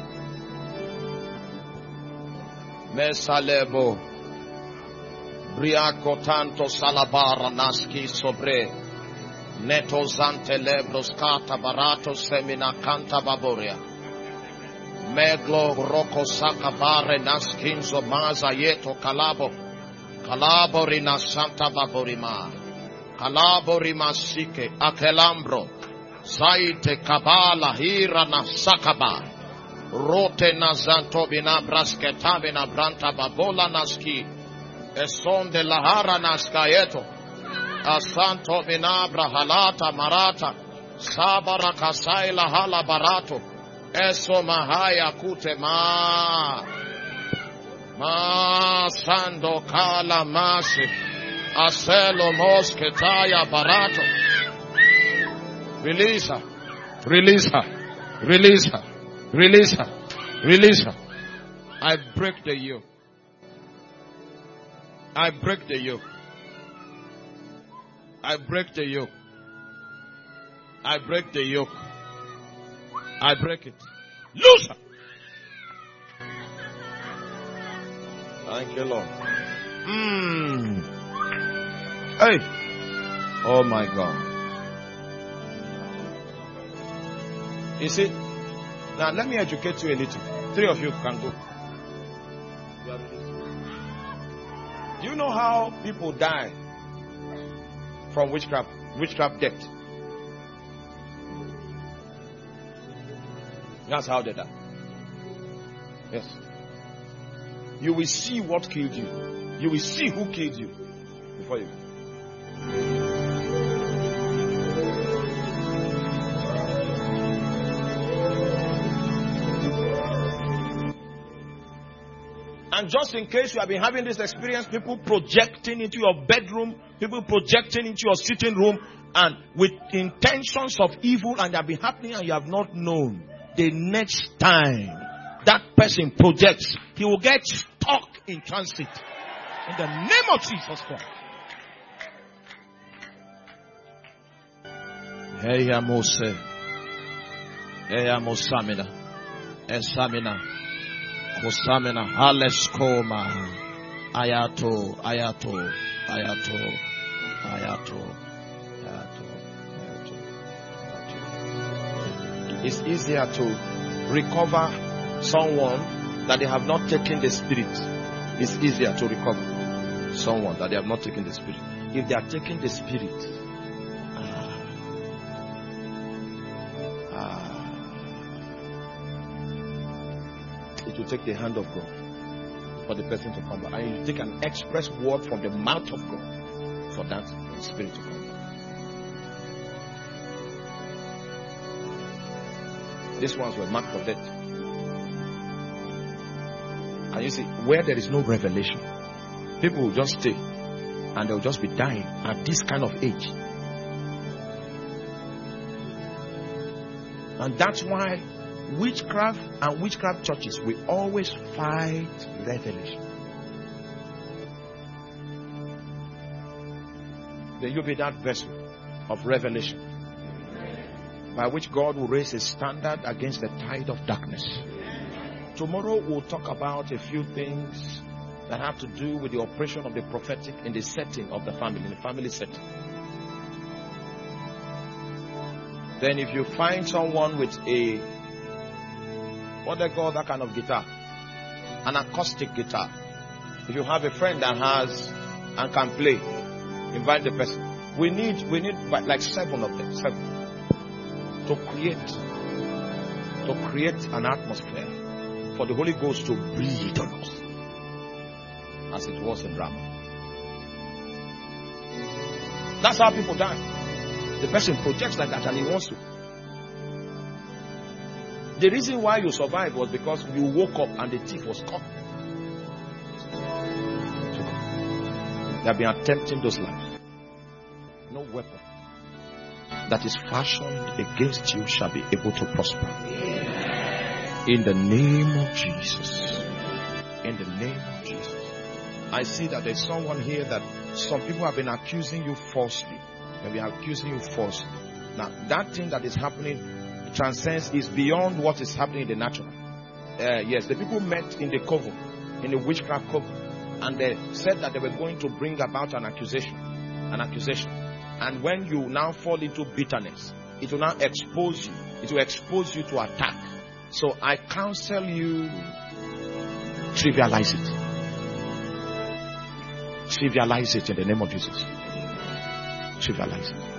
Mesalebo. Briaco tanto salabara naski sobre. Neto zante lebros kata barato semina canta baboria. Meglo roko sakabare naskinzo maza yeto kalabo. Kalaborina santa baborima. Kalaborima sike akelambro. Zaite kabala hira na sakaba. Rote na zanto bina brasketa bina branta babola naski. Eson de lahara naskayeto. Asanto minabra halata marata sabara kasaila hala barato eso mahaya kute ma ma sando kala masi aselo mosketaya barato. Release her, release her, release her, release her, release her. I break the yoke. I break the yoke. I break the yoke. I break the yoke. I break it. Loose her. Thank you, Lord. Mm. Hey. Oh my God. You see, now let me educate you a little. Three of you can go. Do you know how people die from witchcraft, witchcraft death? That's how they die. Yes. You will see what killed you. You will see who killed you before you. And just in case you have been having this experience, people projecting into your bedroom, people projecting into your sitting room, and with intentions of evil, and they have been happening and you have not known. The next time that person projects, he will get stuck in transit. In the name of Jesus Christ. Hey, Mose. Hey, Mosamina. Esamina. Kosamina. Haleskoma. Ayato. Ayato. Ayato. Ayato. Ayato. It's easier to recover someone that they have not taken the spirit. It's easier to recover someone that they have not taken the spirit. If they are taking the spirit, ah, ah, it will take the hand of God for the person to come back. And you take an express word from the mouth of God for that spirit to come back. These ones were marked for death. And you see, where there is no revelation, people will just stay and they'll just be dying at this kind of age. And that's why witchcraft and witchcraft churches will always fight revelation. Then you'll be that vessel of revelation by which God will raise a standard against the tide of darkness. Tomorrow we'll talk about a few things that have to do with the operation of the prophetic in the setting of the family, in the family setting. Then if you find someone with a, what they call that kind of guitar, an acoustic guitar. If you have a friend that has and can play, invite the person. We need, we need like seven of them, seven, to create, to create an atmosphere for the Holy Ghost to breathe on us, as it was in Ramah. That's how people die. The person projects like that and he wants to. The reason why you survived was because you woke up and the thief was caught. They have been attempting those lives. No weapon that is fashioned against you shall be able to prosper. In the name of Jesus. In the name of Jesus. I see that there's someone here that some people have been accusing you falsely. They've been accusing you falsely. Now, that thing that is happening transcends, is beyond what is happening in the natural. Uh, yes, the people met in the coven, in the witchcraft coven, and they said that they were going to bring about an accusation. An accusation. And when you now fall into bitterness, it will now expose you. It will expose you to attack. So I counsel you, trivialize it. Trivialize it in the name of Jesus. Trivialize it.